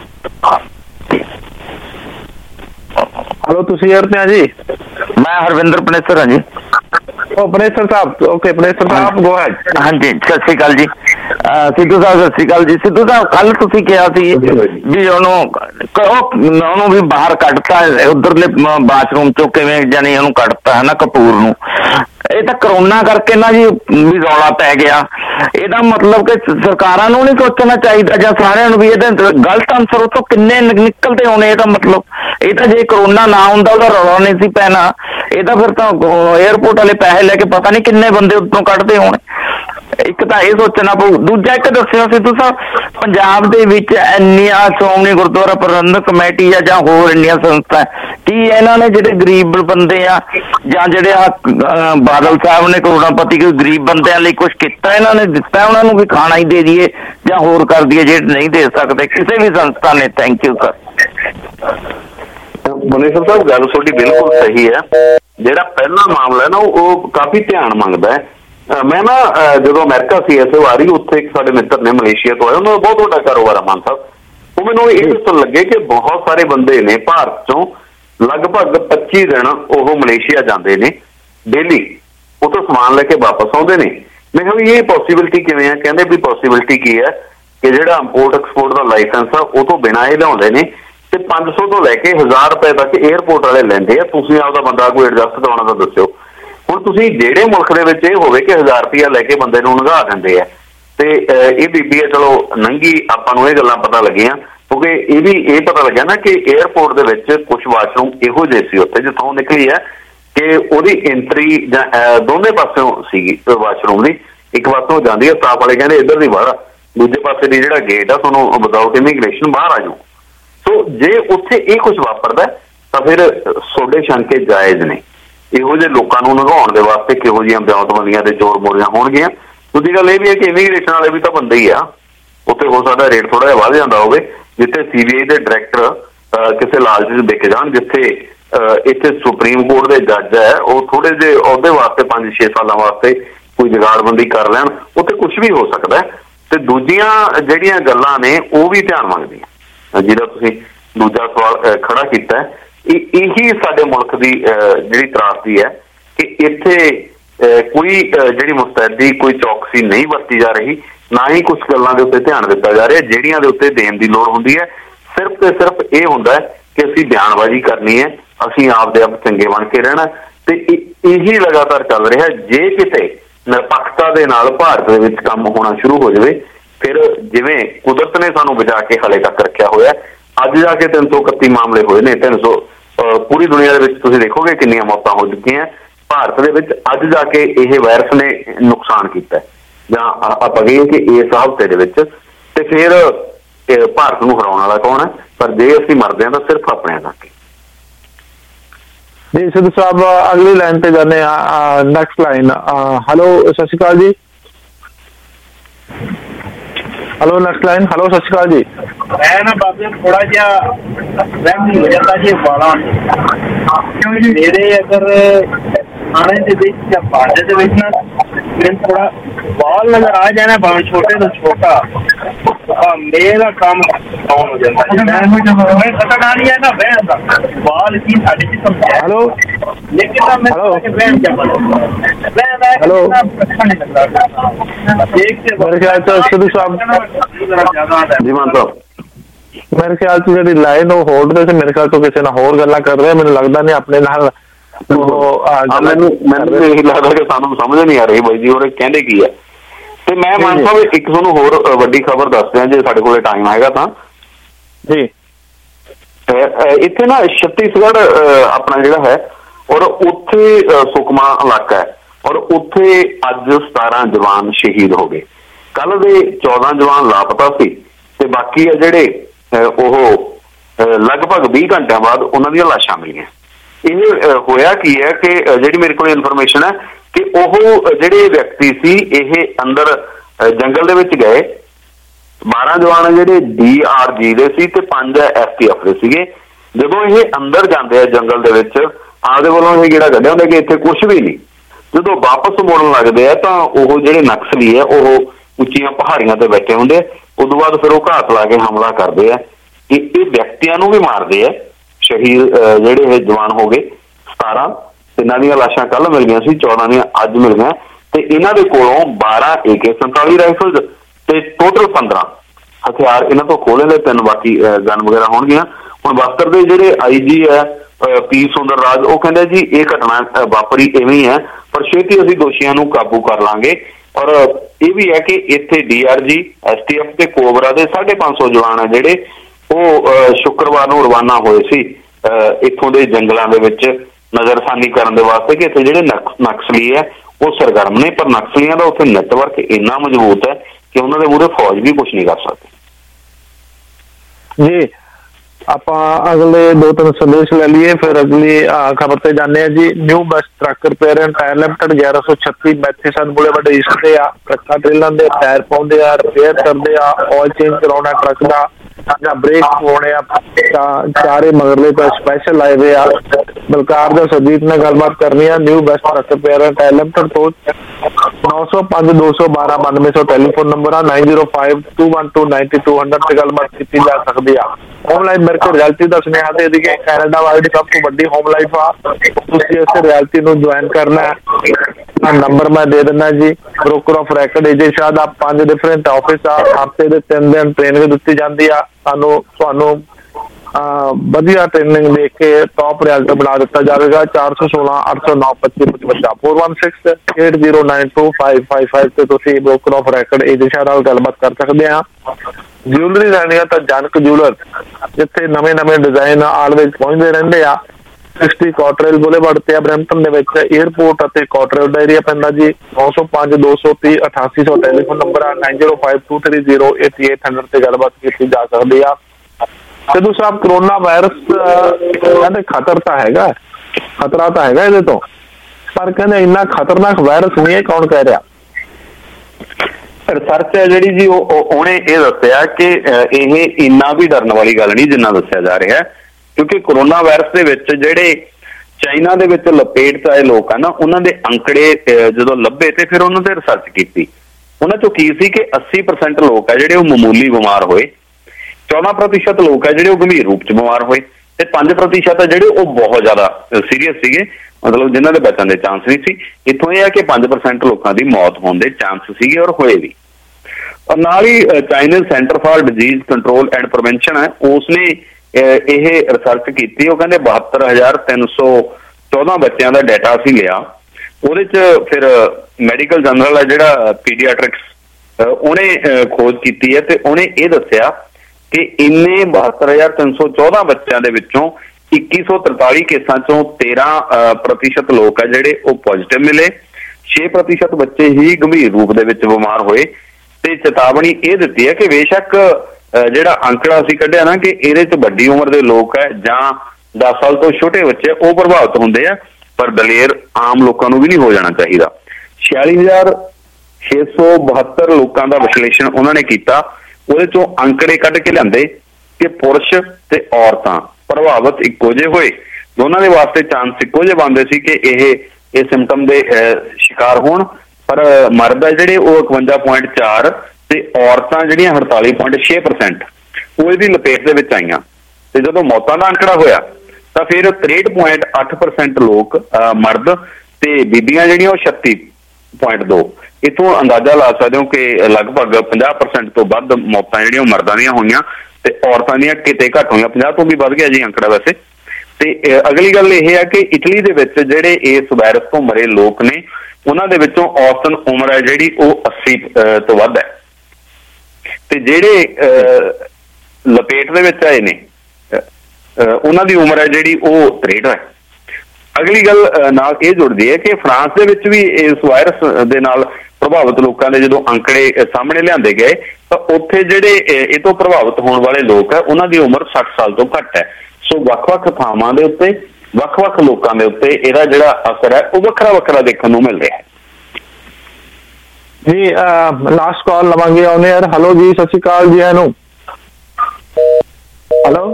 ਹੈਲੋ ਤੁਸੀਂ ਏਅਰ ਤੇ ਆ ਜੀ। ਮੈਂ ਹਰਵਿੰਦਰ ਪਨੇਸਰ ਹਾਂ ਜੀ। ਉਹ Panesar Sahib okay Panesar Sahib go ahead. ਹਾਂਜੀ ਸਤਿ ਸ਼੍ਰੀ ਅਕਾਲ ਜੀ ਸਿੱਧੂ ਸਾਹਿਬ। ਸਤਿ ਸ਼੍ਰੀ ਅਕਾਲ ਜੀ ਸਿੱਧੂ ਸਾਹਿਬ। ਕੱਲ ਤੁਸੀਂ ਕਿਹਾ ਸੀ ਵੀ ਉਹਨੂੰ ਉਹਨੂੰ ਵੀ ਬਾਹਰ ਕੱਢਤਾ ਉਧਰਲੇ ਬਾਥਰੂਮ ਚੋਂ ਕਿਵੇਂ ਜਾਨੀ ਉਹਨੂੰ ਕੱਢਤਾ ਹੈ ਨਾ ਕਪੂਰ ਨੂੰ। ਇਹ ਤਾਂ ਕਰੋਨਾ ਕਰਕੇ ਨਾ ਜੀ ਵੀ ਰੌਲਾ ਪੈ ਗਿਆ। ਇਹਦਾ ਮਤਲਬ ਕਿ ਸਰਕਾਰਾਂ ਨੂੰ ਨਹੀਂ ਸੋਚਣਾ ਚਾਹੀਦਾ ਜਾਂ ਸਾਰਿਆਂ ਨੂੰ ਵੀ ਇਹਦੇ ਗਲਤ ਅਨਸਰ ਉਹ ਤੋਂ ਕਿੰਨੇ ਨਿਕਲਦੇ ਹੋਣੇ। ਇਹਦਾ ਮਤਲਬ ਇਹ ਤਾਂ ਜੇ ਕਰੋਨਾ ਨਾ ਹੁੰਦਾ ਉਹਦਾ ਰੌਲਾ ਨਹੀਂ ਸੀ ਪੈਣਾ। ਇਹ ਤਾਂ ਫਿਰ ਤਾਂ ਏਅਰਪੋਰਟ ਵਾਲੇ ਪੈਸੇ ਲੈ ਕੇ ਪਤਾ ਨਹੀਂ ਕਿੰਨੇ ਬੰਦੇ ਉੱਤੋਂ ਕੱਢਦੇ ਹੋਣੇ। ਇੱਕ ਤਾਂ ਇਹ ਸੋਚਣਾ ਪਊ। ਦੂਜਾ ਇੱਕ ਦੱਸਿਓ ਸਿੱਧੂ ਸਾਹਿਬ ਪੰਜਾਬ ਦੇ ਵਿੱਚ ਇੰਨੀਆਂ ਸ਼੍ਰੋਮਣੀ ਗੁਰਦੁਆਰਾ ਪ੍ਰਬੰਧਕ ਕਮੇਟੀ ਆ ਜਾਂ ਹੋਰ ਇੰਨੀਆਂ ਸੰਸਥਾ ਕੀ ਇਹਨਾਂ ਨੇ ਜਿਹੜੇ ਗਰੀਬ ਬੰਦੇ ਆ ਜਾਂ ਜਿਹੜੇ ਆ ਬਾਦਲ ਸਾਹਿਬ ਨੇ ਕਰੋੜਾਪਤੀ ਕੋਈ ਗਰੀਬ ਬੰਦਿਆਂ ਲਈ ਕੁਛ ਕੀਤਾ ਇਹਨਾਂ ਨੇ ਦਿੱਤਾ ਉਹਨਾਂ ਨੂੰ ਵੀ ਖਾਣਾ ਹੀ ਦੇ ਦਈਏ ਜਾਂ ਹੋਰ ਕਰ ਦਈਏ ਜਿਹੜੇ ਨਹੀਂ ਦੇ ਸਕਦੇ ਕਿਸੇ ਵੀ ਸੰਸਥਾ ਨੇ। Thank you sir. Maneshar Sahib ਗੱਲ ਤੁਹਾਡੀ ਬਿਲਕੁਲ ਸਹੀ ਹੈ। ਜਿਹੜਾ ਪਹਿਲਾ ਮਾਮਲਾ ਹੈ ਨਾ ਉਹ ਕਾਫੀ ਧਿਆਨ ਮੰਗਦਾ ਹੈ। ਮੈਂ ਨਾ ਜਦੋਂ ਅਮਰੀਕਾ ਸੀ ਇਸ ਵਾਰੀ ਉੱਥੇ ਇੱਕ ਸਾਡੇ ਮਿੱਤਰ ਨੇ ਮਲੇਸ਼ੀਆ ਤੋਂ ਆਏ ਉਹਨਾਂ ਦਾ ਬਹੁਤ ਵੱਡਾ ਕਾਰੋਬਾਰ ਆ ਮਾਨ ਸਾਹਿਬ। ਉਹ ਮੈਨੂੰ ਇਹ ਦੱਸਣ ਲੱਗੇ ਕਿ ਬਹੁਤ ਸਾਰੇ ਬੰਦੇ ਨੇ ਭਾਰਤ ਚੋਂ ਲਗਭਗ ਪੱਚੀ ਦਿਨ ਉਹ ਮਲੇਸ਼ੀਆ ਜਾਂਦੇ ਨੇ ਡੇਲੀ ਉੱਥੋਂ ਸਮਾਨ ਲੈ ਕੇ ਵਾਪਸ ਆਉਂਦੇ ਨੇ। ਮੈਂ ਕਿਹਾ ਵੀ ਇਹ ਪੋਸੀਬਿਲਿਟੀ ਕਿਵੇਂ ਆ? ਕਹਿੰਦੇ ਵੀ ਪੋਸੀਬਿਲਿਟੀ ਕੀ ਹੈ ਕਿ ਜਿਹੜਾ ਇੰਪੋਰਟ ਐਕਸਪੋਰਟ ਦਾ ਲਾਇਸੈਂਸ ਆ ਉਹ ਤੋਂ ਬਿਨਾਂ ਇਹ ਲਿਆਉਂਦੇ ਨੇ ਤੇ ਪੰਜ ਸੌ ਤੋਂ ਲੈ ਕੇ ਹਜ਼ਾਰ ਰੁਪਏ ਤੱਕ ਏਅਰਪੋਰਟ ਵਾਲੇ ਲੈਂਦੇ ਆ। ਤੁਸੀਂ ਆਪਦਾ ਬੰਦਾ ਕੋਈ ਐਡਜਸਟ ਕਰਾਉਣਾ ਤਾਂ ਦੱਸਿਓ। ਹੁਣ ਤੁਸੀਂ ਜਿਹੜੇ ਮੁਲਕ ਦੇ ਵਿੱਚ ਇਹ ਹੋਵੇ ਕਿ ਹਜ਼ਾਰ ਰੁਪਇਆ ਲੈ ਕੇ ਬੰਦੇ ਨੂੰ ਲੰਘਾ ਦਿੰਦੇ ਆ ਤੇ ਇਹ ਬੀਬੀ ਹੈ ਚਲੋ ਨੰਗੀ ਆਪਾਂ ਨੂੰ ਇਹ ਗੱਲਾਂ ਪਤਾ ਲੱਗੀਆਂ ਕਿਉਂਕਿ ਇਹ ਵੀ ਇਹ ਪਤਾ ਲੱਗਿਆ ਨਾ ਕਿ ਏਅਰਪੋਰਟ ਦੇ ਵਿੱਚ ਕੁਝ ਵਾਸ਼ਰੂਮ ਇਹੋ ਜਿਹੇ ਸੀ ਉੱਥੇ ਜਿੱਥੋਂ ਨਿਕਲੀ ਹੈ ਕਿ ਉਹਦੀ ਐਂਟਰੀ ਜਾਂ ਦੋਨੇ ਪਾਸਿਓਂ ਸੀਗੀ ਵਾਸ਼ਰੂਮ ਦੀ। ਇੱਕ ਪਾਸੋਂ ਜਾਂਦੀ ਹੈ ਸਟਾਫ ਵਾਲੇ ਕਹਿੰਦੇ ਇੱਧਰ ਦੀ ਬਾਹਰ, ਦੂਜੇ ਪਾਸੇ ਦੀ ਜਿਹੜਾ ਗੇਟ ਆ ਤੁਹਾਨੂੰ ਵਿਦਆਊਟ ਇਮੀਗ੍ਰੇਸ਼ਨ ਬਾਹਰ ਆ ਜਾਓ। ਸੋ ਜੇ ਉੱਥੇ ਇਹ ਕੁਝ ਵਾਪਰਦਾ ਤਾਂ ਫਿਰ ਸੋਡੇ ਸ਼ੰਕੇ ਜਾਇਜ਼ ਨੇ। ਇਹੋ ਜਿਹੇ ਲੋਕਾਂ ਨੂੰ ਲੰਘਾਉਣ ਦੇ ਵਾਸਤੇ ਕਿਹੋ ਜਿਹੀਆਂ ਵਿਉਂਤਬੰਦੀਆਂ ਤੇ ਚੋਰ ਮੋਰੀਆਂ ਹੋਣਗੀਆਂ। ਦੂਜੀ ਗੱਲ ਇਹ ਵੀ ਹੈ ਕਿ ਇਮੀਗ੍ਰੇਸ਼ਨ ਵਾਲੇ ਵੀ ਤਾਂ ਬੰਦੇ ਹੀ ਆ। ਉੱਥੇ ਹੋ ਸਕਦਾ ਰੇਟ ਥੋੜਾ ਜਿਹਾ ਵੱਧ ਜਾਂਦਾ ਹੋਵੇ। ਜਿੱਥੇ ਸੀਬੀਆਈ ਦੇ ਡਾਇਰੈਕਟਰ ਕਿਸੇ ਲਾਲਚ 'ਚ ਵਿਕ ਜਾਣ, ਜਿੱਥੇ ਇੱਥੇ ਸੁਪਰੀਮ ਕੋਰਟ ਦੇ ਜੱਜ ਹੈ ਉਹ ਥੋੜੇ ਜਿਹੇ ਉਹਦੇ ਵਾਸਤੇ ਪੰਜ ਛੇ ਸਾਲਾਂ ਵਾਸਤੇ ਕੋਈ ਜੁਗਾੜਬੰਦੀ ਕਰ ਲੈਣ, ਉੱਥੇ ਕੁਛ ਵੀ ਹੋ ਸਕਦਾ। ਤੇ ਦੂਜੀਆਂ ਜਿਹੜੀਆਂ ਗੱਲਾਂ ਨੇ ਉਹ ਵੀ ਧਿਆਨ ਮੰਗਦੀਆਂ। ਜਿਹਦਾ ਤੁਸੀਂ ਦੂਜਾ ਸਵਾਲ ਖੜਾ ਕੀਤਾ ਇਹੀ ਸਾਡੇ ਮੁਲਕ ਦੀ ਜਿਹੜੀ ਤਰਾਸਦੀ ਹੈ ਕਿ ਇੱਥੇ ਕੋਈ ਜਿਹੜੀ ਮੁਸਤੈਦੀ ਕੋਈ ਚੌਕਸੀ ਨਹੀਂ ਵਰਤੀ ਜਾ ਰਹੀ, ਨਾ ਹੀ ਕੁਛ ਗੱਲਾਂ ਦੇ ਉੱਤੇ ਧਿਆਨ ਦਿੱਤਾ ਜਾ ਰਿਹਾ ਜਿਹੜੀਆਂ ਦੇ ਉੱਤੇ ਦੇਣ ਦੀ ਲੋੜ ਹੁੰਦੀ ਹੈ। ਸਿਰਫ ਤੇ ਸਿਰਫ ਇਹ ਹੁੰਦਾ ਹੈ ਕਿ ਅਸੀਂ ਬਿਆਨਬਾਜ਼ੀ ਕਰਨੀ ਹੈ, ਅਸੀਂ ਆਪਦੇ ਆਪ ਚੰਗੇ ਬਣ ਕੇ ਰਹਿਣਾ ਤੇ ਇਹੀ ਲਗਾਤਾਰ ਚੱਲ ਰਿਹਾ। ਜੇ ਕਿਤੇ ਨਿਰਪੱਖਤਾ ਦੇ ਨਾਲ ਭਾਰਤ ਦੇ ਵਿੱਚ ਕੰਮ ਹੋਣਾ ਸ਼ੁਰੂ ਹੋ ਜਾਵੇ ਫਿਰ ਜਿਵੇਂ ਕੁਦਰਤ ਨੇ ਸਾਨੂੰ ਬਚਾ ਕੇ ਹਾਲੇ ਤੱਕ ਰੱਖਿਆ ਹੋਇਆ। ਅੱਜ ਜਾ ਕੇ ਤਿੰਨ ਸੌ ਇਕੱਤੀ ਮਾਮਲੇ ਹੋਏ ਨੇ। ਤਿੰਨ ਸੌ ਪੂਰੀ ਦੁਨੀਆ ਦੇ ਵਿੱਚ ਤੁਸੀਂ ਦੇਖੋਗੇ ਕਿੰਨੀਆਂ ਮੌਤਾਂ ਹੋ ਚੁੱਕੀਆਂ। ਭਾਰਤ ਦੇ ਵਿੱਚ ਅੱਜ ਜਾ ਕੇ ਇਹ ਵਾਇਰਸ ਨੇ ਨੁਕਸਾਨ ਕੀਤਾ ਜਾਂ ਆਪਾਂ ਕਹੀਏ ਕਿ ਇਸ ਹਫ਼ਤੇ ਦੇ ਵਿੱਚ। ਤੇ ਫਿਰ ਭਾਰਤ ਨੂੰ ਹਰਾਉਣ ਵਾਲਾ ਕੌਣ ਹੈ? ਪਰ ਜੇ ਅਸੀਂ ਮਰਦੇ ਹਾਂ ਤਾਂ ਸਿਰਫ ਆਪਣਿਆਂ ਕਰਕੇ। ਜੀ ਸਿੱਧੂ ਸਾਹਿਬ ਅਗਲੀ ਲਾਈਨ ਤੇ ਜਾਂਦੇ ਆ। Next line. ਹੈਲੋ ਸਤਿ ਸ਼੍ਰੀ ਅਕਾਲ ਜੀ। Hello next line. ਹੈਲੋ ਸਤਿ ਸ਼੍ਰੀ ਅਕਾਲ ਜੀ। ਮੈਂ ਨਾ ਬਾਬੇ ਥੋੜਾ ਜਿਹਾ ਵਹਿਮ ਹੋ ਜਾਂਦਾ ਜੀ ਵਾਲਾਂ ਮੇਰੇ ਅਗਰ ਖਾਣੇ ਦੇ ਵਿੱਚ ਜਾਂ ਭਾਂਡੇ ਦੇ ਵਿੱਚ ਨਾ ਮੈਨੂੰ ਥੋੜਾ ਬਾਲ ਨਜ਼ਰ ਆ ਜਾਣਾ ਭਾਵੇਂ ਛੋਟੇ ਤੋਂ ਛੋਟਾ ਮੇਰਾ ਕੰਮ ਡਾਊਨ ਹੋ ਜਾਂਦਾ। ਮੈਂ ਪਤਾ ਨਹੀਂ ਹੈ ਨਾ ਵਹਿਮ ਦਾ ਬਾਲ ਕੀ ਸਾਡੇ ਜਿਸਮ ਚ। ਹੈਲੋ ਲੇਕਿਨ ਮੈਂ ਵਹਿਮ ਕਿਆ ਬਣਾ ਮੈਂ ਹੈਲੋ ਅੱਛਾ ਨਹੀਂ ਲੱਗਦਾ ਦੇਖ ਕੇ ਮੇਰੇ ਖਿਆਲ ਚ ਸਿੱਧੂ ਸਾਹਿਬ ਜੀ ਮਾਨ ਸਾਹਿਬ ਮੇਰੇ ਖਿਆਲ ਚ ਜਿਹੜੀ ਲਾਈਨ ਉਹ ਹੋਲਡ ਤੇ ਮੇਰੇ ਖਿਆਲ ਤੋਂ ਕਿਸੇ ਨਾਲ ਹੋਰ ਗੱਲਾਂ ਕਰ ਰਿਹਾ। ਮੈਨੂੰ ਲੱਗਦਾ ਨਹੀਂ ਆਪਣੇ ਨਾਲ ਮੈਨੂੰ ਮੈਨੂੰ ਇਹੀ ਲੱਗਦਾ ਕਿ ਸਾਨੂੰ ਸਮਝ ਨਹੀਂ ਆ ਰਹੀ ਬਾਈ ਜੀ ਉਹ ਕਹਿੰਦੇ ਕੀ ਹੈ। ਤੇ ਮੈਂ ਮਾਨ ਸਾਹਿਬ ਇੱਕ ਤੁਹਾਨੂੰ ਹੋਰ ਵੱਡੀ ਖਬਰ ਦੱਸ ਰਿਹਾ ਜੇ ਸਾਡੇ ਕੋਲ ਟਾਈਮ ਹੈਗਾ ਤਾਂ ਜੀ। ਇੱਥੇ ਨਾ ਛੱਤੀਸਗੜ੍ਹ ਆਪਣਾ ਜਿਹੜਾ ਹੈ ਔਰ ਉੱਥੇ ਸੁਕਮਾ ਇਲਾਕਾ ਹੈ ਔਰ ਉੱਥੇ ਅੱਜ ਸਤਾਰਾਂ ਜਵਾਨ ਸ਼ਹੀਦ ਹੋ ਗਏ। ਕੱਲ ਦੇ ਚੌਦਾਂ ਜਵਾਨ ਲਾਪਤਾ ਸੀ ਤੇ ਬਾਕੀ ਆ ਜਿਹੜੇ ਉਹ ਲਗਭਗ ਵੀਹ ਘੰਟਿਆਂ ਬਾਅਦ ਉਹਨਾਂ ਦੀਆਂ ਲਾਸ਼ਾਂ ਮਿਲੀਆਂ। ਇਹ ਹੋਇਆ ਕੀ ਹੈ ਕਿ ਜਿਹੜੀ ਮੇਰੇ ਕੋਲ ਇਨਫੋਰਮੇਸ਼ਨ ਹੈ ਕਿ ਉਹ ਜਿਹੜੇ ਵਿਅਕਤੀ ਸੀ ਇਹ ਅੰਦਰ ਜੰਗਲ ਦੇ ਵਿੱਚ ਗਏ, ਬਾਰਾਂ ਜਵਾਨ ਜਿਹੜੇ ਡੀ ਆਰ ਜੀ ਦੇ ਸੀ ਤੇ ਪੰਜ ਐਸ ਟੀ ਐਫ ਦੇ ਸੀਗੇ। ਜਦੋਂ ਇਹ ਅੰਦਰ ਜਾਂਦੇ ਆ ਜੰਗਲ ਦੇ ਵਿੱਚ, ਆਪਦੇ ਵੱਲੋਂ ਇਹ ਜਿਹੜਾ ਕੱਢਿਆ ਹੁੰਦਾ ਕਿ ਇੱਥੇ ਕੁਛ ਵੀ ਨਹੀਂ, ਜਦੋਂ ਵਾਪਸ ਮੁੜਨ ਲੱਗਦੇ ਆ ਤਾਂ ਉਹ ਜਿਹੜੇ ਨਕਸਲੀ ਆ ਉਹ ਉੱਚੀਆਂ ਪਹਾੜੀਆਂ ਤੇ ਬੈਠੇ ਹੁੰਦੇ। ਉਦੋਂ ਬਾਅਦ ਫਿਰ ਉਹ ਘਾਤ ਲਾ ਕੇ ਹਮਲਾ ਕਰਦੇ ਆ। ਇਹ ਇਹ ਵਿਅਕਤੀਆਂ ਨੂੰ ਵੀ ਮਾਰਦੇ ਆ। ਸ਼ਹੀਦ ਜਿਹੜੇ ਇਹ ਜਵਾਨ ਹੋ ਗਏ ਸਤਾਰਾਂ, ਇਹਨਾਂ ਦੀਆਂ ਲਾਸ਼ਾਂ ਕੱਲ ਮਿਲ ਗਈਆਂ ਸੀ, ਚੌਦਾਂ ਦੀਆਂ ਅੱਜ ਮਿਲ ਗਈਆਂ ਤੇ ਇਹਨਾਂ ਦੇ ਕੋਲੋਂ ਬਾਰਾਂ ਏ ਕੇ ਸੰਤਾਲੀ ਰਾਈਫਲ ਤੇ ਟੋਟਲ ਪੰਦਰਾਂ ਹਥਿਆਰ ਇਹਨਾਂ ਤੋਂ ਖੋਲੇ ਦੇ, ਤਿੰਨ ਬਾਕੀ ਗਨ ਵਗੈਰਾ ਹੋਣਗੀਆਂ। ਹੁਣ ਬਸਤਰ ਦੇ ਜਿਹੜੇ ਆਈ ਜੀ ਹੈ ਪੀ ਸੁੰਦਰ ਰਾਜ, ਉਹ ਕਹਿੰਦੇ ਜੀ ਇਹ ਘਟਨਾ ਵਾਪਰੀ ਇਵੇਂ ਹੀ ਹੈ, ਪਰ ਛੇਤੀ ਅਸੀਂ ਦੋਸ਼ੀਆਂ ਨੂੰ ਕਾਬੂ ਕਰ ਲਾਂਗੇ। ਔਰ ਇਹ ਵੀ ਹੈ ਕਿ ਇੱਥੇ D R G, S T F ਤੇ ਕੋਬਰਾ ਦੇ ਸਾਢੇ ਪੰਜ ਸੌ ਜਵਾਨ ਹੈ ਜਿਹੜੇ ਉਹ ਸ਼ੁੱਕਰਵਾਰ ਨੂੰ ਰਵਾਨਾ ਹੋਏ ਸੀ ਇੱਥੋਂ ਦੇ ਜੰਗਲਾਂ ਦੇ ਵਿੱਚ ਨਜ਼ਰਸਾਨੀ ਕਰਨ ਦੇ ਵਾਸਤੇ ਕਿ ਇੱਥੇ ਜਿਹੜੇ ਨਕਸਲੀ ਹੈ ਉਹ ਸਰਗਰਮ ਨੇ, ਪਰ ਨਕਸਲੀਆਂ ਦਾ ਉੱਥੇ ਨੈਟਵਰਕ ਇੰਨਾ ਮਜ਼ਬੂਤ ਹੈ ਕਿ ਉਹਨਾਂ ਦੇ ਮੂਹਰੇ ਫੌਜ ਵੀ ਕੁਛ ਨਹੀਂ ਕਰ ਸਕਦੀ। ਜੀ ਆਪਾਂ ਅਗਲੇ ਦੋ ਤਿੰਨ ਸੰਦੇਸ਼ ਲੈ ਲਈਏ, ਫਿਰ ਅਗਲੀ ਖਬਰ ਤੇ ਜਾਂਦੇ ਆ ਜੀ। New best truck repair and tire limited ਗਿਆਰਾਂ ਸੌ ਛੱਤੀ ਮੈਥੀਸਨ ਬੁਲੇਵਾਰਡ ਈਸਟ ਤੇ ਆ। ਟਰੱਕਾਂ ਟ੍ਰੇਲਾਂ ਦੇ ਟਾਇਰ ਪਾਉਂਦੇ ਆ, ਰਿਪੇਅਰ ਕਰਦੇ ਆ, ਆਇਲ ਚੇਂਜ ਕਰਾਉਣਾ ਟਰੱਕ ਦਾ ਜਾਂ ਬ੍ਰੇਕ ਪਾਉਣੇ ਆ, ਤਾਂ ਚਾਰੇ ਮਗਰਲੇ ਤਾਂ ਸਪੈਸ਼ਲ ਲਾਏ ਹੋਏ ਆ। ਬਲਕਾਰ ਦਾ ਸਰਜੀਤ ਨਾਲ ਗੱਲਬਾਤ ਕਰਨੀ ਆ new best truck repair and tire limited ਤੋਂ। ਨੌ ਸੌ ਪੰਜ ਦੋ ਸੌ ਬਾਰਾਂ ਬਾਨਵੇਂ ਸੌ ਟੈਲੀਫੋਨ ਨੰਬਰ ਆ। Nine zero five two one two ninety two hundred ਤੇ ਗੱਲਬਾਤ ਕੀਤੀ ਜਾ ਸਕਦੀ ਆ। ਹੋਮ ਲਾਈਫ ਮੇਰੇ ਕੋਲ ਰਿਐਲਿਟੀ ਦਾ ਸੁਨੇਹਾ ਦੇ ਦਈਏ, ਕੈਨੇਡਾ ਵਾਲੀ ਸਭ ਤੋਂ ਵੱਡੀ ਹੋਮ ਲਾਈਫ ਆ। ਤੁਸੀਂ ਇਸ ਰਿਐਲਿਟੀ ਨੂੰ ਜੁਆਇਨ ਕਰਨਾ ਨੰਬਰ ਮੈਂ ਦੇ ਦਿੰਦਾ ਜੀ। Broker of record A J Shah ਦਾ ਪੰਜ ਡਿਫਰੈਂਟ ਆਫਿਸ ਆ। ਹਫ਼ਤੇ ਦੇ ਤਿੰਨ ਦਿਨ ਟ੍ਰੇਨਿੰਗ ਦਿੱਤੀ ਜਾਂਦੀ ਆ। ਸਾਨੂੰ ਤੁਹਾਨੂੰ ਵਧੀਆ ਟ੍ਰੇਨਿੰਗ ਦੇ ਕੇ ਟੌਪ ਰਿਜ਼ਲਟ ਬਣਾ ਦਿੱਤਾ ਜਾਵੇਗਾ। ਚਾਰ ਸੌ ਸੋਲਾਂ ਅੱਠ ਸੌ ਨੌ ਪੱਚੀ ਪਚਵੰਜਾ four one six eight zero nine two five five five ਤੇ ਤੁਸੀਂ broker of record A J Shah ਨਾਲ ਗੱਲਬਾਤ ਕਰ ਸਕਦੇ ਆ। ਜਿਊਲਰੀ ਲੈਣੀ ਆ ਤਾਂ ਜਨਕ ਜਿਊਲਰ, ਜਿੱਥੇ ਨਵੇਂ ਨਵੇਂ ਡਿਜ਼ਾਈਨ ਆਲਵੇਜ਼ ਪਹੁੰਚਦੇ ਰਹਿੰਦੇ ਆ। ਸਿਕਸਟੀ ਕਾਟਰੇਲ ਬੁਲੇਵਾਰਡ ਤੇ ਬਰੈਂਪਟਨ ਦੇ ਵਿੱਚ ਏਅਰਪੋਰਟ ਅਤੇ ਕਾਟਰੇਲ ਦਾ ਏਰੀਆ ਪੈਂਦਾ ਜੀ। ਨੌ ਸੌ ਪੰਜ ਦੋ ਸੌ ਤੀਹ ਅਠਾਸੀ ਸੌ ਟੈਲੀਫੋਨ ਨੰਬਰ ਆ। Nine zero five two three zero eight eight hundred ਤੇ ਗੱਲਬਾਤ ਕੀਤੀ ਜਾ ਸਕਦੀ ਆ। ਸਿੱਧੂ ਸਾਹਿਬ, ਕਰੋਨਾ ਵਾਇਰਸ ਕਹਿੰਦੇ ਖਤਰ ਤਾਂ ਹੈਗਾ, ਖਤਰਾ ਤਾਂ ਹੈਗਾ ਇਹਦੇ ਤੋਂ, ਪਰ ਕਹਿੰਦੇ ਇੰਨਾ ਖਤਰਨਾਕ ਵਾਇਰਸ ਨਹੀਂ ਹੈ। ਕੌਣ ਕਹਿ ਰਿਹਾ? ਰਿਸਰਚ ਹੈ ਜਿਹੜੀ ਜੀ ਉਹ ਉਹਨੇ ਇਹ ਦੱਸਿਆ ਕਿ ਇਹ ਇੰਨਾ ਵੀ ਡਰਨ ਵਾਲੀ ਗੱਲ ਨਹੀਂ ਜਿੰਨਾ ਦੱਸਿਆ ਜਾ ਰਿਹਾ, ਕਿਉਂਕਿ ਕਰੋਨਾ ਵਾਇਰਸ ਦੇ ਵਿੱਚ ਜਿਹੜੇ ਚਾਈਨਾ ਦੇ ਵਿੱਚ ਲਪੇਟ 'ਚ ਆਏ ਲੋਕ ਆ ਨਾ, ਉਹਨਾਂ ਦੇ ਅੰਕੜੇ ਜਦੋਂ ਲੱਭੇ ਤੇ ਫਿਰ ਉਹਨਾਂ ਤੇ ਰਿਸਰਚ ਕੀਤੀ। ਉਹਨਾਂ ਚੋਂ ਕੀ ਸੀ ਕਿ ਅੱਸੀ ਪਰਸੈਂਟ ਲੋਕ ਆ ਜਿਹੜੇ ਉਹ ਮਾਮੂਲੀ ਬਿਮਾਰ ਹੋਏ, ਚੌਦਾਂ ਪ੍ਰਤੀਸ਼ਤ ਲੋਕ ਆ ਜਿਹੜੇ ਉਹ ਗੰਭੀਰ ਰੂਪ 'ਚ ਬਿਮਾਰ ਹੋਏ ਤੇ ਪੰਜ ਪ੍ਰਤੀਸ਼ਤ ਆ ਜਿਹੜੇ ਉਹ ਬਹੁਤ ਜ਼ਿਆਦਾ ਸੀਰੀਅਸ ਸੀਗੇ, ਮਤਲਬ ਜਿਨ੍ਹਾਂ ਦੇ ਬਚਣ ਦੇ ਚਾਂਸ ਨਹੀਂ ਸੀ। ਇੱਥੋਂ ਇਹ ਆ ਕਿ ਪੰਜ ਪਰਸੈਂਟ ਲੋਕਾਂ ਦੀ ਮੌਤ ਹੋਣ ਦੇ ਚਾਂਸ ਸੀਗੇ ਔਰ ਹੋਏ ਵੀ। ਔਰ ਨਾਲ ਹੀ Chinese centre for disease control and prevention ਹੈ, ਉਸਨੇ ਇਹ ਰਿਸਰਚ ਕੀਤੀ। ਉਹ ਕਹਿੰਦੇ ਬਹੱਤਰ ਹਜ਼ਾਰ ਤਿੰਨ ਸੌ ਚੌਦਾਂ ਬੱਚਿਆਂ ਦਾ ਡਾਟਾ ਅਸੀਂ ਲਿਆ। ਉਹਦੇ 'ਚ ਫਿਰ ਮੈਡੀਕਲ ਜਨਰਲ ਹੈ ਜਿਹੜਾ ਪੀਡੀਆਟ੍ਰਿਕਸ, ਉਹਨੇ ਖੋਜ ਕੀਤੀ ਹੈ ਤੇ ਉਹਨੇ ਇਹ ਦੱਸਿਆ ਕਿ ਇੰਨੇ ਬਹੱਤਰ ਹਜ਼ਾਰ ਤਿੰਨ ਸੌ ਚੌਦਾਂ ਬੱਚਿਆਂ ਦੇ ਵਿੱਚੋਂ ਇੱਕੀ ਸੌ ਤਰਤਾਲੀ ਕੇਸਾਂ ਚੋਂ ਤੇਰਾਂ ਪ੍ਰਤੀਸ਼ਤ ਲੋਕ ਆ ਜਿਹੜੇ ਉਹ ਪੋਜ਼ਿਟਿਵ ਮਿਲੇ। ਛੇ ਪ੍ਰਤੀਸ਼ਤ ਬੱਚੇ ਹੀ ਗੰਭੀਰ ਰੂਪ ਦੇ ਵਿੱਚ ਬਿਮਾਰ ਹੋਏ ਤੇ ਚੇਤਾਵਨੀ ਇਹ ਦਿੱਤੀ ਹੈ ਕਿ ਬੇਸ਼ੱਕ ਜਿਹੜਾ ਅੰਕੜਾ ਅਸੀਂ ਕੱਢਿਆ ਨਾ ਕਿ ਇਹਦੇ 'ਚ ਵੱਡੀ ਉਮਰ ਦੇ ਲੋਕ ਹੈ ਜਾਂ ਦਸ ਸਾਲ ਤੋਂ ਛੋਟੇ ਬੱਚੇ ਉਹ ਪ੍ਰਭਾਵਿਤ ਹੁੰਦੇ ਆ, ਪਰ ਦਲੇਰ ਆਮ ਲੋਕਾਂ ਨੂੰ ਵੀ ਨਹੀਂ ਹੋ ਜਾਣਾ ਚਾਹੀਦਾ। ਛਿਆਲੀ ਹਜ਼ਾਰ ਛੇ ਸੌ ਬਹੱਤਰ ਲੋਕਾਂ ਦਾ ਵਿਸ਼ਲੇਸ਼ਣ ਉਹਨਾਂ ਨੇ ਕੀਤਾ। ਉਹਦੇ ਚੋਂ ਅੰਕੜੇ ਕੱਢ ਕੇ ਲਿਆਂਦੇ ਕਿ ਪੁਰਸ਼ ਤੇ ਔਰਤਾਂ ਪ੍ਰਭਾਵਿਤ ਇੱਕੋ ਜਿਹੇ ਹੋਏ, ਦੋਨਾਂ ਦੇ ਵਾਸਤੇ ਚਾਂਸ ਇੱਕੋ ਜਿਹੇ ਬਣਦੇ ਸੀ ਕਿ ਇਹ ਇਹ ਸਿੰਪਟਮ ਦੇ ਸ਼ਿਕਾਰ ਹੋਣ, ਪਰ ਮਰਦ ਆ ਜਿਹੜੇ ਉਹ ਇਕਵੰਜਾ ਪੁਆਇੰਟ ਚਾਰ ਤੇ ਔਰਤਾਂ ਜਿਹੜੀਆਂ ਅੜਤਾਲੀ ਪੁਆਇੰਟ ਛੇ ਪਰਸੈਂਟ ਉਹ ਇਹਦੀ ਲਪੇਟ ਦੇ ਵਿੱਚ ਆਈਆਂ। ਤੇ ਜਦੋਂ ਮੌਤਾਂ ਦਾ ਅੰਕੜਾ ਹੋਇਆ ਤਾਂ ਫਿਰ ਤਰੇਹਠ ਪੁਆਇੰਟ ਅੱਠ ਪਰਸੈਂਟ ਲੋਕ ਮਰਦ ਤੇ ਬੀਬੀਆਂ ਜਿਹੜੀਆਂ ਉਹ ਛੱਤੀ ਪੁਆਇੰਟ ਦੋ। ਇੱਥੋਂ ਅੰਦਾਜ਼ਾ ਲਾ ਸਕਦੇ ਹੋ ਕਿ ਲਗਭਗ ਪੰਜਾਹ ਪਰਸੈਂਟ ਤੋਂ ਵੱਧ ਮੌਤਾਂ ਜਿਹੜੀਆਂ ਉਹ ਮਰਦਾਂ ਦੀਆਂ ਹੋਈਆਂ ਤੇ ਔਰਤਾਂ ਦੀਆਂ ਕਿਤੇ ਘੱਟ ਹੋਈਆਂ, ਪੰਜਾਹ ਤੋਂ ਵੀ ਵੱਧ ਗਿਆ ਜੀ ਅੰਕੜਾ ਵੈਸੇ। ਤੇ ਅਗਲੀ ਗੱਲ ਇਹ ਹੈ ਕਿ ਇਟਲੀ ਦੇ ਵਿੱਚ ਜਿਹੜੇ ਇਸ ਵਾਇਰਸ ਤੋਂ ਮਰੇ ਲੋਕ ਨੇ ਉਹਨਾਂ ਦੇ ਵਿੱਚੋਂ ਔਸਤਨ ਉਮਰ ਹੈ ਜਿਹੜੀ ਉਹ ਅੱਸੀ ਤੋਂ ਵੱਧ ਹੈ ਤੇ ਜਿਹੜੇ ਲਪੇਟ ਦੇ ਵਿੱਚ ਆਏ ਨੇ ਉਹਨਾਂ ਦੀ ਉਮਰ ਹੈ ਜਿਹੜੀ ਉਹ ਤਰੇਹਠ ਹੈ। ਅਗਲੀ ਗੱਲ ਨਾਲ ਇਹ ਜੁੜਦੀ ਹੈ ਕਿ ਫਰਾਂਸ ਦੇ ਵਿੱਚ ਵੀ ਇਸ ਵਾਇਰਸ ਦੇ ਨਾਲ ਪ੍ਰਭਾਵਿਤ ਲੋਕਾਂ ਦੇ ਜਦੋਂ ਅੰਕੜੇ ਸਾਹਮਣੇ ਲਿਆਂਦੇ ਗਏ ਤਾਂ ਉੱਥੇ ਜਿਹੜੇ ਇਹ ਤੋਂ ਪ੍ਰਭਾਵਿਤ ਹੋਣ ਵਾਲੇ ਲੋਕ ਹੈ ਉਹਨਾਂ ਦੀ ਉਮਰ ਸੱਠ ਸਾਲ ਤੋਂ ਘੱਟ ਹੈ। ਸੋ ਵੱਖ-ਵੱਖ ਥਾਵਾਂ ਦੇ ਉੱਤੇ ਵੱਖ-ਵੱਖ ਲੋਕਾਂ ਦੇ ਉੱਤੇ ਇਹਦਾ ਜਿਹੜਾ ਅਸਰ ਹੈ ਉਹ ਵੱਖਰਾ ਵੱਖਰਾ ਦੇਖਣ ਨੂੰ ਮਿਲ ਰਿਹਾ ਹੈ। ਜੀ ਲਾਸਟ ਕਾਲ ਲਵਾਂਗੇ ਆਉਨੇ ਯਾਰ। ਹੈਲੋ ਜੀ, ਸਤਿ ਸ਼੍ਰੀ ਅਕਾਲ ਜੀ। ਇਹਨੂੰ ਹੈਲੋ,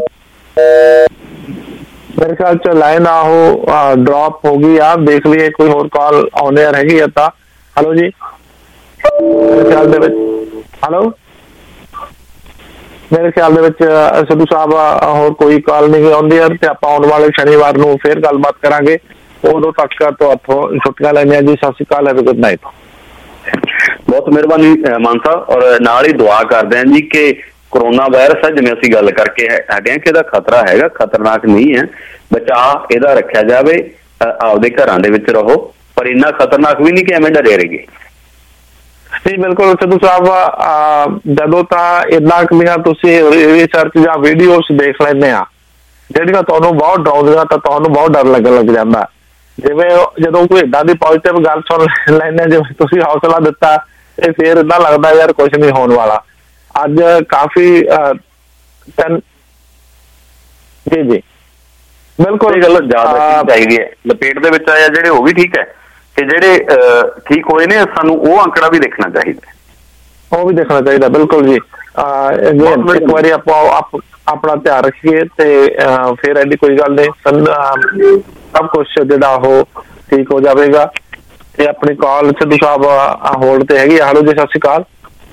ਮੇਰੇ ਖਿਆਲ ਚ ਲਾਈਨ ਆ ਉਹ ਡ੍ਰੌਪ ਹੋ ਗਈ ਆ। ਦੇਖ ਲਈਏ ਕੋਈ ਹੋਰ ਕਾਲ ਆਉਨੇ ਯਾਰ ਹੈਗੀ ਆ ਤਾਂ। ਹੈਲੋ ਜੀ, ਮੇਰੇ ਖਿਆਲ ਦੇ ਵਿੱਚ ਹੈਲੋ ਮੇਰੇ ਖਿਆਲ ਦੇ ਵਿੱਚ ਸਿੱਧੂ ਸਾਹਿਬ ਹੋਰ ਕੋਈ ਕਾਲ ਨਹੀਂ ਆਉਂਦੀ ਯਾਰ, ਤੇ ਆਪਾਂ ਆਉਣ ਵਾਲੇ ਸ਼ਨੀਵਾਰ ਨੂੰ ਫੇਰ ਗੱਲਬਾਤ ਕਰਾਂਗੇ। ਉਦੋਂ ਤੱਕ ਤੁਹਾਥੋਂ ਛੁੱਟੀਆਂ ਲੈਂਦੇ ਹਾਂ ਜੀ। ਸਤਿ ਸ਼੍ਰੀ ਅਕਾਲ, ਹੈਵ ਅ ਗੁੱਡ ਨਾਈਟ। ਬਹੁਤ ਮਿਹਰਬਾਨੀ ਮਾਨ ਸਾਹਿਬ। ਔਰ ਨਾਲ ਹੀ ਦੁਆ ਕਰਦੇ ਹਾਂ ਜੀ ਕਿ ਕਰੋਨਾ ਵਾਇਰਸ ਹੈ, ਜਿਵੇਂ ਅਸੀਂ ਗੱਲ ਕਰਕੇ ਹਟੇ ਹਾਂ ਕਿ ਇਹਦਾ ਖਤਰਾ ਹੈਗਾ, ਖਤਰਨਾਕ ਨਹੀਂ ਹੈ। ਬਚਾਅ ਇਹਦਾ ਰੱਖਿਆ ਜਾਵੇ, ਆਪਦੇ ਘਰਾਂ ਦੇ ਵਿੱਚ ਰਹੋ, ਪਰ ਇੰਨਾ ਖਤਰਨਾਕ ਵੀ ਨਹੀਂ ਕਿ ਐਵੇਂ ਡਰੇ ਰਹੀਏ। ਜੀ ਬਿਲਕੁਲ ਸਿੱਧੂ ਸਾਹਿਬ, ਜਦੋਂ ਤਾਂ ਇੰਨਾ ਕੁ ਤੁਸੀਂ ਰਿਸਰਚ ਜਾਂ ਵੀਡੀਓਜ਼ ਦੇਖ ਲੈਂਦੇ ਆ ਜਿਹੜੀਆਂ ਤੁਹਾਨੂੰ ਬਹੁਤ ਡਰਾਉਂਦੀਆਂ, ਤਾਂ ਤੁਹਾਨੂੰ ਬਹੁਤ ਡਰ ਲੱਗਣ ਲੱਗ ਜਾਂਦਾ। ਜਿਵੇਂ ਜਦੋਂ ਕੋਈ ਏਦਾਂ ਦੀ ਪੋਜ਼ਿਟਿਵ ਗੱਲ ਸੁਣ ਲੈਂਦੇ, ਜਿਵੇਂ ਤੁਸੀਂ ਹੌਸਲਾ ਦਿੱਤਾ, ਤੇ ਫਿਰ ਏਦਾਂ ਲੱਗਦਾ ਯਾਰ ਕੁਛ ਨਹੀਂ ਹੋਣ ਵਾਲਾ। ਅੱਜ ਕਾਫੀ ਜੀ ਜੀ ਬਿਲਕੁਲ ਇਹ ਗੱਲ ਯਾਦ ਰੱਖਣੀ ਚਾਹੀਦੀ ਹੈ। ਲਪੇਟ ਦੇ ਵਿੱਚ ਆਇਆ ਜਿਹੜੇ ਉਹ ਵੀ ਠੀਕ ਹੈ, ਤੇ ਜਿਹੜੇ ਠੀਕ ਹੋਏ ਨੇ ਸਾਨੂੰ ਉਹ ਅੰਕੜਾ ਵੀ ਦੇਖਣਾ ਚਾਹੀਦਾ, ਉਹ ਵੀ ਦੇਖਣਾ ਚਾਹੀਦਾ। ਬਿਲਕੁਲ ਜੀ, ਇੱਕ ਵਾਰੀ ਆਪਾਂ ਆਪਣਾ ਧਿਆਨ ਰੱਖੀਏ ਤੇ ਫਿਰ ਐਡੀ ਕੋਈ ਗੱਲ ਨਹੀਂ, ਸਭ ਕੁਛ ਜਿਹੜਾ ਉਹ ਠੀਕ ਹੋ ਜਾਵੇਗਾ। ਤੇ ਆਪਣੀ ਕਾਲ ਸਿੱਧੂ ਸਾਹਿਬ ਹੋਲਡ ਤੇ ਹੈਗੀ। ਹੈਲੋ ਜੀ, ਸਤਿ ਸ਼੍ਰੀ ਅਕਾਲ।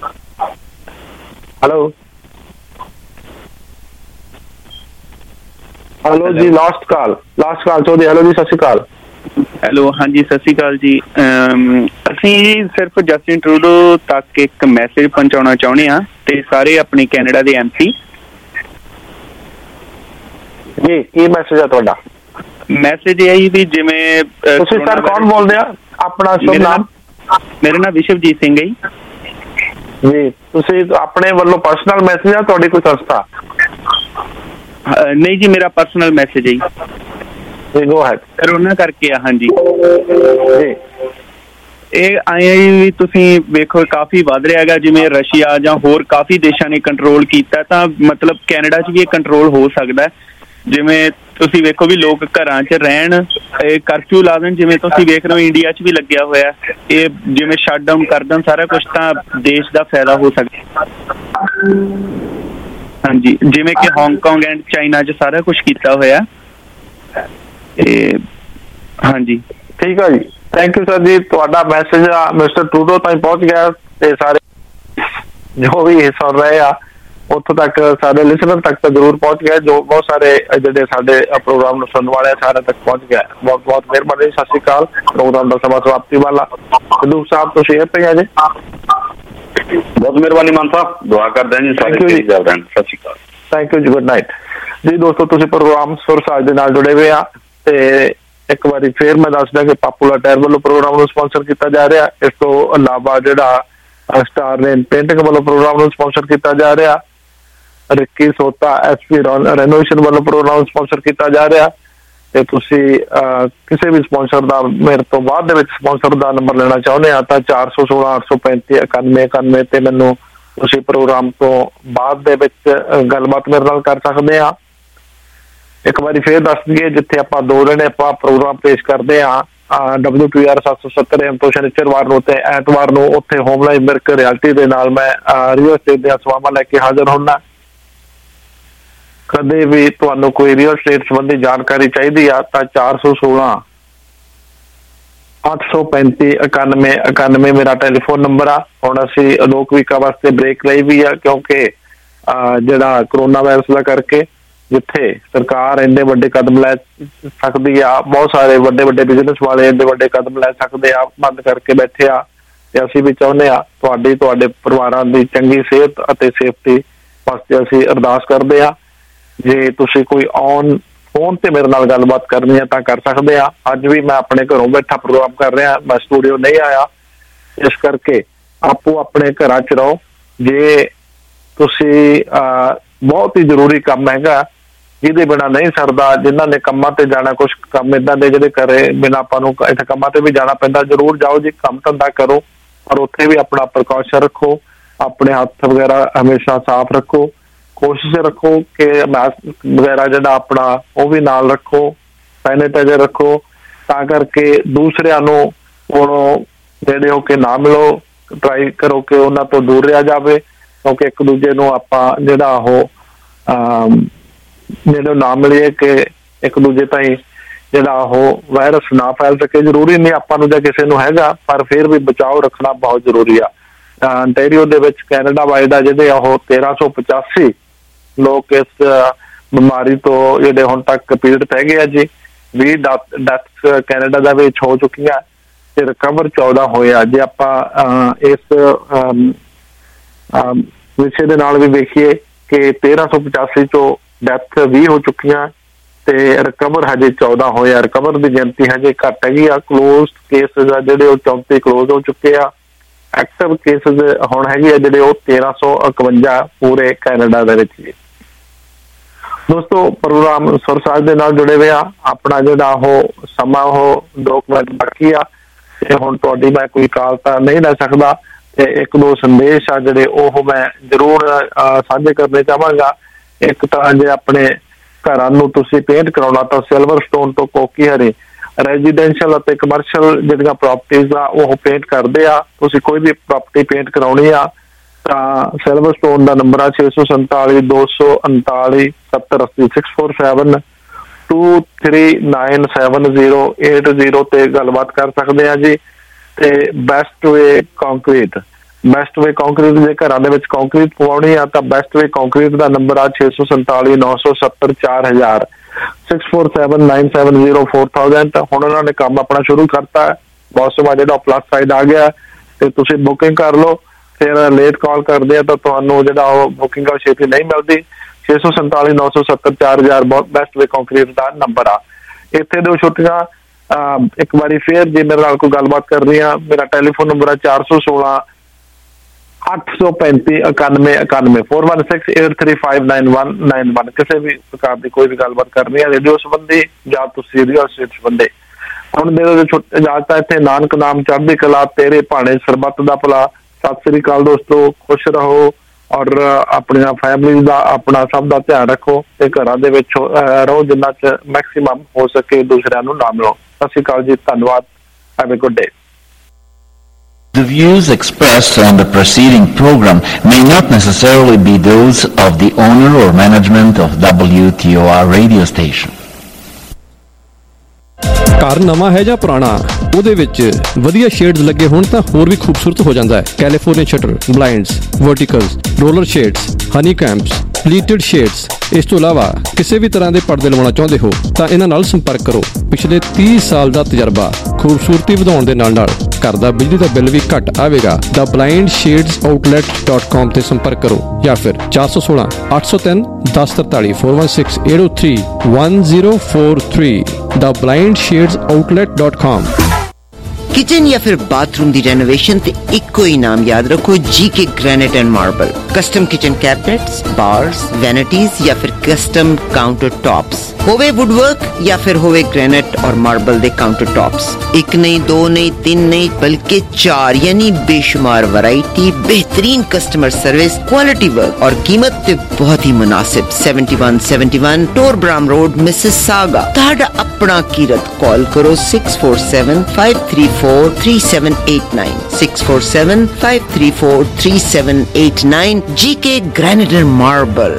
ਹੈਲੋ ਹੈਲੋ ਜੀ, last call last call Chaudhary. Hello ਜੀ, ਸਤਿ ਸ਼੍ਰੀ ਅਕਾਲ। ਹੈਲੋ, ਹਾਂਜੀ ਸਤਿ ਸ਼੍ਰੀ ਅਕਾਲ ਜੀ। ਅਸੀਂ ਸਿਰਫ ਜਸਟਿਨ ਟਰੂਡੋ ਤੱਕ ਇੱਕ ਮੈਸੇਜ ਪਹੁੰਚਾਉਣਾ ਚਾਹੁੰਦੇ ਹਾਂ, ਤੇ ਸਾਰੇ ਆਪਣੇ ਕੈਨੇਡਾ ਦੇ ਐਮ ਪੀ। ਜੀ ਕੀ ਮੈਸੇਜ ਹੈ ਤੁਹਾਡਾ? ਮੈਸੇਜ ਇਹ ਹੀ ਵੀ ਜਿਵੇਂ ਤੁਸੀਂ ਸਰ ਕੌਣ ਬੋਲਦੇ ਆ? ਆਪਣਾ ਸ਼ੁਭ ਨਾਮ? ਮੇਰਾ ਨਾਮ ਵਿਸ਼ਵਜੀਤ ਸਿੰਘ ਹੈ ਜੀ। ਜੀ ਤੁਸੀਂ ਆਪਣੇ ਵੱਲੋਂ ਪਰਸਨਲ ਮੈਸੇਜ ਆ ਤੁਹਾਡੀ ਕੋਈ ਸੰਸਥਾ? ਨਹੀਂ ਜੀ, ਮੇਰਾ ਪਰਸਨਲ ਮੈਸੇਜ ਹੈ ਜੀ। Go ahead. ਕਰੋਨਾ ਕਰਕੇ ਆ। ਹਾਂਜੀ ਜੀ, ਇਹ ਆਏ ਵੀ ਤੁਸੀਂ ਵੇਖੋ ਕਾਫੀ ਵੱਧ ਰਿਹਾ ਹੈਗਾ। ਜਿਵੇਂ ਰਸ਼ੀਆ ਜਾਂ ਹੋਰ ਕਾਫੀ ਦੇਸ਼ਾਂ ਨੇ ਕੰਟਰੋਲ ਕੀਤਾ, ਤਾਂ ਮਤਲਬ ਕੈਨੇਡਾ 'ਚ ਵੀ ਇਹ ਕੰਟਰੋਲ ਹੋ ਸਕਦਾ। ਜਿਵੇਂ ਤੁਸੀਂ ਵੇਖੋ ਵੀ ਲੋਕ ਘਰਾਂ 'ਚ ਰਹਿਣ, ਕਰਫਿਊ ਲਾ ਦੇਣ, ਜਿਵੇਂ ਤੁਸੀਂ ਵੇਖ ਰਹੇ ਹੋ ਇੰਡੀਆ 'ਚ ਵੀ ਲੱਗਿਆ ਹੋਇਆ। ਇਹ ਜਿਵੇਂ ਸ਼ਟ ਡਾਊਨ ਕਰ ਦੇਣ ਸਾਰਾ ਕੁਛ, ਤਾਂ ਦੇਸ਼ ਦਾ ਫਾਇਦਾ ਹੋ ਸਕਦਾ। ਹਾਂਜੀ, ਜਿਵੇਂ ਕਿ ਹਾਂਗਕਾਂਗ ਐਂਡ ਚਾਈਨਾ 'ਚ ਸਾਰਾ ਕੁਛ ਕੀਤਾ ਹੋਇਆ। ਹਾਂਜੀ ਠੀਕ ਹੈ ਜੀ, ਥੈਂਕ ਯੂ ਸਰ ਜੀ। ਤੁਹਾਡਾ ਮੈਸੇਜ ਮਿਸਟਰ ਟਰੂਡੋ ਤਾਈਂ ਪਹੁੰਚ ਗਿਆ, ਤੇ ਸਾਰੇ ਜੋ ਵੀ ਸੁਣ ਰਹੇ ਆ ਉੱਥੋਂ ਤੱਕ, ਸਾਡੇ ਲਿਸਨਰ ਤੱਕ ਤਾਂ ਜ਼ਰੂਰ ਪਹੁੰਚ ਗਿਆ। ਜੋ ਬਹੁਤ ਸਾਰੇ ਜਿਹੜੇ ਸਾਡੇ ਪ੍ਰੋਗਰਾਮ ਨੂੰ ਸੁਣਨ ਵਾਲੇ ਸਾਰੇ ਤੱਕ ਪਹੁੰਚ ਗਿਆ। ਬਹੁਤ ਬਹੁਤ ਮਿਹਰਬਾਨੀ। ਸਤਿ ਸ਼੍ਰੀ ਅਕਾਲ। ਪ੍ਰੋਗਰਾਮ ਦਾ ਸਮਾਂ ਸਮਾਪਤੀ ਵਾਲਾ। ਸਿੱਧੂ ਸਾਹਿਬ ਤੁਸੀਂ ਇੱਥੇ ਆ ਜੀ। ਬਹੁਤ ਮਿਹਰਬਾਨੀ ਮਾਨ ਸਾਹਿਬ, ਦੁਆ ਕਰਦੇ ਹਾਂ ਜੀ ਸਾਰੇ ਜੀ। ਸਤਿ ਸ਼੍ਰੀ ਅਕਾਲ, ਥੈਂਕ ਯੂ ਜੀ, ਗੁੱਡ ਨਾਈਟ ਜੀ। ਦੋਸਤੋ ਤੁਸੀਂ ਪ੍ਰੋਗਰਾਮ ਸੁਰ ਸਾਜ ਦੇ ਨਾਲ ਜੁੜੇ ਹੋਏ ਆ, ਤੇ ਇੱਕ ਵਾਰੀ ਫੇਰ ਮੈਂ ਦੱਸਦਾ ਕਿ ਪਾਪੂਲਰ ਟਾਇਰ ਵੱਲੋਂ ਪ੍ਰੋਗਰਾਮ ਨੂੰ ਸਪਾਂਸਰ ਕੀਤਾ ਜਾ ਰਿਹਾ। ਇਸ ਤੋਂ ਇਲਾਵਾ ਜਿਹੜਾ ਸਟਾਰ ਰੇਨ ਪੇਂਟਿੰਗ ਵੱਲੋਂ ਪ੍ਰੋਗਰਾਮ ਨੂੰ ਸਪਾਂਸਰ ਕੀਤਾ ਜਾ ਰਿਹਾ। Ricky Sota S P renovation ਵੱਲੋਂ ਪ੍ਰੋਗਰਾਮ ਸਪਾਂਸਰ ਕੀਤਾ ਜਾ ਰਿਹਾ। ਤੇ ਤੁਸੀਂ ਕਿਸੇ ਵੀ ਸਪਾਂਸਰ ਦਾ ਮੇਰੇ ਤੋਂ ਬਾਅਦ ਦੇ ਵਿੱਚ ਸਪਾਂਸਰ ਦਾ ਨੰਬਰ ਲੈਣਾ ਚਾਹੁੰਦੇ ਆ ਤਾਂ ਚਾਰ ਸੌ ਸੋਲਾਂ ਅੱਠ ਸੌ ਪੈਂਤੀ ਇਕਾਨਵੇਂ ਇਕਾਨਵੇਂ ਤੇ ਮੈਨੂੰ ਤੁਸੀਂ ਪ੍ਰੋਗਰਾਮ ਤੋਂ ਬਾਅਦ ਦੇ ਵਿੱਚ ਗੱਲਬਾਤ ਮੇਰੇ ਨਾਲ ਕਰ ਸਕਦੇ ਆ। ਇੱਕ ਵਾਰੀ ਫੇਰ ਦੱਸ ਦਈਏ, ਜਿੱਥੇ ਆਪਾਂ ਦੋ ਦਿਨ ਆਪਾਂ ਪ੍ਰੋਗਰਾਮ ਪੇਸ਼ ਕਰਦੇ ਆ ਡਬਲਯੂ ਪੀ ਆਰ ਸੱਤ ਸੌ ਸੱਤਰ ਐਮ ਤੋਂ ਸ਼ਨੀਚਰਵਾਰ ਨੂੰ ਤੇ ਐਤਵਾਰ ਨੂੰ ਉੱਥੇ ਹੋਮਲਾਈਨ ਮਿਰਕ ਰਿਐਲਿਟੀ ਦੇ ਨਾਲ ਮੈਂ ਰੀਅਲ ਐਸਟੇਟ ਦੀਆਂ ਸੇਵਾਵਾਂ ਲੈ ਕੇ ਹਾਜ਼ਰ ਹੁੰਦਾ। ਕਦੇ ਵੀ ਤੁਹਾਨੂੰ ਕੋਈ ਰੀਅਲ ਐਸਟੇਟ ਸੰਬੰਧੀ ਜਾਣਕਾਰੀ ਚਾਹੀਦੀ ਆ ਤਾਂ ਚਾਰ ਸੌ ਸੋਲਾਂ ਅੱਠ ਸੌ ਪੈਂਤੀ ਇਕਾਨਵੇਂ ਇਕਾਨਵੇਂ ਮੇਰਾ ਟੈਲੀਫੋਨ ਨੰਬਰ ਆ। ਹੁਣ ਅਸੀਂ ਲੋਕ ਵੀਕਾਂ ਵਾਸਤੇ ਬ੍ਰੇਕ ਲਈ ਵੀ ਆ, ਕਿਉਂਕਿ ਜਿਹੜਾ ਕਰੋਨਾ ਵਾਇਰਸ ਦਾ ਕਰਕੇ ਜਿੱਥੇ ਸਰਕਾਰ ਇੰਨੇ ਵੱਡੇ ਕਦਮ ਲੈ ਸਕਦੀ ਆ, ਬਹੁਤ ਸਾਰੇ ਵੱਡੇ ਵੱਡੇ ਬਿਜ਼ਨਸ ਵਾਲੇ ਇੰਨੇ ਵੱਡੇ ਕਦਮ ਲੈ ਸਕਦੇ ਆ, ਬੰਦ ਕਰਕੇ ਬੈਠੇ ਆ। ਤੇ ਅਸੀਂ ਵੀ ਚਾਹੁੰਦੇ ਆ ਤੁਹਾਡੀ ਤੁਹਾਡੇ ਪਰਿਵਾਰਾਂ ਦੀ ਚੰਗੀ ਸਿਹਤ ਅਤੇ ਸੇਫਟੀ ਵਾਸਤੇ ਅਸੀਂ ਅਰਦਾਸ ਕਰਦੇ ਆ। ਜੇ ਤੁਸੀਂ ਕੋਈ ਔਨ ਫੋਨ ਤੇ ਮੇਰੇ ਨਾਲ ਗੱਲਬਾਤ ਕਰਨੀ ਹੈ ਤਾਂ ਕਰ ਸਕਦੇ ਆ। ਅੱਜ ਵੀ ਮੈਂ ਆਪਣੇ ਘਰੋਂ ਬੈਠਾ ਪ੍ਰੋਗਰਾਮ ਕਰ ਰਿਹਾ, ਮੈਂ ਸਟੂਡੀਓ ਨਹੀਂ ਆਇਆ, ਇਸ ਕਰਕੇ ਆਪੋ ਆਪਣੇ ਘਰਾਂ 'ਚ ਰਹੋ। ਜੇ ਤੁਸੀਂ ਬਹੁਤ ਹੀ ਜ਼ਰੂਰੀ ਕੰਮ ਹੈਗਾ ਜਿਹਦੇ ਬਿਨਾਂ ਨਹੀਂ ਸਰਦਾ, ਜਿਨ੍ਹਾਂ ਨੇ ਕੰਮਾਂ ਤੇ ਜਾਣਾ, ਕੁਛ ਕੰਮ ਏਦਾਂ ਦੇ ਜਿਹੜੇ ਘਰੇ ਬਿਨਾਂ ਆਪਾਂ ਨੂੰ ਇੱਥੇ ਕੰਮਾਂ ਤੇ ਵੀ ਜਾਣਾ ਪੈਂਦਾ, ਜ਼ਰੂਰ ਜਾਓ ਜੀ, ਕੰਮ ਧੰਦਾ ਕਰੋ, ਪਰ ਉੱਥੇ ਵੀ ਆਪਣਾ ਪ੍ਰੀਕਾਸ਼ਨ ਰੱਖੋ, ਆਪਣੇ ਹੱਥ ਵਗੈਰਾ ਹਮੇਸ਼ਾ ਸਾਫ਼ ਰੱਖੋ, ਕੋਸ਼ਿਸ਼ ਰੱਖੋ ਕਿ ਮਾਸਕ ਵਗੈਰਾ ਜਿਹੜਾ ਆਪਣਾ ਉਹ ਵੀ ਨਾਲ ਰੱਖੋ, ਸੈਨੀਟਾਈਜ਼ਰ ਰੱਖੋ, ਤਾਂ ਕਰਕੇ ਦੂਸਰਿਆਂ ਨੂੰ ਕੋਲੋਂ ਜਿਹੜੇ ਹੋ ਕੇ ਨਾ ਮਿਲੋ, ਟਰਾਈ ਕਰੋ ਕਿ ਉਹਨਾਂ ਤੋਂ ਦੂਰ ਰਿਹਾ ਜਾਵੇ, ਕਿਉਂਕਿ ਇੱਕ ਦੂਜੇ ਨੂੰ ਆਪਾਂ ਜਿਹੜਾ ਉਹ ਜਿਹੜੇ ਨਾ ਮਿਲੀਏ ਕਿ ਇੱਕ ਦੂਜੇ ਤਾਈਂ ਜਿਹੜਾ ਉਹ ਵਾਇਰਸ ਨਾ ਫੈਲ ਸਕੇ। ਜ਼ਰੂਰੀ ਨਹੀਂ ਆਪਾਂ ਨੂੰ ਜਾਂ ਕਿਸੇ ਨੂੰ ਹੈਗਾ, ਪਰ ਫਿਰ ਵੀ ਬਚਾਓ ਰੱਖਣਾ ਬਹੁਤ ਜ਼ਰੂਰੀ ਆ। ਅੰਟੈਰੀਓ ਦੇ ਵਿੱਚ ਕੈਨੇਡਾ ਵਾਈਡ ਆ ਜਿਹੜੇ ਉਹ ਤੇਰਾਂ ਸੌ ਪਚਾਸੀ ਲੋਕ ਇਸ ਬਿਮਾਰੀ ਤੋਂ ਜਿਹੜੇ ਹੁਣ ਤੱਕ ਪੀੜਤ ਹੈਗੇ ਆ ਜੀ। ਵੀਹ ਡੈਥਸ ਕੈਨੇਡਾ ਦੇ ਵਿੱਚ ਹੋ ਚੁੱਕੀਆਂ ਤੇ ਰਿਕਵਰ ਚੌਦਾਂ ਹੋਏ ਆ। ਜੇ ਆਪਾਂ ਇਸ ਵਿਸ਼ੇ ਦੇ ਨਾਲ ਵੀ ਵੇਖੀਏ ਕਿ ਤੇਰਾਂ ਸੌ ਪਚਾਸੀ ਚੋਂ ਡੈਥ ਵੀਹ ਹੋ ਚੁੱਕੀਆਂ ਤੇ ਰਿਕਵਰ ਹਜੇ ਚੌਦਾਂ ਹੋਏ ਆ। ਰਿਕਵਰ ਦੀ ਗਿਣਤੀ ਹਜੇ ਘੱਟ ਹੈਗੀ ਆ। ਕਲੋਜ਼ ਕੇਸਿਸ ਆ ਜਿਹੜੇ ਉਹ ਚੌਂਤੀ ਕਲੋਜ਼ ਹੋ ਚੁੱਕੇ ਆ। ਐਕਟਿਵ ਕੇਸਿਸ ਹੁਣ ਹੈਗੇ ਆ ਜਿਹੜੇ ਉਹ ਤੇਰਾਂ ਸੌ ਇਕਵੰਜਾ ਪੂਰੇ ਕੈਨੇਡਾ ਦੇ ਵਿੱਚ ਜੀ। ਦੋਸਤੋ, ਪ੍ਰੋਗਰਾਮ ਸੁਰ ਸਾਜ ਦੇ ਨਾਲ ਜੁੜੇ ਹੋਏ ਆ। ਆਪਣਾ ਜਿਹੜਾ ਉਹ ਸਮਾਂ ਉਹ ਦੋ ਮਿੰਟ ਬਾਕੀ ਆ ਤੇ ਹੁਣ ਤੁਹਾਡੀ ਮੈਂ ਕੋਈ ਕਾਲ ਤਾਂ ਨਹੀਂ ਲੈ ਸਕਦਾ ਤੇ ਇੱਕ ਦੋ ਸੰਦੇਸ਼ ਆ ਜਿਹੜੇ ਉਹ ਮੈਂ ਜ਼ਰੂਰ ਸਾਂਝੇ ਕਰਨੇ ਚਾਹਾਂਗਾ। ਇੱਕ ਤਾਂ ਜੇ ਆਪਣੇ ਘਰਾਂ ਨੂੰ ਤੁਸੀਂ ਪੇਂਟ ਕਰਾਉਣਾ ਤਾਂ ਸਿਲਵਰ ਸਟੋਨ ਤੋਂ ਕੋਕੀ ਹਰੇ ਰੈਜ਼ੀਡੈਂਸ਼ੀਅਲ ਅਤੇ ਕਮਰਸ਼ੀਅਲ ਜਿਹੜੀਆਂ ਪ੍ਰਾਪਰਟੀਜ਼ ਆ ਉਹ ਪੇਂਟ ਕਰਦੇ ਆ। ਤੁਸੀਂ ਕੋਈ ਵੀ ਪ੍ਰਾਪਰਟੀ ਪੇਂਟ ਕਰਾਉਣੀ ਆ ਤਾਂ ਸਿਲਵਰ ਸਟੋਨ ਦਾ ਨੰਬਰ ਆ ਛੇ ਸੌ ਸੰਤਾਲੀ ਦੋ ਸੌ ਉਨਤਾਲੀ ਸੱਤਰ ਅੱਸੀ six four seven two three nine seven zero eight zero ਤੇ ਗੱਲਬਾਤ ਕਰ ਸਕਦੇ ਆ ਜੀ। ਤੇ best way concrete best way concrete ਦੇ ਘਰਾਂ ਦੇ ਵਿੱਚ ਕੰਕਰੀਟ ਪਵਾਉਣੀ ਆ ਤਾਂ ਬੈਸਟ ਵੇ ਕੰਕਰੀਟ ਦਾ ਨੰਬਰ ਆ ਛੇ ਸੌ ਸੰਤਾਲੀ ਨੌ ਸੌ ਸੱਤਰ ਚਾਰ ਹਜ਼ਾਰ six four seven nine seven zero four thousand. ਹੁਣ ਉਹਨਾਂ ਨੇ ਕੰਮ ਆਪਣਾ ਸ਼ੁਰੂ ਕਰਤਾ ਹੈ। ਮੌਸਮ ਆ ਜਿਹੜਾ ਪਲੱਸ ਸਾਈਡ ਆ ਗਿਆ ਤੇ ਤੁਸੀਂ ਬੁਕਿੰਗ ਕਰ ਲਓ। ਫਿਰ ਲੇਟ ਕਾਲ ਕਰਦੇ ਆ ਤਾਂ ਤੁਹਾਨੂੰ ਜਿਹੜਾ ਉਹ ਬੁਕਿੰਗ ਆ ਛੇਤੀ ਨਹੀਂ ਮਿਲਦੀ। ਛੇ ਸੌ ਸੰਤਾਲੀ ਨੌ ਸੌ ਸੱਤਰ ਚਾਰ ਹਜ਼ਾਰ ਬੈਸਟ ਵੇ ਕੰਕਰੀਟ ਦਾ ਨੰਬਰ ਆ। ਇੱਥੇ ਦੋ ਛੁੱਟੀਆਂ ਇੱਕ ਵਾਰੀ ਫੇਰ ਜੇ ਮੇਰੇ ਨਾਲ ਕੋਈ ਗੱਲਬਾਤ ਕਰਨੀ ਆ, ਮੇਰਾ ਟੈਲੀਫੋਨ ਨੰਬਰ ਆ ਚਾਰ ਸੌ ਸੋਲਾਂ ਅੱਠ ਸੌ ਪੈਂਤੀ ਇਕਾਨਵੇਂ ਇਕਾਨਵੇਂ four one six eight three five nine one nine one. ਕਿਸੇ ਵੀ ਪ੍ਰਕਾਰ ਦੀ ਕੋਈ ਵੀ ਗੱਲਬਾਤ ਕਰਨੀ ਹੈ ਰੇਡੀਓ ਸੰਬੰਧੀ ਜਾਂ ਤੁਸੀਂ ਰੀਅਲ ਸਟੇਟ ਸੰਬੰਧੀ। ਹੁਣ ਦੇ ਇਜਾਜ਼ਤ ਹੈ। ਇੱਥੇ ਨਾਨਕ ਨਾਮ ਚੜ੍ਹਦੀ ਕਲਾ ਤੇਰੇ ਭਾਣੇ ਸਰਬੱਤ ਦਾ ਭਲਾ। ਸਤਿ ਸ੍ਰੀ ਅਕਾਲ ਦੋਸਤੋ, ਖੁਸ਼ ਰਹੋ ਔਰ ਆਪਣੀਆਂ ਫੈਮਿਲੀ ਦਾ ਆਪਣਾ ਸਭ ਦਾ ਧਿਆਨ ਰੱਖੋ ਤੇ ਘਰਾਂ ਦੇ ਵਿੱਚ ਰਹੋ ਜਿੰਨਾ ਚ ਮੈਕਸੀਮਮ ਹੋ ਸਕੇ ਦੂਸਰਿਆਂ ਨੂੰ ਨਾ ਮਿਲੋ। ਸਤਿ ਸ੍ਰੀ ਅਕਾਲ ਜੀ, ਧੰਨਵਾਦ। Have a good day. The views expressed on the preceding program may not necessarily be those of the owner or management of W T O R radio station. ਘਰ ਨਵਾਂ ਹੈ ਜਾਂ ਪੁਰਾਣਾ, ਉਹਦੇ ਵਿੱਚ ਵਧੀਆ ਸ਼ੇਡਸ ਲੱਗੇ ਹੋਣ ਤਾਂ ਹੋਰ ਵੀ ਖੂਬਸੂਰਤ ਹੋ ਜਾਂਦਾ ਹੈ। California shutter, blinds, verticals, roller shades, honeycombs, pleated shades. ਇਸ ਤੋਂ ਇਲਾਵਾ ਕਿਸੇ ਵੀ ਤਰ੍ਹਾਂ ਦੇ ਪਰਦੇ ਲਵਾਉਣਾ ਚਾਹੁੰਦੇ ਹੋ ਤਾਂ ਇਹਨਾਂ ਨਾਲ ਸੰਪਰਕ ਕਰੋ। ਪਿਛਲੇ ਤੀਹ ਸਾਲ ਦਾ ਤਜਰਬਾ, ਖੂਬਸੂਰਤੀ ਵਧਾਉਣ ਦੇ ਨਾਲ ਨਾਲ ਘਰ ਦਾ ਬਿਜਲੀ ਦਾ ਬਿੱਲ ਵੀ ਘੱਟ ਆਵੇਗਾ। The blind shades outlet dot com ਤੇ ਸੰਪਰਕ ਕਰੋ ਜਾਂ ਫਿਰ ਚਾਰ ਸੌ ਸੋਲਾਂ ਅੱਠ ਸੌ ਤਿੰਨ ਦਸ ਤਰਤਾਲੀ four one six eight O three one zero four three the blind shades outlet dot com. Kitchen या फिर बाथरूम दी रेनोवेशन ते इको ही नाम याद रखो, G K granite and marble. Custom kitchen cabinets, bars, vanities या फिर कस्टम काउंटर टॉप्स, होवे वुडवर्क या फिर होवे ग्रेनाइट और मार्बल दे काउंटर टॉप्स। एक नहीं, दो नहीं, तीन नहीं बल्कि चार यानी बेशुमार वैरायटी, बेहतरीन कस्टमर सर्विस, क्वालिटी वर्क और कीमत ते बहुत ही मुनासिब। Seventy one seventy one Torbram road, Mississauga. ताड़ा अपना कीरत कॉल करो six four seven five three four three seven eight nine six four seven five three four three seven eight nine. G K granite and marble.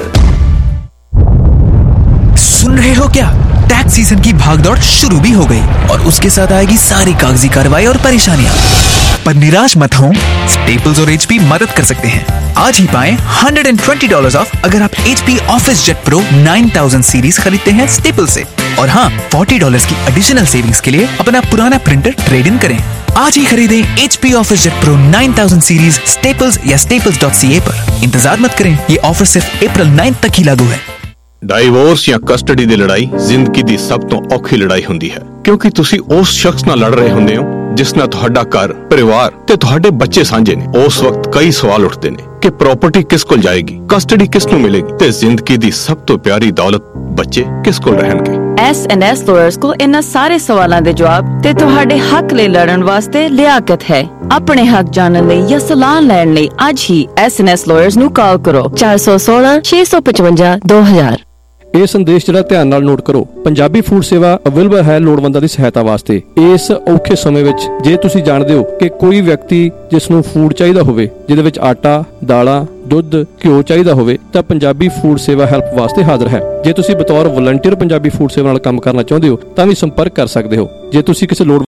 सुन रहे हो क्या? Tax season की भागदौड़ शुरू भी हो गई और उसके साथ आएगी सारी कागजी कार्रवाई और परेशानियां। पर निराश मत हो, स्टेपल्स और एचपी मदद कर सकते हैं। आज ही पाएं एक सौ बीस डॉलर्स ऑफ अगर आप एचपी ऑफिस जेट प्रो नौ हज़ार सीरीज खरीदते हैं स्टेपल से। और हाँ, चालीस डॉलर्स की एडिशनल सेविंग्स के लिए अपना पुराना प्रिंटर ट्रेड इन करें। आज ही खरीदें एचपी ऑफिस जेट प्रो नौ हज़ार सीरीज स्टेपल्स या स्टेपल्स डॉट सी ए पर। इंतजार मत करें, ये ऑफर सिर्फ अप्रैल नौ तक ही लागू है। ਡਾਈਵੋਰਸ ਜਾਂ ਕਸਟਡੀ ਦੀ ਲੜਾਈ ਜ਼ਿੰਦਗੀ ਦੀ ਸਭ ਤੋਂ ਔਖੀ ਲੜਾਈ ਹੁੰਦੀ ਹੈ, ਕਿਉਂਕਿ ਤੁਸੀਂ ਉਸ ਸ਼ਖਸ ਨਾਲ ਲੜ ਰਹੇ ਹੁੰਦੇ ਹੋ ਜਿਸ ਨਾਲ ਤੁਹਾਡਾ ਘਰ, ਪਰਿਵਾਰ ਤੇ ਤੁਹਾਡੇ ਬੱਚੇ ਸਾਂਝੇ ਨੇ। ਉਸ ਵਕਤ ਕਈ ਸਵਾਲ ਉੱਠਦੇ ਨੇ ਕਿ ਪ੍ਰਾਪਰਟੀ ਕਿਸ ਕੋਲ ਜਾਏਗੀ, ਕਸਟਡੀ ਕਿਸ ਨੂੰ ਮਿਲੇਗੀ ਤੇ ਜ਼ਿੰਦਗੀ ਦੀ ਸਭ ਤੋਂ ਪਿਆਰੀ ਦੌਲਤ ਬੱਚੇ ਕਿਸ ਕੋਲ ਰਹਿਣਗੇ। ਐਸ ਐਂਡ ਐਸ ਲਾਇਰਸ ਕੋਲ ਇਹਨਾਂ ਸਾਰੇ ਸਵਾਲਾਂ ਦੇ ਜਵਾਬ ਤੇ ਤੁਹਾਡੇ ਹੱਕ ਲਈ ਲੜਨ ਵਾਸਤੇ ਲਿਆਕਤ ਹੈ। ਆਪਣੇ ਹੱਕ ਜਾਣਨ ਲਈ ਜਾਂ ਸਲਾਹ ਲੈਣ ਲਈ ਅੱਜ ਹੀ ਐਸ ਐਂਡ ਐਸ ਲਾਇਰਸ ਨੂੰ ਕਾਲ ਕਰੋ ਚਾਰ ਸੌ ਸੋਲਾਂ ਛੇ ਸੌ ਪਚਵੰਜਾ ਦੋ ਹਜ਼ਾਰ। ਇਹ ਸੰਦੇਸ਼ ਜਿਹੜਾ ਧਿਆਨ ਨਾਲ ਨੋਟ ਕਰੋ। ਪੰਜਾਬੀ ਫੂਡ ਸੇਵਾ ਅਵੇਲੇਬਲ ਹੈ ਲੋੜਵੰਦਾਂ ਦੀ ਸਹਾਇਤਾ ਵਾਸਤੇ। ਇਸ ਔਖੇ ਸਮੇਂ ਵਿੱਚ ਜੇ ਤੁਸੀਂ ਜਾਣਦੇ ਹੋ ਕਿ ਕੋਈ ਵਿਅਕਤੀ ਜਿਸ ਨੂੰ ਫੂਡ ਚਾਹੀਦਾ ਹੋਵੇ, ਜਿਹਦੇ ਵਿੱਚ ਆਟਾ, ਦਾਲਾਂ, ਦੁੱਧ, ਘਿਓ ਚਾਹੀਦਾ ਹੋਵੇ, ਤਾਂ ਪੰਜਾਬੀ ਫੂਡ ਸੇਵਾ ਹੈਲਪ ਵਾਸਤੇ ਹਾਜ਼ਰ ਹੈ। ਜੇ ਤੁਸੀਂ ਬਤੌਰ ਵਲੰਟੀਅਰ ਪੰਜਾਬੀ ਫੂਡ ਸੇਵਾ ਨਾਲ ਕੰਮ ਕਰਨਾ ਚਾਹੁੰਦੇ ਹੋ ਤਾਂ ਵੀ ਸੰਪਰਕ ਕਰ ਸਕਦੇ ਹੋ। ਜੇ ਤੁਸੀਂ ਕਿਸੇ ਲੋੜ